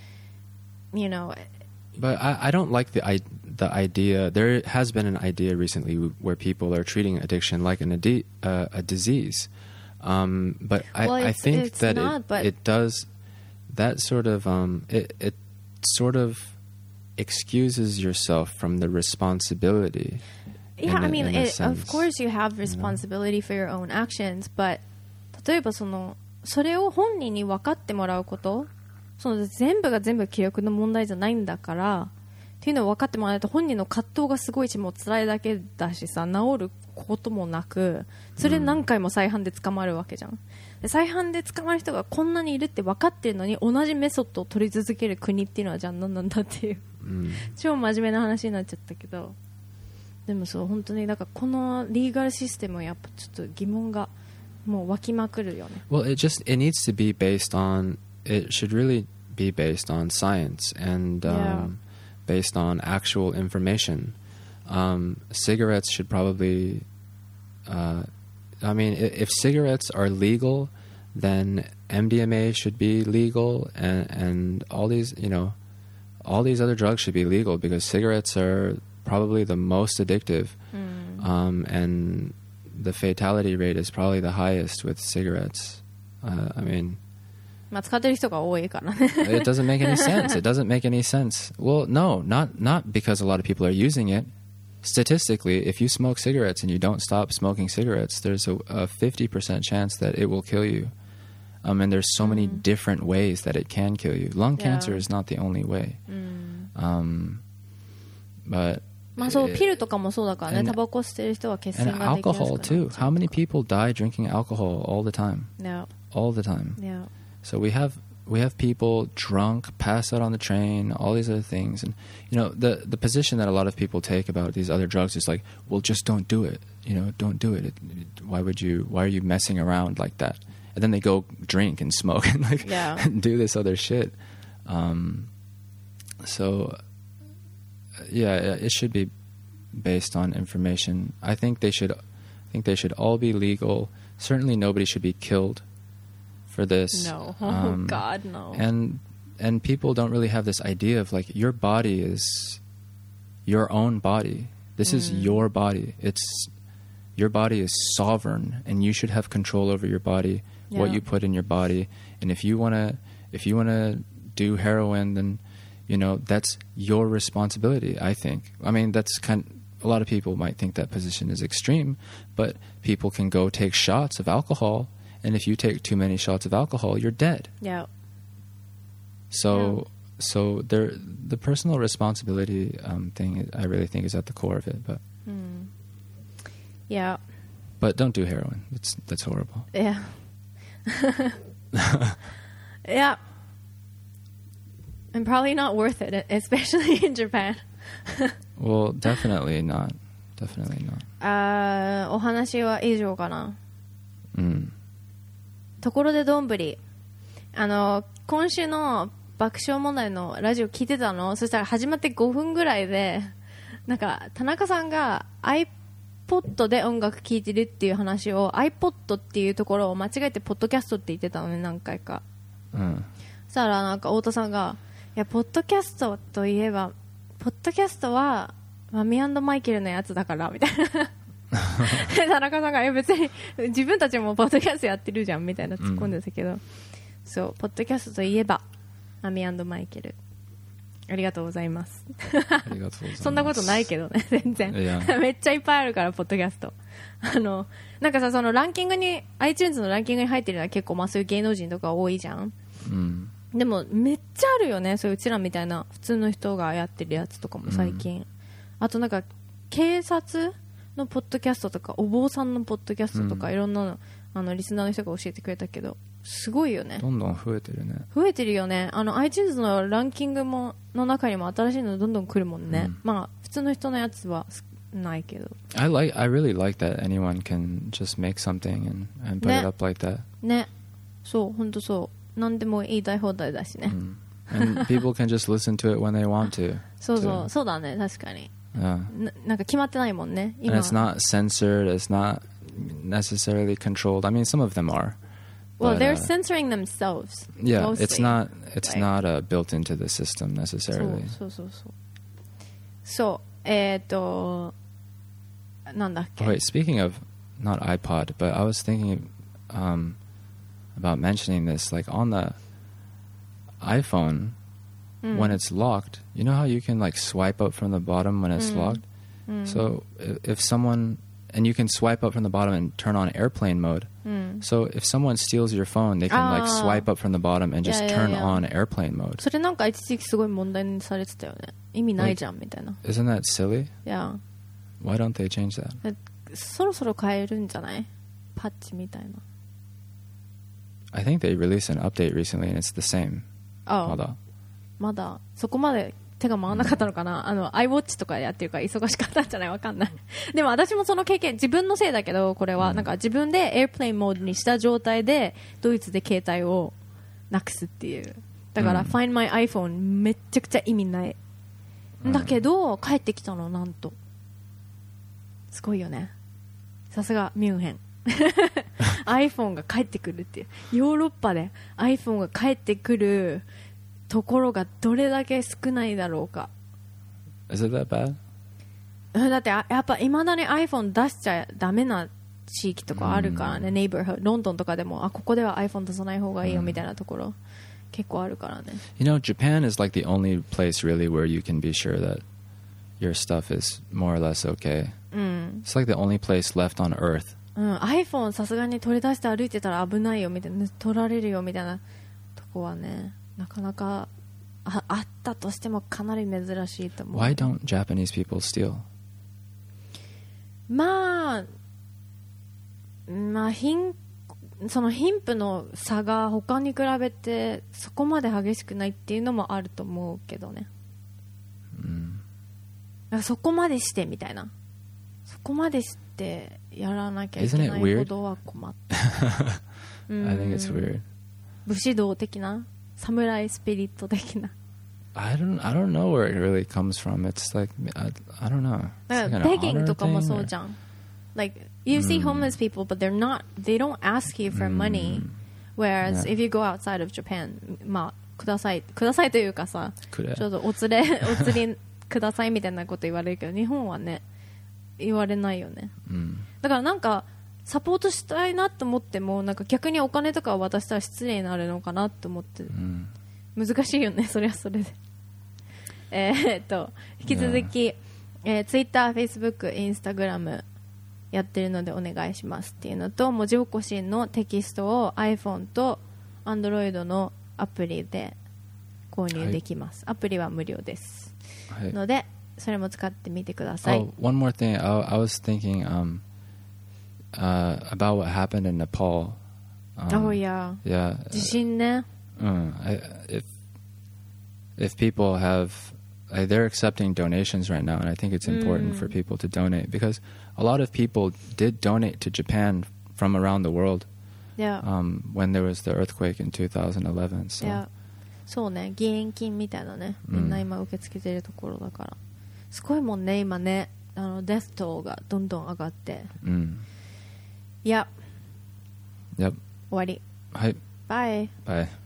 you know. But I, I don't like the, I, the idea. There has been an idea recently where people are treating addiction like an adi- uh, a disease. Um, but I, well, I think that not, it, but it does that sort of um, it, it sort of excuses yourself from the responsibility. Yeah, a, I mean, it, sense, of course you have responsibility you know? for your own actions, but 例えばそのそれを本人に分かってもらうこと、その全部が全部気力の問題じゃないんだからっていうのを分かってもらわないと、本人の葛藤がすごいし、もう辛いだけだしさ、治ることもなく、それ何回も再犯で捕まるわけじゃん。で再犯で捕まる人がこんなにいるって分かってるのに、同じメソッドを取り続ける国っていうのはじゃあ何なんだっていう、うん、超真面目な話になっちゃったけど、でもそう本当にだからこのリーガルシステムはやっぱちょっと疑問がもう湧きまくるよね。 Well, it just it needs to be based on, it should really be based on science and um, yeah. based on actual information. Um, cigarettes should probably, uh, I mean, if, if cigarettes are legal, then M D M A should be legal, and, and all these, you know, all these other drugs should be legal because cigarettes are probably the most addictive, mm. um, and the fatality rate is probably the highest with cigarettes. Uh, I mean, まあ使ってる人が多いからね。 it doesn't make any sense. It doesn't make any sense. Well, no, not not because a lot of people are using it. Statistically, if you smoke cigarettes and you don't stop smoking cigarettes, there's a, a fifty percent chance that it will kill you. Um, and there's so mm. many different ways that it can kill you. Lung yeah. cancer is not the only way. Mm. Um, but まあそう、ピルとかもそうだからね。タバコ吸ってる人は血栓 and ができやすくな alcohol っちゃう。 too. How many people die drinking alcohol all the time? Yeah. All the time. Yeah. So we have we have people drunk, pass out on the train, all these other things, and you know the the position that a lot of people take about these other drugs is like, well, just don't do it. You know, don't do it. It, it why would you? Why are you messing around like that? And then they go drink and smoke and like Yeah. and do this other shit. Um, so yeah, it should be based on information. I think they should. I think they should all be legal. Certainly, nobody should be killed for this. No. Oh, Um, God, no. and and people don't really have this idea of like your body is your own body. This is your body. It's your body is sovereign, and you should have control over your body, what Yeah. you put in your body. And if you wanna if you wanna do heroin, then you know that's your responsibility. I think. I mean, that's kind. A lot of people might think that position is extreme, but people can go take shots of alcohol. And if you take too many shots of alcohol, you're dead. Yeah. So, so there, the personal responsibility um, thing, I really think is at the core of it. But, Yeah. but don't do heroin. That's that's horrible. Yeah. Yeah. And probably not worth it, especially in Japan. Well, definitely not. Definitely not. あー、お話は以上かな。 Mm. ところでどんぶり、あの今週の爆笑問題のラジオ聞いてたの。そしたら始まってごふんぐらいで、なんか田中さんが iPod で音楽聴いてるっていう話を iPod っていうところを間違えてポッドキャストって言ってたのね、何回か。 Mm. そしたらなんか太田さんが、いやポッドキャストといえばポッドキャストはマミ&マイケルのやつだからみたいな。田中さんがえ別に自分たちもポッドキャストやってるじゃんみたいな突っ込んでたけど、うん、そうポッドキャストといえばマミ&マイケル。ありがとうございます。 ありがとうございます。 そんなことないけどね、全然。 Yeah. めっちゃいっぱいあるからポッドキャスト。あのなんかさ、そのランキングに iTunes のランキングに入ってるのは結構まあそういう芸能人とか多いじゃん。 うん、 でもめっちゃあるよね、そういううちらみたいな普通の人がやってるやつとかも最近、うん、あとなんか警察のポッドキャストとかお坊さんのポッドキャストとか、うん、いろんなの、あのリスナーの人が教えてくれたけどすごいよね。 どんどん増えてるね。 増えてるよね。あの iTunes のランキングもの中にも新しいのどんどん来るもんね、うん、まあ普通の人のやつはないけど。 I like I really like that anyone can just make something and, and put it up like that ね。そう本当そう、何でも言いたい放題だしね、うん、 and people can just listen to it when they want to そうそうそうだね、確かに。 Yeah. な, なんか決まってないもんね今。 And it's not censored, it's not necessarily controlled. I mean some of them are. Well, but, they're uh, censoring themselves. Yeah, mostly. it's not it's Like, not uh, built into the system necessarily. そうそうそうそう。そう、えっ、ー、となんだっけ。 Oh, wait, speaking of not iPod, but I was thinking um, about mentioning this, like on the iPhone, mm. when it's locked, you know how you can like swipe up from the bottom when it's mm. locked? Mm. So if, if someone, and you can swipe up from the bottom and turn on airplane mode. Mm. So if someone steals your phone, they can ah. like swipe up from the bottom and just yeah, yeah, turn yeah. on airplane mode. それなんか一時期すごい問題にされてたよね。意味ないじゃんみたいな。 Isn't that silly? Yeah. Why don't they change that? そろそろ変えるんじゃない？パッチみたいな。 I think they released an update recently and it's the same. Oh. まだ。 まだそこまで手が回らなかったのかな、うん、あの iWatch とかやってるから忙しかったんじゃない、わかんない。でも私もその経験、自分のせいだけどこれは、うん、なんか自分でエアプレインモードにした状態でドイツで携帯をなくすっていう。だから、うん、Find My iPhone めっちゃくちゃ意味ない、うん、だけど帰ってきたの、なんとすごいよね。さすがミュンヘンiPhone が帰ってくるっていう、ヨーロッパで iPhone が帰ってくるところがどれだけ少ないだろうか。 Is it that bad? だってやっぱいまだに iPhone 出しちゃダメな地域とかあるからね、ネイバーフード、ロンドンとかでもあここでは iPhone 出さない方がいいよみたいなところ、結構あるからね。 You know, Japan is like the only place really where you can be sure that your stuff is more or less okay、うん、It's like the only place left on earth、 うん、iPhone さすがに取り出して歩いてたら危ないよみたいな、取られるよみたいなとこはねなかなかあ, あったとしてもかなり珍しいと思う。 Why don't Japanese people steal? まあまあ貧その貧富の差が他に比べてそこまで激しくないっていうのもあると思うけどね、 うん、 だからそこまでしてみたいな、そこまでしてやらなきゃいけないほどは困ったうん、 I think it's weird. 武士道的なサムライスピリット的な I don't, I don't know where it really comes from. It's like, I, I don't know. だからベギングとかもそうじゃん。Like you see homeless people, but they're not. They don't ask you for money. Whereas if you go outside of Japan, まあくださいくださいというかさ、ちょっとお釣れお釣りくださいみたいなこと言われるけど、日本はね言われないよね。だからなんかサポートしたいなと思っても、なんか逆にお金とかを渡したら失礼になるのかなと思って、難しいよね、それはそれで。えー、っと引き続き、えー、Twitter、Facebook、Instagramやってるのでお願いしますっていうのと、文字起こしのテキストを iPhone と Android のアプリで購入できます、はい、アプリは無料です、はい、のでそれも使ってみてください。 Oh, one more thing. I, I was thinking um, uh, about what happened in Nepal. Um, oh yeah. Yeah. 地震ね。 Um, I, if if people have, uh, they're accepting donations right now, and I think it's important mm. for people to donate because a lot of people did donate to Japan from around the world. Yeah. Um, when there was the earthquake in two thousand eleven. So. Yeah. そうね、義援金みたいなね、みんな今受け付けてるところだから、うん、すごいもんね今ね、あのデストがどんどん上がって、うん、いや、 Yep. 終わり。 はい。 バイ。 バイ。